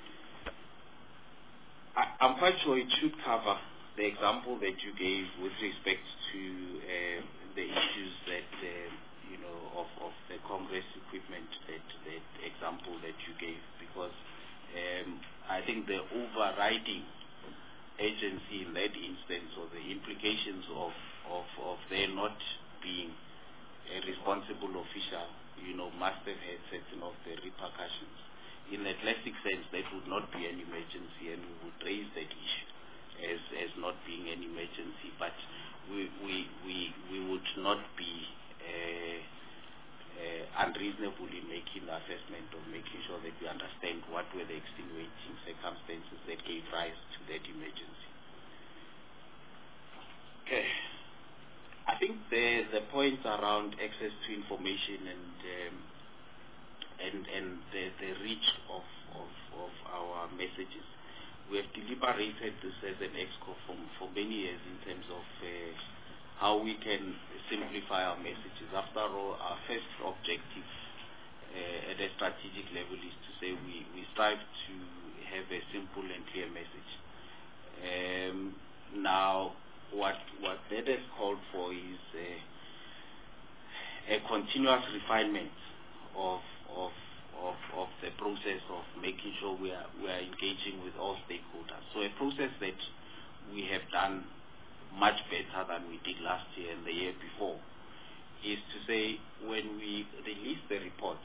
Speaker 4: I, I'm quite sure it should cover the example that you gave with respect to uh, the issues that, uh, you know, of, of the Congress equipment, that, that example that you gave, because um, I think the overriding agency in that instance, or the implications of, of, of there not being a responsible official, you know, must have had certain of the repercussions. In a classic sense, that would not be an emergency, and we would raise that issue as, as not being an emergency. But we we we we would not be uh, uh, unreasonable in making the assessment of making sure that we understand what were the extenuating circumstances that gave rise to that emergency. Okay. I think the the points around access to information and um, and and the, the reach of, of of our messages. We have deliberated this as an EXCO for, for many years in terms of uh, how we can simplify our messages. After all, our first objective uh, at a strategic level is to say we, we strive to have a simple and clear message. Um, now, what what that has called for is uh, a continuous refinement of of Of, of the process of making sure we are we are engaging with all stakeholders. So a process that we have done much better than we did last year and the year before is to say when we release the report,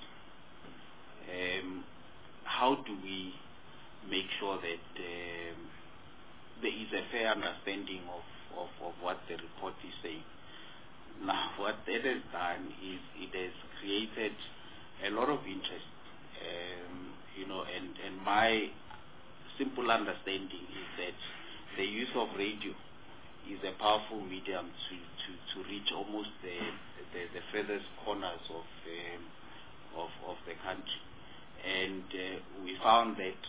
Speaker 4: um, how do we make sure that um, there is a fair understanding of, of, of what the report is saying. Now what that has done is it has created a lot of interest. Um, you know, and, and my simple understanding is that the use of radio is a powerful medium to, to, to reach almost the, the, the furthest corners of, um, of, of the country. And uh, we found that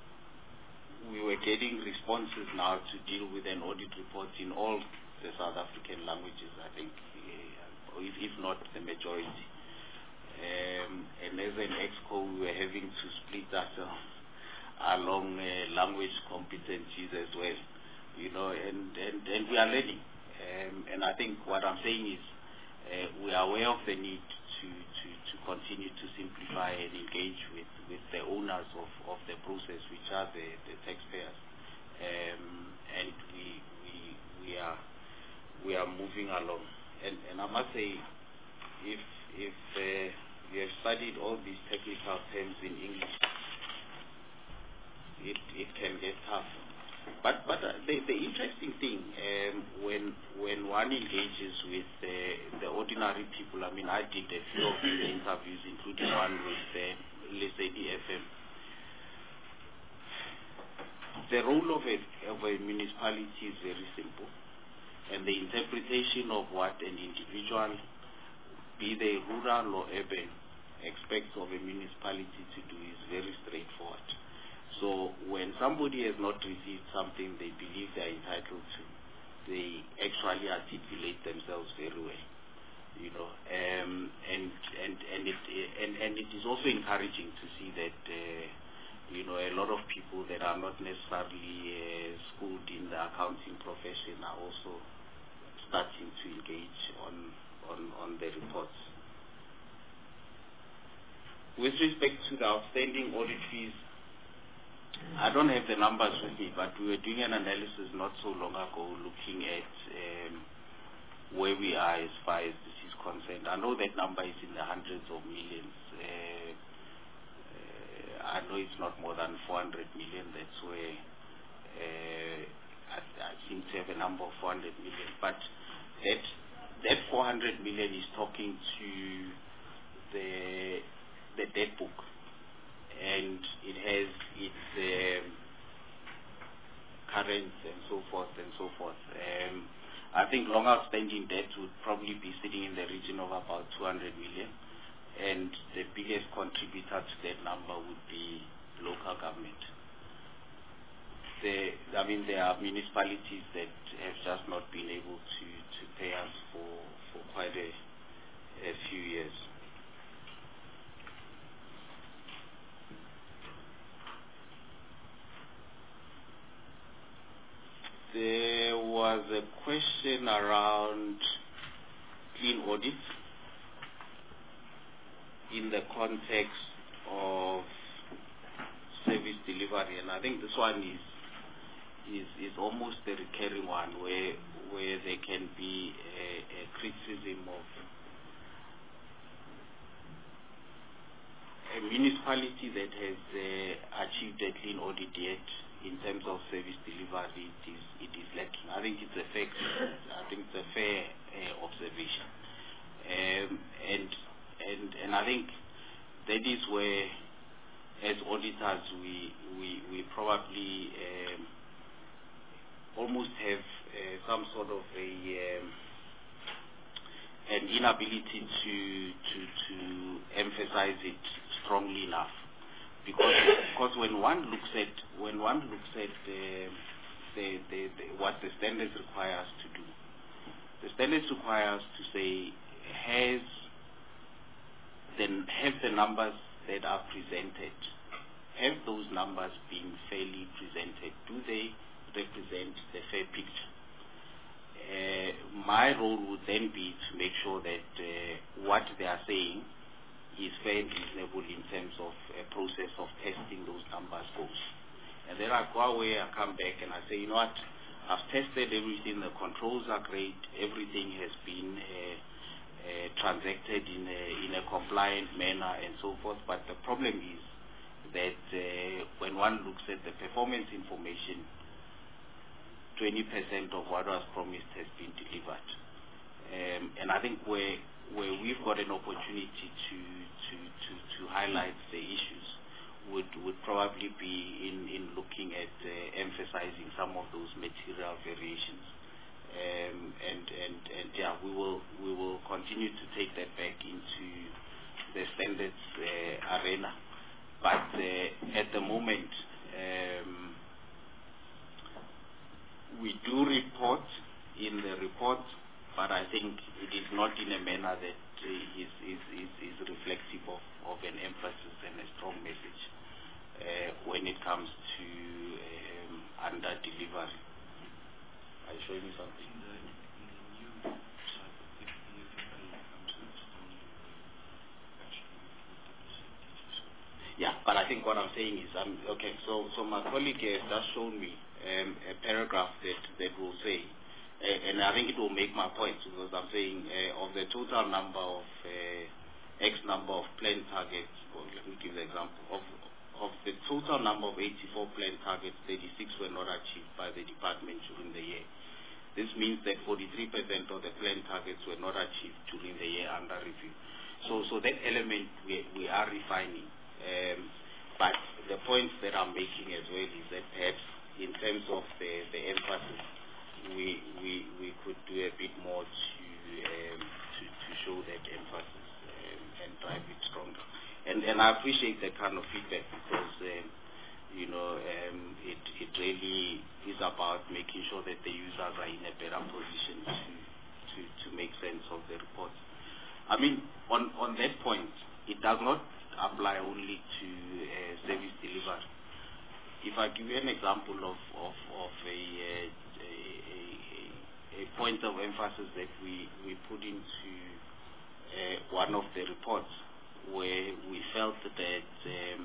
Speaker 4: we were getting responses now to deal with an audit report in all the South African languages, I think, uh, if, if not the majority. Um, and as an EXCO, we were having to split ourselves along uh, language competencies as well, you know, and, and, and we are learning. Um, and I think what I'm saying is uh, we are aware of the need to, to, to continue to simplify and engage with, with the owners of, of the process, which are the, the taxpayers. Um, and we, we, we, are, we are moving along. And, and I must say, if, if uh, you have studied all these technical terms in English, it, it can get tough. But but uh, the, the interesting thing, um, when when one engages with uh, the ordinary people, I mean, I did a few of these interviews, including one with uh, Lesedi F M. The role of a, of a municipality is very simple, and the interpretation of what an individual, be they rural or urban, expects of a municipality to do is very straightforward. So when somebody has not received something they believe they are entitled to, they actually articulate themselves very well, you know. Um, and and and it and, and it is also encouraging to see that uh, you know, a lot of people that are not necessarily uh, schooled in the accounting profession are also starting to engage on on on the reports. With respect to the outstanding audit fees, I don't have the numbers with me, but we were doing an analysis not so long ago looking at um, where we are as far as this is concerned. I know that number is in the hundreds of millions. Uh, uh, I know it's not more than four hundred million. That's where uh, I, I seem to have a number of four hundred million. But that, that four hundred million is talking to the the debt book, and it has its um, currents and so forth and so forth. Um, I think long outstanding debt would probably be sitting in the region of about two hundred million, and the biggest contributor to that number would be local government. The, I mean, there are municipalities that have just not been able to, to pay us for, for quite a, a few years. There was a question around clean audit in the context of service delivery, and I think this one is is, is almost a recurring one where where there can be a, a criticism of a municipality that has uh, achieved a clean audit yet in terms of service delivery, it is it is lacking. I think it's a fact. I think it's a fair uh, observation, um, and and and I think that is where, as auditors, we we we probably um, almost have uh, some sort of a um, an inability to to to emphasize it strongly enough, because because when one looks at when one looks at the, the, the, the what the standards require us to do, the standards require us to say, has then have the numbers that are presented, have those numbers been fairly presented? Do they represent the fair picture? Uh, my role would then be to make sure that uh, what they are saying is fair and reasonable in terms of a process of testing those numbers goes. And then I go away, I come back and I say, you know what, I've tested everything, the controls are great, everything has been uh, uh, transacted in a, in a compliant manner and so forth, but the problem is that uh, when one looks at the performance information, twenty percent of what was promised has been delivered. Um, and I think where where we've got an opportunity to to, to, to highlight the issues would would probably be in, in looking at uh, emphasizing some of those material variations. Um, and, and, and yeah, we will we will continue to take that back into the standards uh, arena. But uh, at the moment, um, we do report in the report, but I think it is not in a manner that uh, is, is, is, is reflective of, of an emphasis and a strong message uh, when it comes to um, under delivery. Are you showing me something? Yeah, but I think what I'm saying is, um, okay, so, so my colleague has just shown me um, a paragraph that, that will say, uh, and I think it will make my point, because I'm saying uh, of the total number of uh, X number of planned targets, or let me give the example, of, of the total number of eighty-four planned targets, thirty-six were not achieved by the department during the year. This means that forty-three percent of the planned targets were not achieved during the year under review. So, so that element we, we are refining. Um, but the points that I'm making as well is that perhaps in terms of the, the emphasis, we, we we could do a bit more to um, to, to show that emphasis um, and drive it stronger. And and I appreciate that kind of feedback, because um, you know um, it it really is about making sure that the users are in a better position to to, to make sense of the reports. I mean, on on that point, it does not apply only to uh, service delivery. If I give you an example of, of, of a, a, a, a point of emphasis that we, we put into uh, one of the reports, where we felt that um,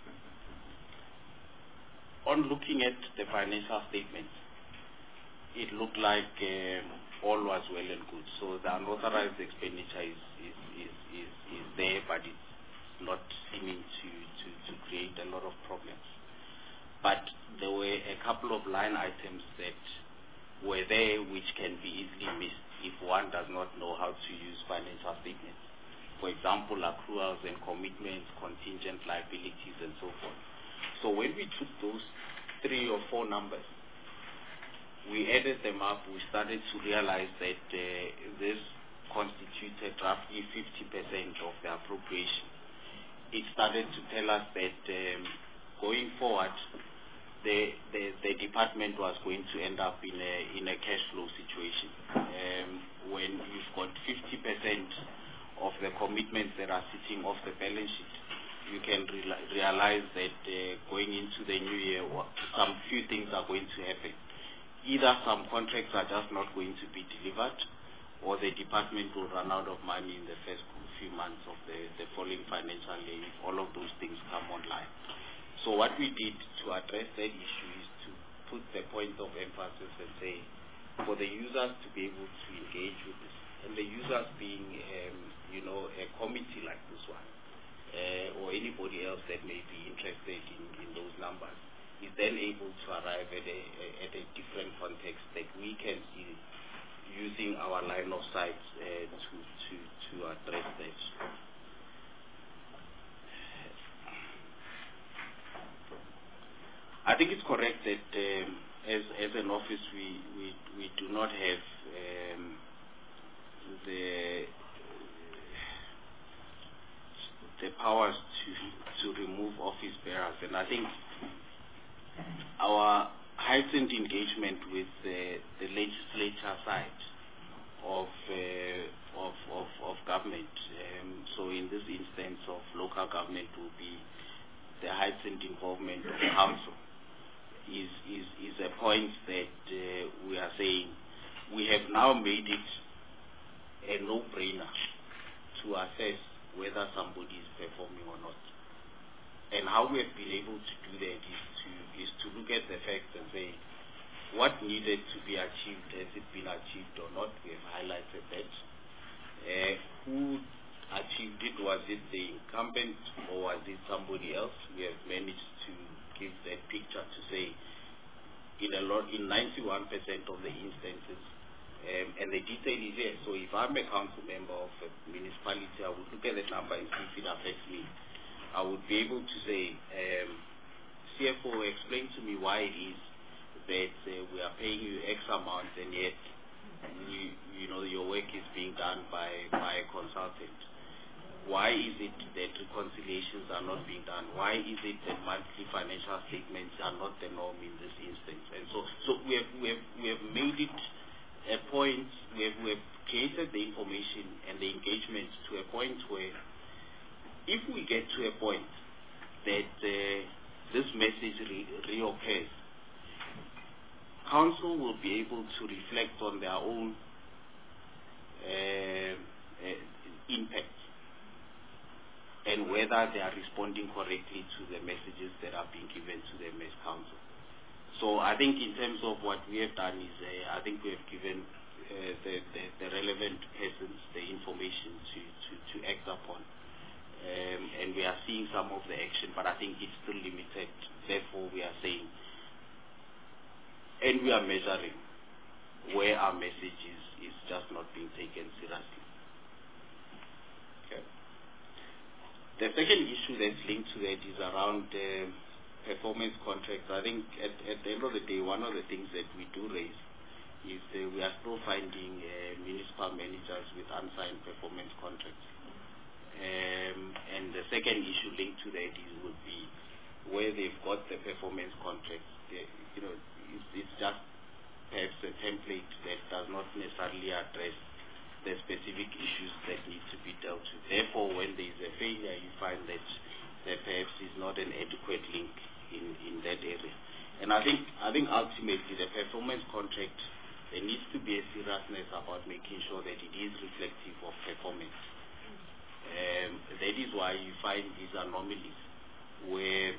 Speaker 4: on looking at the financial statements, it looked like um, all was well and good. So the unauthorized expenditure is, is, is, is, is there, but it's not seeming to, to, to create a lot of problems. But there were a couple of line items that were there which can be easily missed if one does not know how to use financial statements. For example, accruals and commitments, contingent liabilities, and so forth. So when we took those three or four numbers, we added them up, we started to realize that uh, this constituted roughly fifty percent of the appropriation. It started to tell us that um, going forward, the, the the department was going to end up in a in a cash flow situation. Um, when you've got fifty percent of the commitments that are sitting off the balance sheet, you can re realize that uh, going into the new year, some few things are going to happen. Either some contracts are just not going to be delivered, or the department will run out of money in the first few months of the, the following financial year if all of those things come online. So what we did to address that issue is to put the point of emphasis and say, for the users to be able to engage with this, and the users being, um, you know, a committee like this one, uh, or anybody else that may be interested in, in those numbers, is then able to arrive at a, at a different context that we can see using our line of sight uh, to, to, to address that. I think it's correct that um, as, as an office we, we, we do not have um, the the powers to to remove office bearers, and I think our heightened engagement with uh, the legislature side of uh, of, of of government. Um, so in this instance of local government will be the heightened involvement of council. Is, is, is a point that uh, we are saying we have now made it a no-brainer to assess whether somebody is performing or not. And how we have been able to do that is to, is to look at the facts and say what needed to be achieved, has it been achieved or not? We have highlighted that. Uh, who achieved it? Was it the incumbent or was it somebody else? We have managed to give that picture to say in a lot, in ninety-one percent of the instances, um, and the detail is here. So if I'm a council member of a municipality, I would look at the number and see if it affects me. I would be able to say, um, C F O, explain to me why it is that uh, we are paying you X amount and yet you, you know your work is being done by, by a consultant. Why is it that reconciliations are not being done? Why is it that monthly financial statements are not the norm in this instance? And so, so we have we have we have made it a point. We have we have created the information and the engagement to a point where, if we get to a point that uh, this message re reoccurs, council will be able to reflect on their own uh, uh, impact and whether they are responding correctly to the messages that are being given to them as council. So I think in terms of what we have done is, uh, I think we have given uh, the, the, the relevant persons the information to, to, to act upon. Um, and we are seeing some of the action, but I think it's still limited. Therefore, we are saying, and we are measuring where our message is, is just not being taken seriously. Okay. The second issue that's linked to that is around uh, performance contracts. I think at, at the end of the day, one of the things that we do raise is uh, we are still finding uh, municipal managers with unsigned performance contracts. Um, and the second issue linked to that is would be where they've got the performance contracts. They, you know, it's, it's just perhaps a template that does not necessarily address the specific issues that need to be dealt with. Therefore, when there is a failure, you find that there perhaps is not an adequate link in, in that area. And I think, I think ultimately the performance contract, there needs to be a seriousness about making sure that it is reflective of performance. Um, that is why you find these anomalies where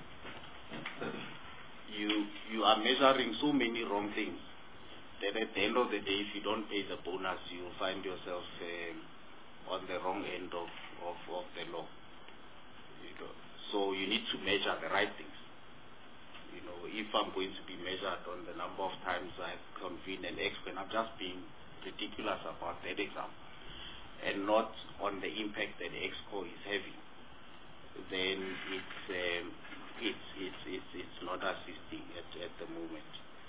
Speaker 4: you, you are measuring so many wrong things that at the end of the day, if you don't pay the bonus, you will find yourself um, on the wrong end of, of, of the law. You know? So you need to measure the right things. You know, if I'm going to be measured on the number of times I've convened an exco, and I'm just being ridiculous about that example, and not on the impact that exco is having, then it's, um, it's, it's, it's, it's not assisting at, at the moment.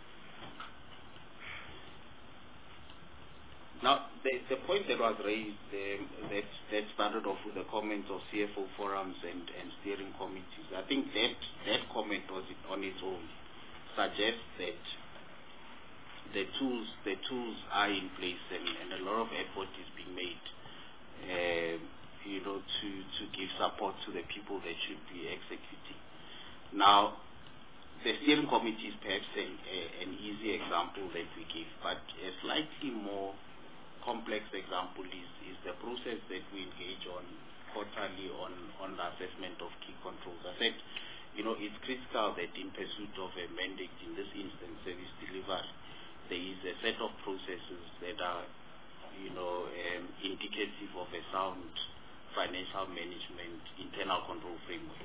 Speaker 4: Now, the, the point that was raised, um, that, that started off with the comments of C F O forums and, and steering committees, I think that, that comment was it on its own suggests that the tools, the tools are in place and, and a lot of effort is being made, uh, you know, to, to give support to the people that should be executing. Now, the steering committee is perhaps an, a, an easy example that we give, but a slightly more complex example is, is the process that we engage on quarterly on, on the assessment of key controls. I said, you know, it's critical that in pursuit of a mandate, in this instance, service delivery, there is a set of processes that are, you know, um, indicative of a sound financial management internal control framework.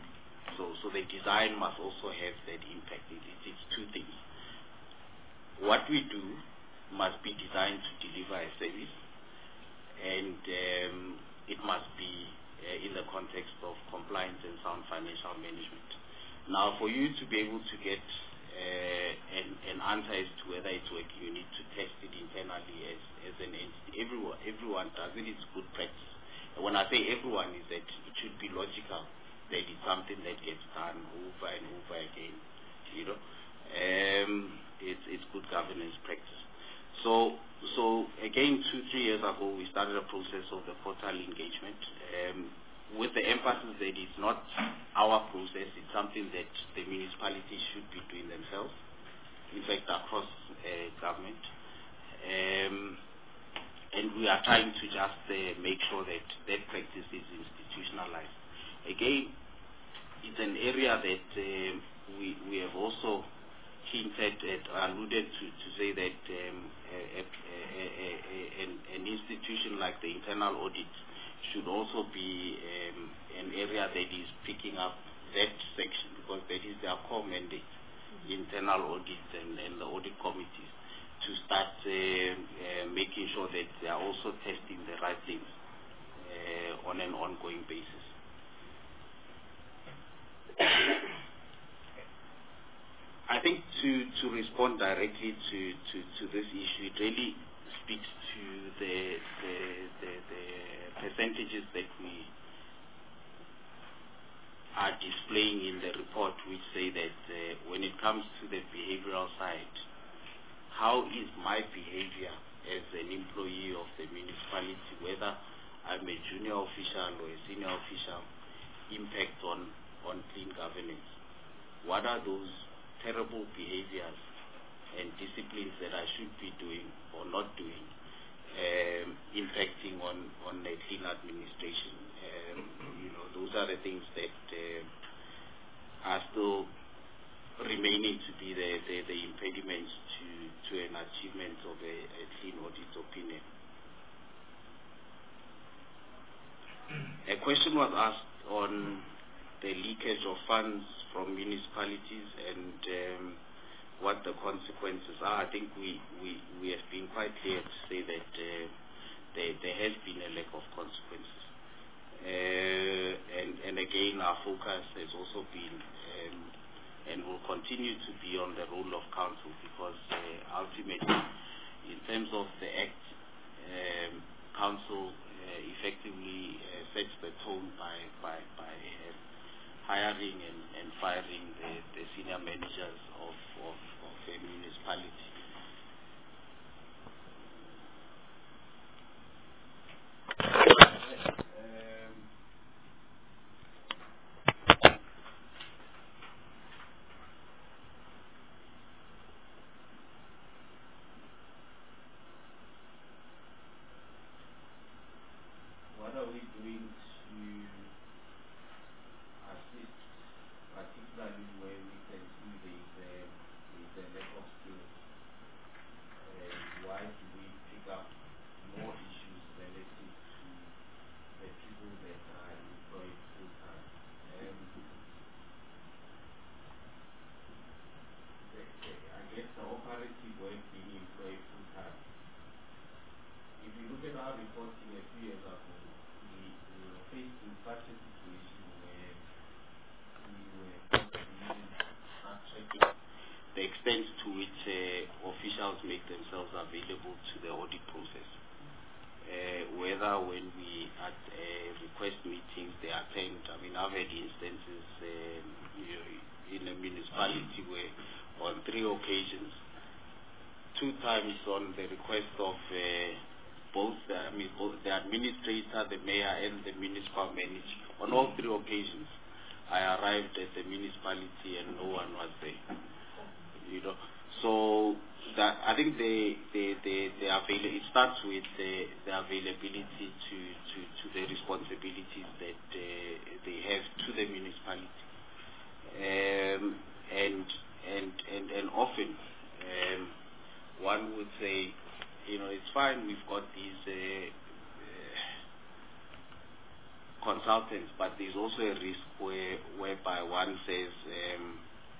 Speaker 4: So, so the design must also have that impact. It, it, it's two things. What we do must be designed to deliver a service, and um, it must be uh, in the context of compliance and sound financial management. Now, for you to be able to get uh, an, an answer as to whether it's working, you need to test it internally as, as an entity. Everyone, everyone does it. It's good practice. And when I say everyone, is that it should be logical, that it's something that gets done over and over again. You know, um, it's it's good governance practice. So so again, two three years ago, we started a process of the portal engagement. Um, with the emphasis that it's not our process, it's something that the municipalities should be doing themselves, in fact, across uh, government. Um, and we are trying to just uh, make sure that that practice is institutionalized. Again, it's an area that uh, we, we have also hinted at, alluded to, to say that um, a, a, a, a, a, an, an institution like the internal audit should also be um, an area that is picking up that section, because that is their core mandate, internal audit and, and the audit committees, to start uh, uh, making sure that they are also testing the right things uh, on an ongoing basis. I think to, to respond directly to, to, to this issue, it really speaks to the, the, the, the percentages that we are displaying in the report, which say that uh, when it comes to the behavioral side, how is my behavior as an employee of the municipality, whether I'm a junior official or a senior official, impact on, on clean governance? What are those terrible behaviors and disciplines that I should be doing or not doing, um, impacting on, on a clean administration? Um, you know, those are the things that uh, are still remaining to be the, the, the impediments to, to an achievement of a, a clean audit opinion. A question was asked on the leakage of funds from municipalities and um, what the consequences are. I think we, we, we have been quite clear to say that uh, there, there has been a lack of consequences. Uh, and, and again, our focus has also been um, and will continue to be on the role of council, because uh, ultimately, in terms of the Act, um, council uh, effectively uh, sets the tone by, by, by uh, hiring and, and firing the, the senior managers of, of, of a municipality. Um, what are we doing to assist, particularly where we can see there is a lack of skills? And why do we pick up more issues related to the people that are employed full time? Um, the, the, I guess the operative work being employed full time. If you look at our reporting a few years ago, we, we were faced with such a situation where we were tracking the extent to which uh, officials make themselves available to the audit process. Uh, whether when we at uh, request meetings they attend. I mean, I've had instances um, you know, in a municipality where on three occasions, two times on the request of uh, both, the, I mean, both the administrator, the mayor, and the municipal manager. On all three occasions, I arrived at the municipality and no one was there. You know, so that I think the the the, the avail- it starts with the, the availability to, to, to the responsibilities that uh, they have to the municipality, um, and and and and often um, one would say, you know, it's fine, we've got these uh, uh, consultants, but there's also a risk where whereby one says, um,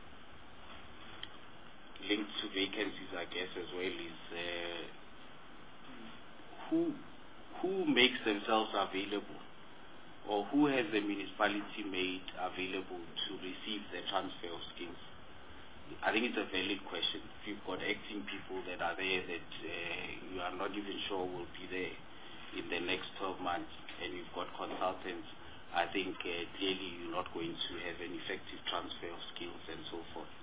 Speaker 4: linked to vacancies, I guess, as well, is uh, who who makes themselves available, or who has the municipality made available to receive the transfer of skills. I think it's a valid question. If you've got acting people that are there that uh, you are not even sure will be there in the next twelve months, and you've got consultants, I think uh, clearly you're not going to have an effective transfer of skills and so forth.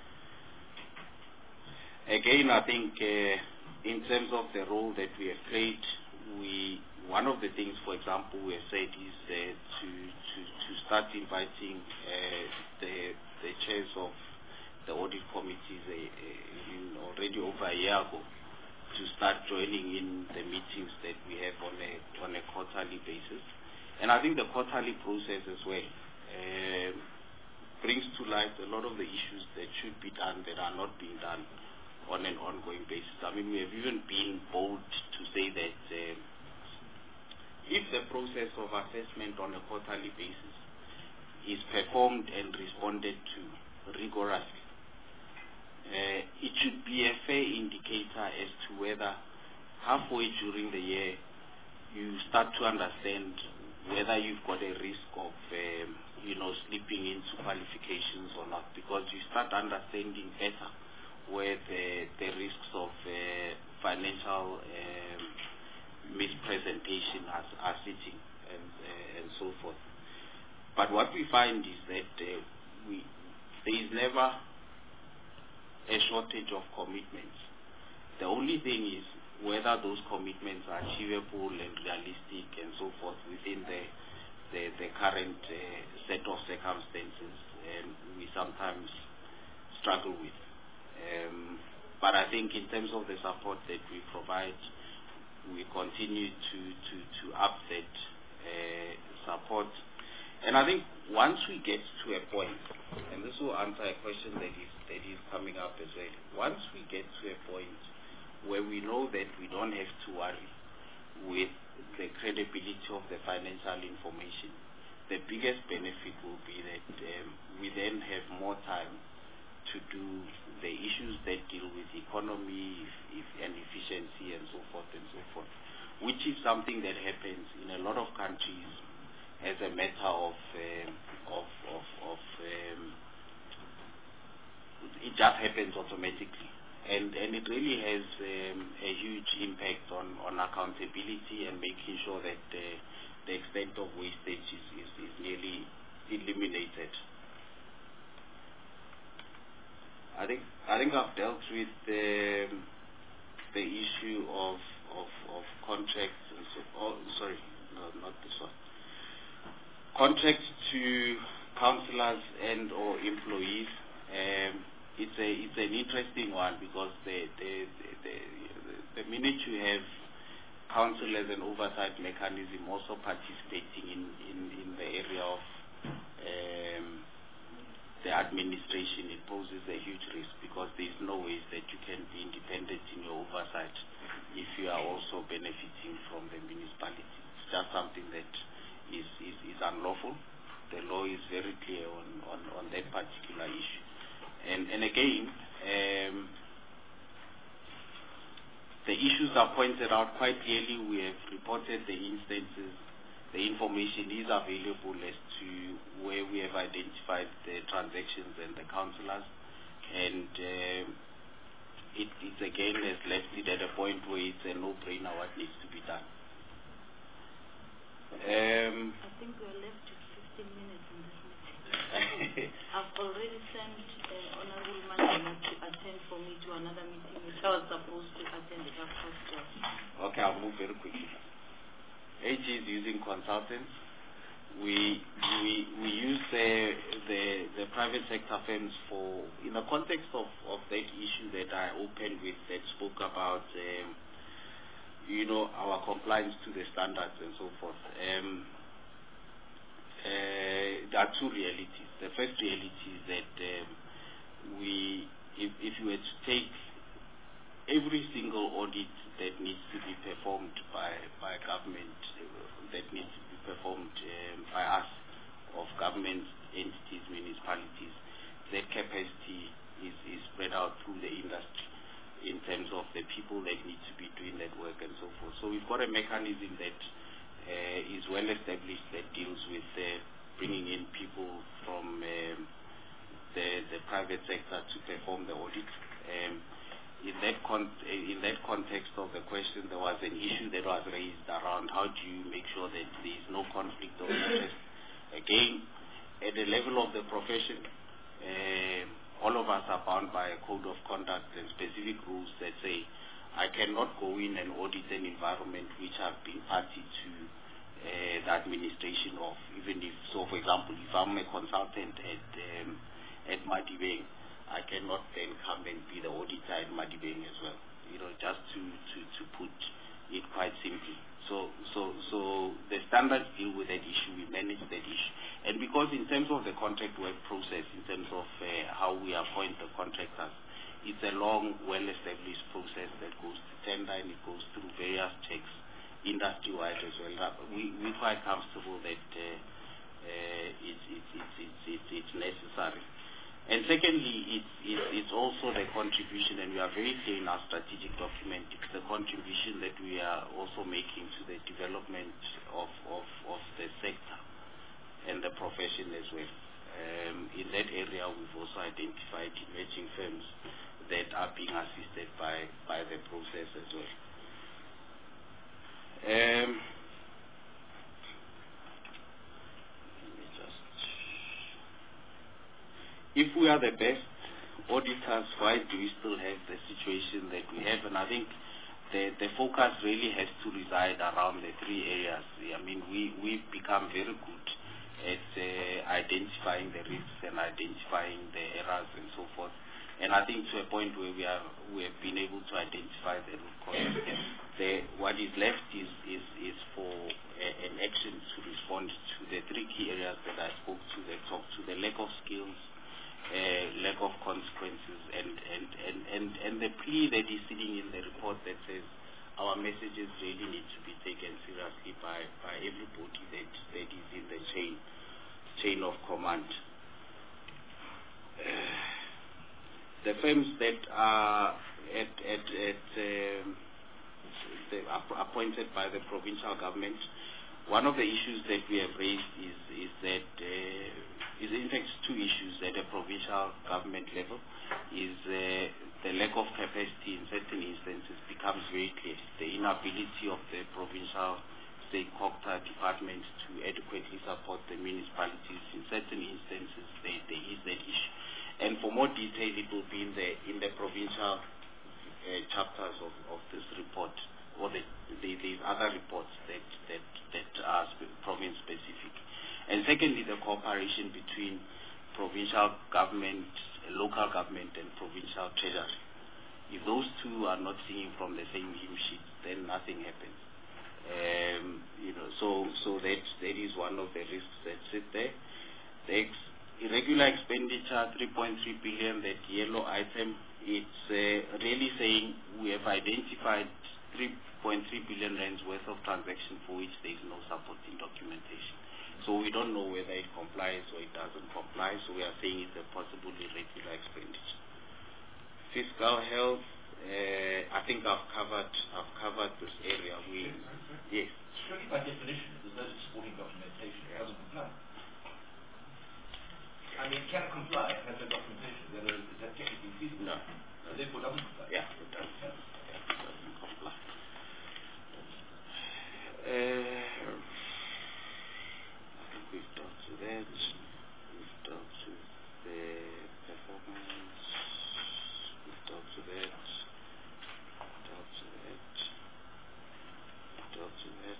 Speaker 4: Again, I think uh, in terms of the role that we have played, we one of the things, for example, we have said is uh, to, to to start inviting uh, the the chairs of the audit committees uh, in already over a year ago to start joining in the meetings that we have on a on a quarterly basis. And I think the quarterly process as well uh, brings to light a lot of the issues that should be done that are not being done on an ongoing basis. I mean, we have even been bold to say that uh, if the process of assessment on a quarterly basis is performed and responded to rigorously, uh, it should be a fair indicator as to whether halfway during the year you start to understand whether you've got a risk of um, you know, slipping into qualifications or not, because you start understanding better where the, the risks of uh, financial um, mispresentation are, are sitting and, uh, and so forth. But what we find is that uh, we, there is never a shortage of commitments. The only thing is whether those commitments are achievable and realistic and so forth within the the, the current uh, set of circumstances, and we sometimes struggle with. Um, but I think in terms of the support that we provide, we continue to, to, to up that uh, support. And I think once we get to a point, and this will answer a question that is, that is coming up as well, once we get to a point where we know that we don't have to worry with the credibility of the financial information, the biggest benefit will be that um, we then have more time to do the issues that deal with economy if, if, and efficiency and so forth and so forth, which is something that happens in a lot of countries as a matter of um, of of, of um, it just happens automatically, and and it really has um, a huge impact on, on accountability and making sure that uh, the extent of wastage is, is, is nearly eliminated. I think I think I've dealt with um, the issue of of, of contracts and so. Oh, sorry, no, not this one. Contracts to councillors and or employees. Um, it's a it's an interesting one because the the, the, the, the minute you have council as an oversight mechanism also participating in, in, in the area of um, the administration, it poses a huge risk because there is no way that you can be independent in your oversight if you are also benefiting from the municipality. It's just something that is, is, is unlawful. The law is very clear on, on, on that particular issue. And, and again, um, the issues are pointed out quite clearly. We have reported the instances. The information is available as to where we have identified the transactions and the councillors. And um, it, it again has left it at a point where it's a no-brainer what needs to be done. Um,
Speaker 1: I think we're left with fifteen minutes in this meeting. I've already sent uh, Honorable Mandela to attend for me to another meeting which I was supposed to attend at half past twelve.
Speaker 4: Okay, I'll move very quickly. A G is using consultants. We we we use the the the private sector firms for in the context of of that issue that I opened with that spoke about um, you know our compliance to the standards and so forth. Um, uh, there are two realities. The first reality is that um, we if if you were to take every single audit that needs to be performed by by government uh, that needs to be performed um, by us of government entities, municipalities, that capacity is, is spread out through the industry in terms of the people that need to be doing that work and so forth. So we've got a mechanism that uh, is well established that deals with uh, bringing in people from um, the, the private sector to perform the audit. Um, in that con in that context of the question, there was an issue that was raised around how do you make sure that there is no conflict of interest. Again, at the level of the profession, uh, all of us are bound by a code of conduct and specific rules that say I cannot go in and audit an environment which I've been party to uh, the administration of. Even if, so for example, if I'm a consultant at um, at Madibeng, I cannot then come and be the auditor at Madibeng as well. You know, just to, to, to put it quite simply. So, so, so the standards deal with that issue. We manage that issue, and because in terms of the contract work process, in terms of uh, how we appoint the contractors, it's a long, well-established process that goes to tender and it goes through various checks, industry-wide as well. We we're quite comfortable that uh, uh, it's, it's, it's, it's, it's, it's necessary. And secondly, it's, it's, it's also the contribution, and we are very clear in our strategic document, it's the contribution that we are also making to the development of, of, of the sector and the profession as well. Um, in that area, we've also identified emerging firms that are being assisted by, by the process as well. Um, If we are the best auditors, why do we still have the situation that we have? And I think the, the focus really has to reside around the three areas. I mean, we, we've become very good at uh, identifying the risks and identifying the errors and so forth. And I think to a point where we, are, we have been able to identify the root causes. The, what is left is, is, is for a, an action to respond to the three key areas that I spoke to, that talk to the lack of skills, Uh, lack of consequences, and, and, and, and, and the plea that is sitting in the report that says our messages really need to be taken seriously by, by everybody that, that is in the chain chain of command. Uh, the firms that are at, at, at um, the, appointed by the provincial government, one of the issues that we have raised is, is that uh, is in fact two issues at a provincial government level. Is uh, the lack of capacity in certain instances becomes very clear. The inability of the provincial state C O C T A departments to adequately support the municipalities. In certain instances there, there is that issue. And for more detail, it will be in the in the provincial uh, chapters of, of this report, or the, the, these other reports that that that are sp province specific. And secondly, the cooperation between provincial government, local government, and provincial treasury. If those two are not singing from the same hymn sheet, then nothing happens. Um, you know, so so that that is one of the risks that sit there. The ex irregular expenditure, three point three billion, that yellow item, it's uh, really saying we have identified three point three billion rands worth of transactions for which there is no supporting documentation. So we don't know whether it complies or it doesn't comply, so we are saying it's a possible irregular expenditure. Fiscal health, uh, I think I've covered I've covered this area. We yes.
Speaker 5: Surely by definition, if there's no supporting documentation, it doesn't comply. I mean, it can comply, it has no documentation. Then is that technically feasible?
Speaker 4: No.
Speaker 5: So therefore, it doesn't comply.
Speaker 4: Yeah, it doesn't. Yeah. Yeah, it doesn't comply. Uh, We've talked to that, we've talked to the performance, we've talked to that, we've talked to that, we've talked to that.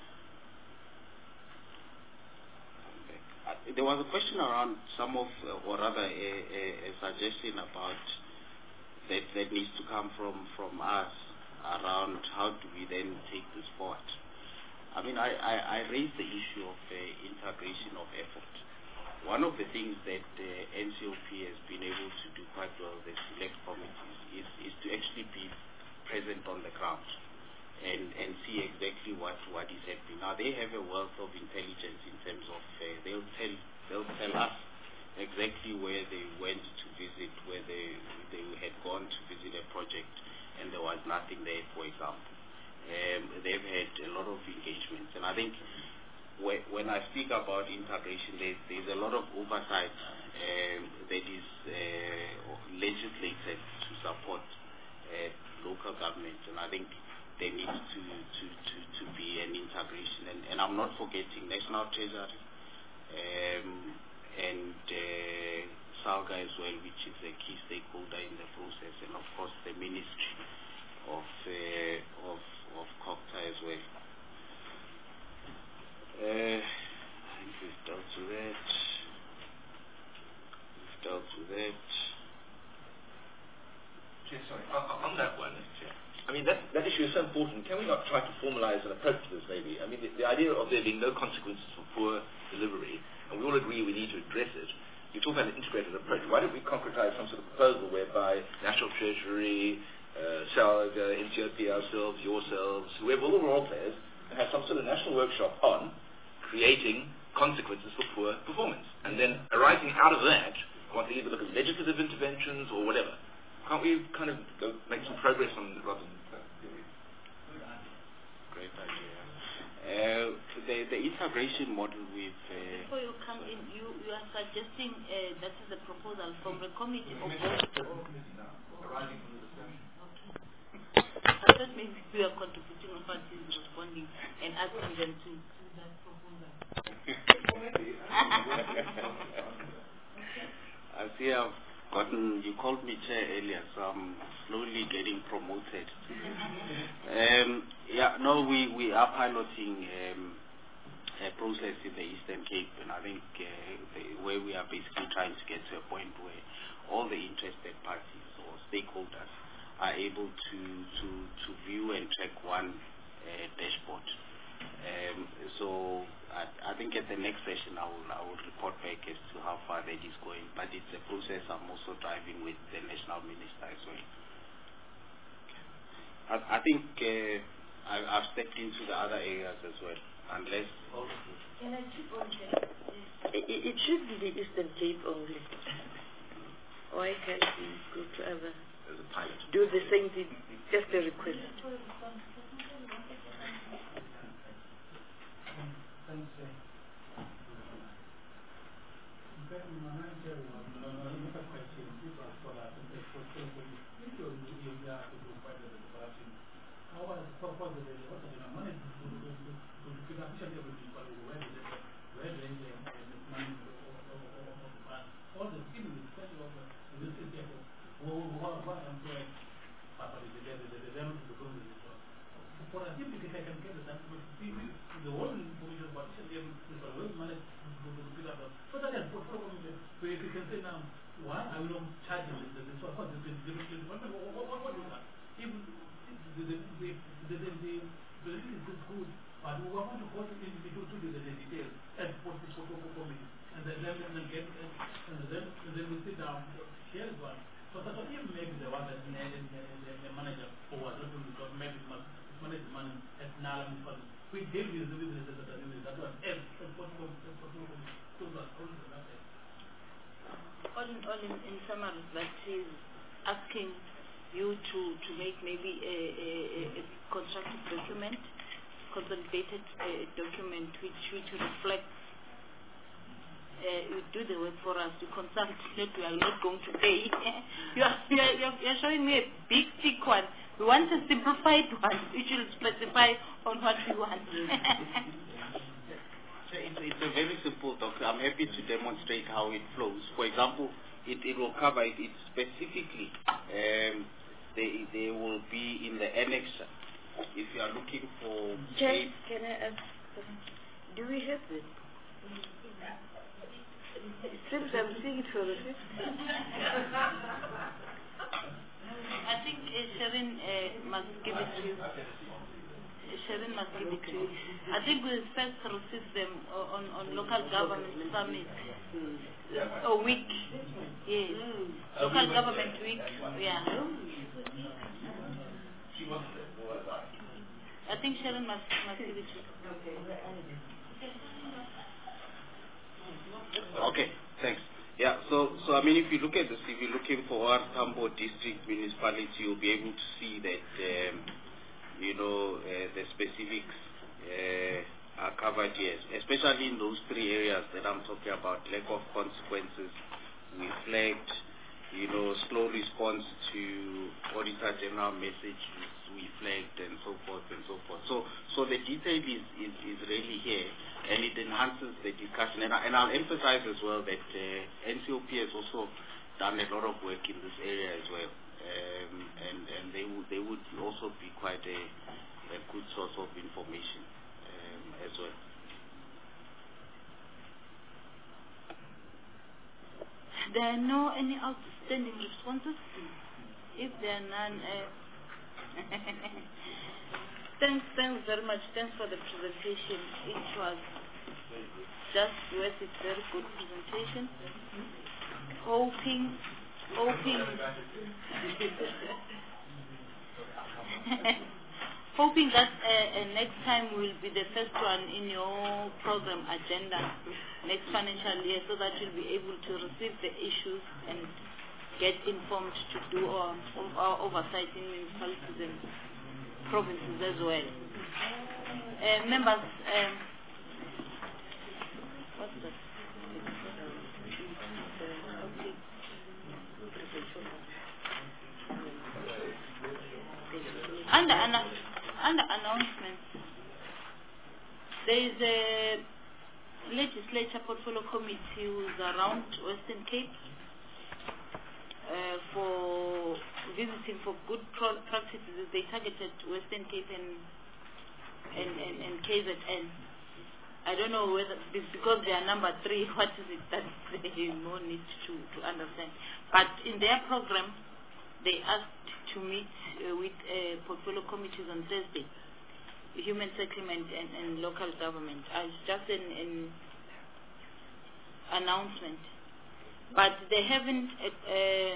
Speaker 4: Come back. Uh, there was a question around some of, uh, or rather a, a, a suggestion about that that needs to come from, from us around how do we then take this forward. I mean, I, I, I raised the issue of uh, integration of effort. One of the things that uh, N C O P has been able to do quite well, the select committees, is, is to actually be present on the ground and, and see exactly what, what is happening. Now, they have a wealth of intelligence nothing there, for example. Um, they've had a lot of engagements, and I think wh when I speak about integration, there's, there's a lot of oversight um, that is uh, legislated to support uh, local government, and I think there needs to, to, to, to be an integration, and, and I'm not forgetting National Treasury um, and uh, SALGA as well, which is a key stakeholder in the process, and of course the Ministry of uh, of of COGTA as well. Uh, I think we've dealt with that. We've dealt with that.
Speaker 5: Chair, sorry, on, on that one, Chair, I mean, that, that issue is so important. Can we not try to formalize an approach to this, maybe? I mean, the, the idea of there being no consequences for poor delivery, and we all agree we need to address it. You talk about an integrated approach. Why don't we concretize some sort of proposal whereby National Treasury, uh, SALGA, N C O P, ourselves, yourselves, whoever, all the role players, and have some sort of national workshop on creating consequences for poor performance. And then arising out of that, I want to either look at legislative interventions or whatever. Can't we kind of go make some progress on rather than theory?
Speaker 4: Great idea. Uh, the, the integration model with... Uh,
Speaker 1: Before you come in, you, you are suggesting uh, that is a proposal from the committee of board.
Speaker 5: Arising from the discussion.
Speaker 1: I thought maybe we are contributing on parties responding and asking them to do that proposal.
Speaker 4: I see I've gotten, you called me chair earlier, so I'm slowly getting promoted. um, yeah, no, we, we are piloting um, a process in the Eastern Cape, and I think uh, the, where we are basically trying to get to a point where all the interested parties or stakeholders are able to, to, to view and track one uh, dashboard. Um, so I, I think at the next session I will, I will report back as to how far that is going, but it's a process I'm also driving with the National Minister as well. I, I think uh, I, I've stepped into the other areas as well, unless...
Speaker 7: Can I chip on that? It, it should be the Eastern Cape only. Why can't we go to other...
Speaker 5: As a pilot.
Speaker 7: Do the same thing, just a request.
Speaker 1: All in all, in, in summary, that is asking you to, to make maybe a, a, a constructive document, consolidated uh, document which, which reflects, uh, you do the work for us, you consult that we are not going to pay. you, are, you, are, you are showing me a big, thick one. We want a simplified one, which will specify on what we want.
Speaker 4: It's, it's a very simple document. I'm happy to demonstrate how it flows. For example, it, it will cover it, it specifically. Um, they, they will be in the annexure. If you are looking for...
Speaker 7: Chair, can I ask, do we have it? Since I'm seeing it for the fifth
Speaker 1: I think uh, Sharon uh, must give it to you. Sharon must give it to you. I think we'll first receive them on, on local government summit. Uh, a week. Yes. Local government week. Yeah. I think Sharon must, must give it to you.
Speaker 4: Okay, thanks. Yeah, so, so I mean, if you look at this, if you're looking for our Tambo district municipality, you'll be able to see that, um, you know, uh, the specifics uh, are covered here, especially in those three areas that I'm talking about: lack of consequences, we flagged, you know, slow response to Auditor General messages, we flagged, and so forth and so forth. So, so the detail is, is, is really here, and it enhances the discussion. And, I, and I'll emphasize as well that uh, N C O P has also done a lot of work in this area as well, um, and, and they, would, they would also be quite a, a good source of information um, as well.
Speaker 1: There are no any outstanding responses. If there are none, uh, thanks, thanks very much. Thanks for the presentation. It was just worth it. Very good presentation. Hoping, hoping, hoping that uh, uh, next time will be the first one in your program agenda next financial year, so that you'll be able to receive the issues and get informed to do our, our oversight in municipalities and provinces as well. Uh, members, um, what's that? Under, under announcements, there is a legislature portfolio committee who's around Western Cape uh, for visiting for good practices. They targeted Western Cape and and, and, and K Z N. I don't know whether, because they are number three, what is it that they more need to, to understand. But in their program, they asked to meet uh, with uh, portfolio committees on Thursday, human settlement and, and local government, as just an, an announcement. But they haven't uh, uh,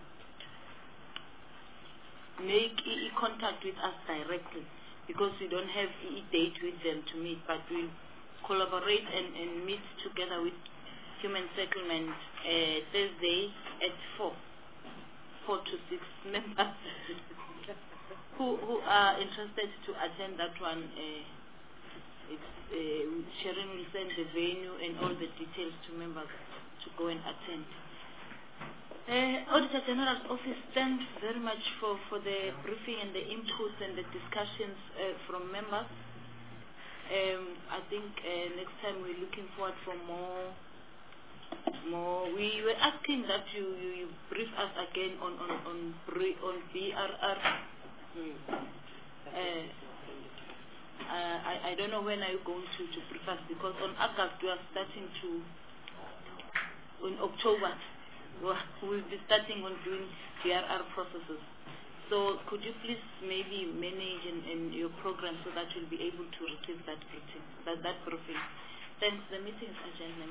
Speaker 1: make e contact with us directly, because we don't have e date with them to meet, but we'll collaborate and, and meet together with human settlement uh, Thursday at four, four to six members who, who are interested to attend that one. Uh, it's, uh, Sharon will send the venue and all the details to members to go and attend. Uh, Auditor General's Office, thanks very much for, for the briefing and the inputs and the discussions uh, from members. Um, I think uh, next time we're looking forward for more. More. We were asking that you, you, you brief us again on on on, on B R R. Hmm. Uh, uh, I I don't know when are you going to to brief us, because on August we are starting to. In October, we'll be starting on doing B R R processes. So could you please maybe manage in, in your program so that you'll be able to receive that briefing, that, that briefing. Thanks. The meeting is adjourned.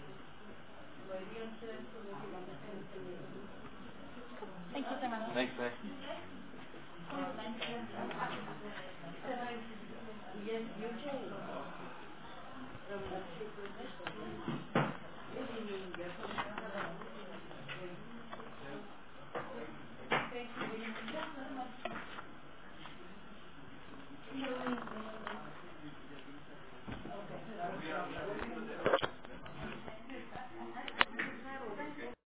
Speaker 2: Thanks,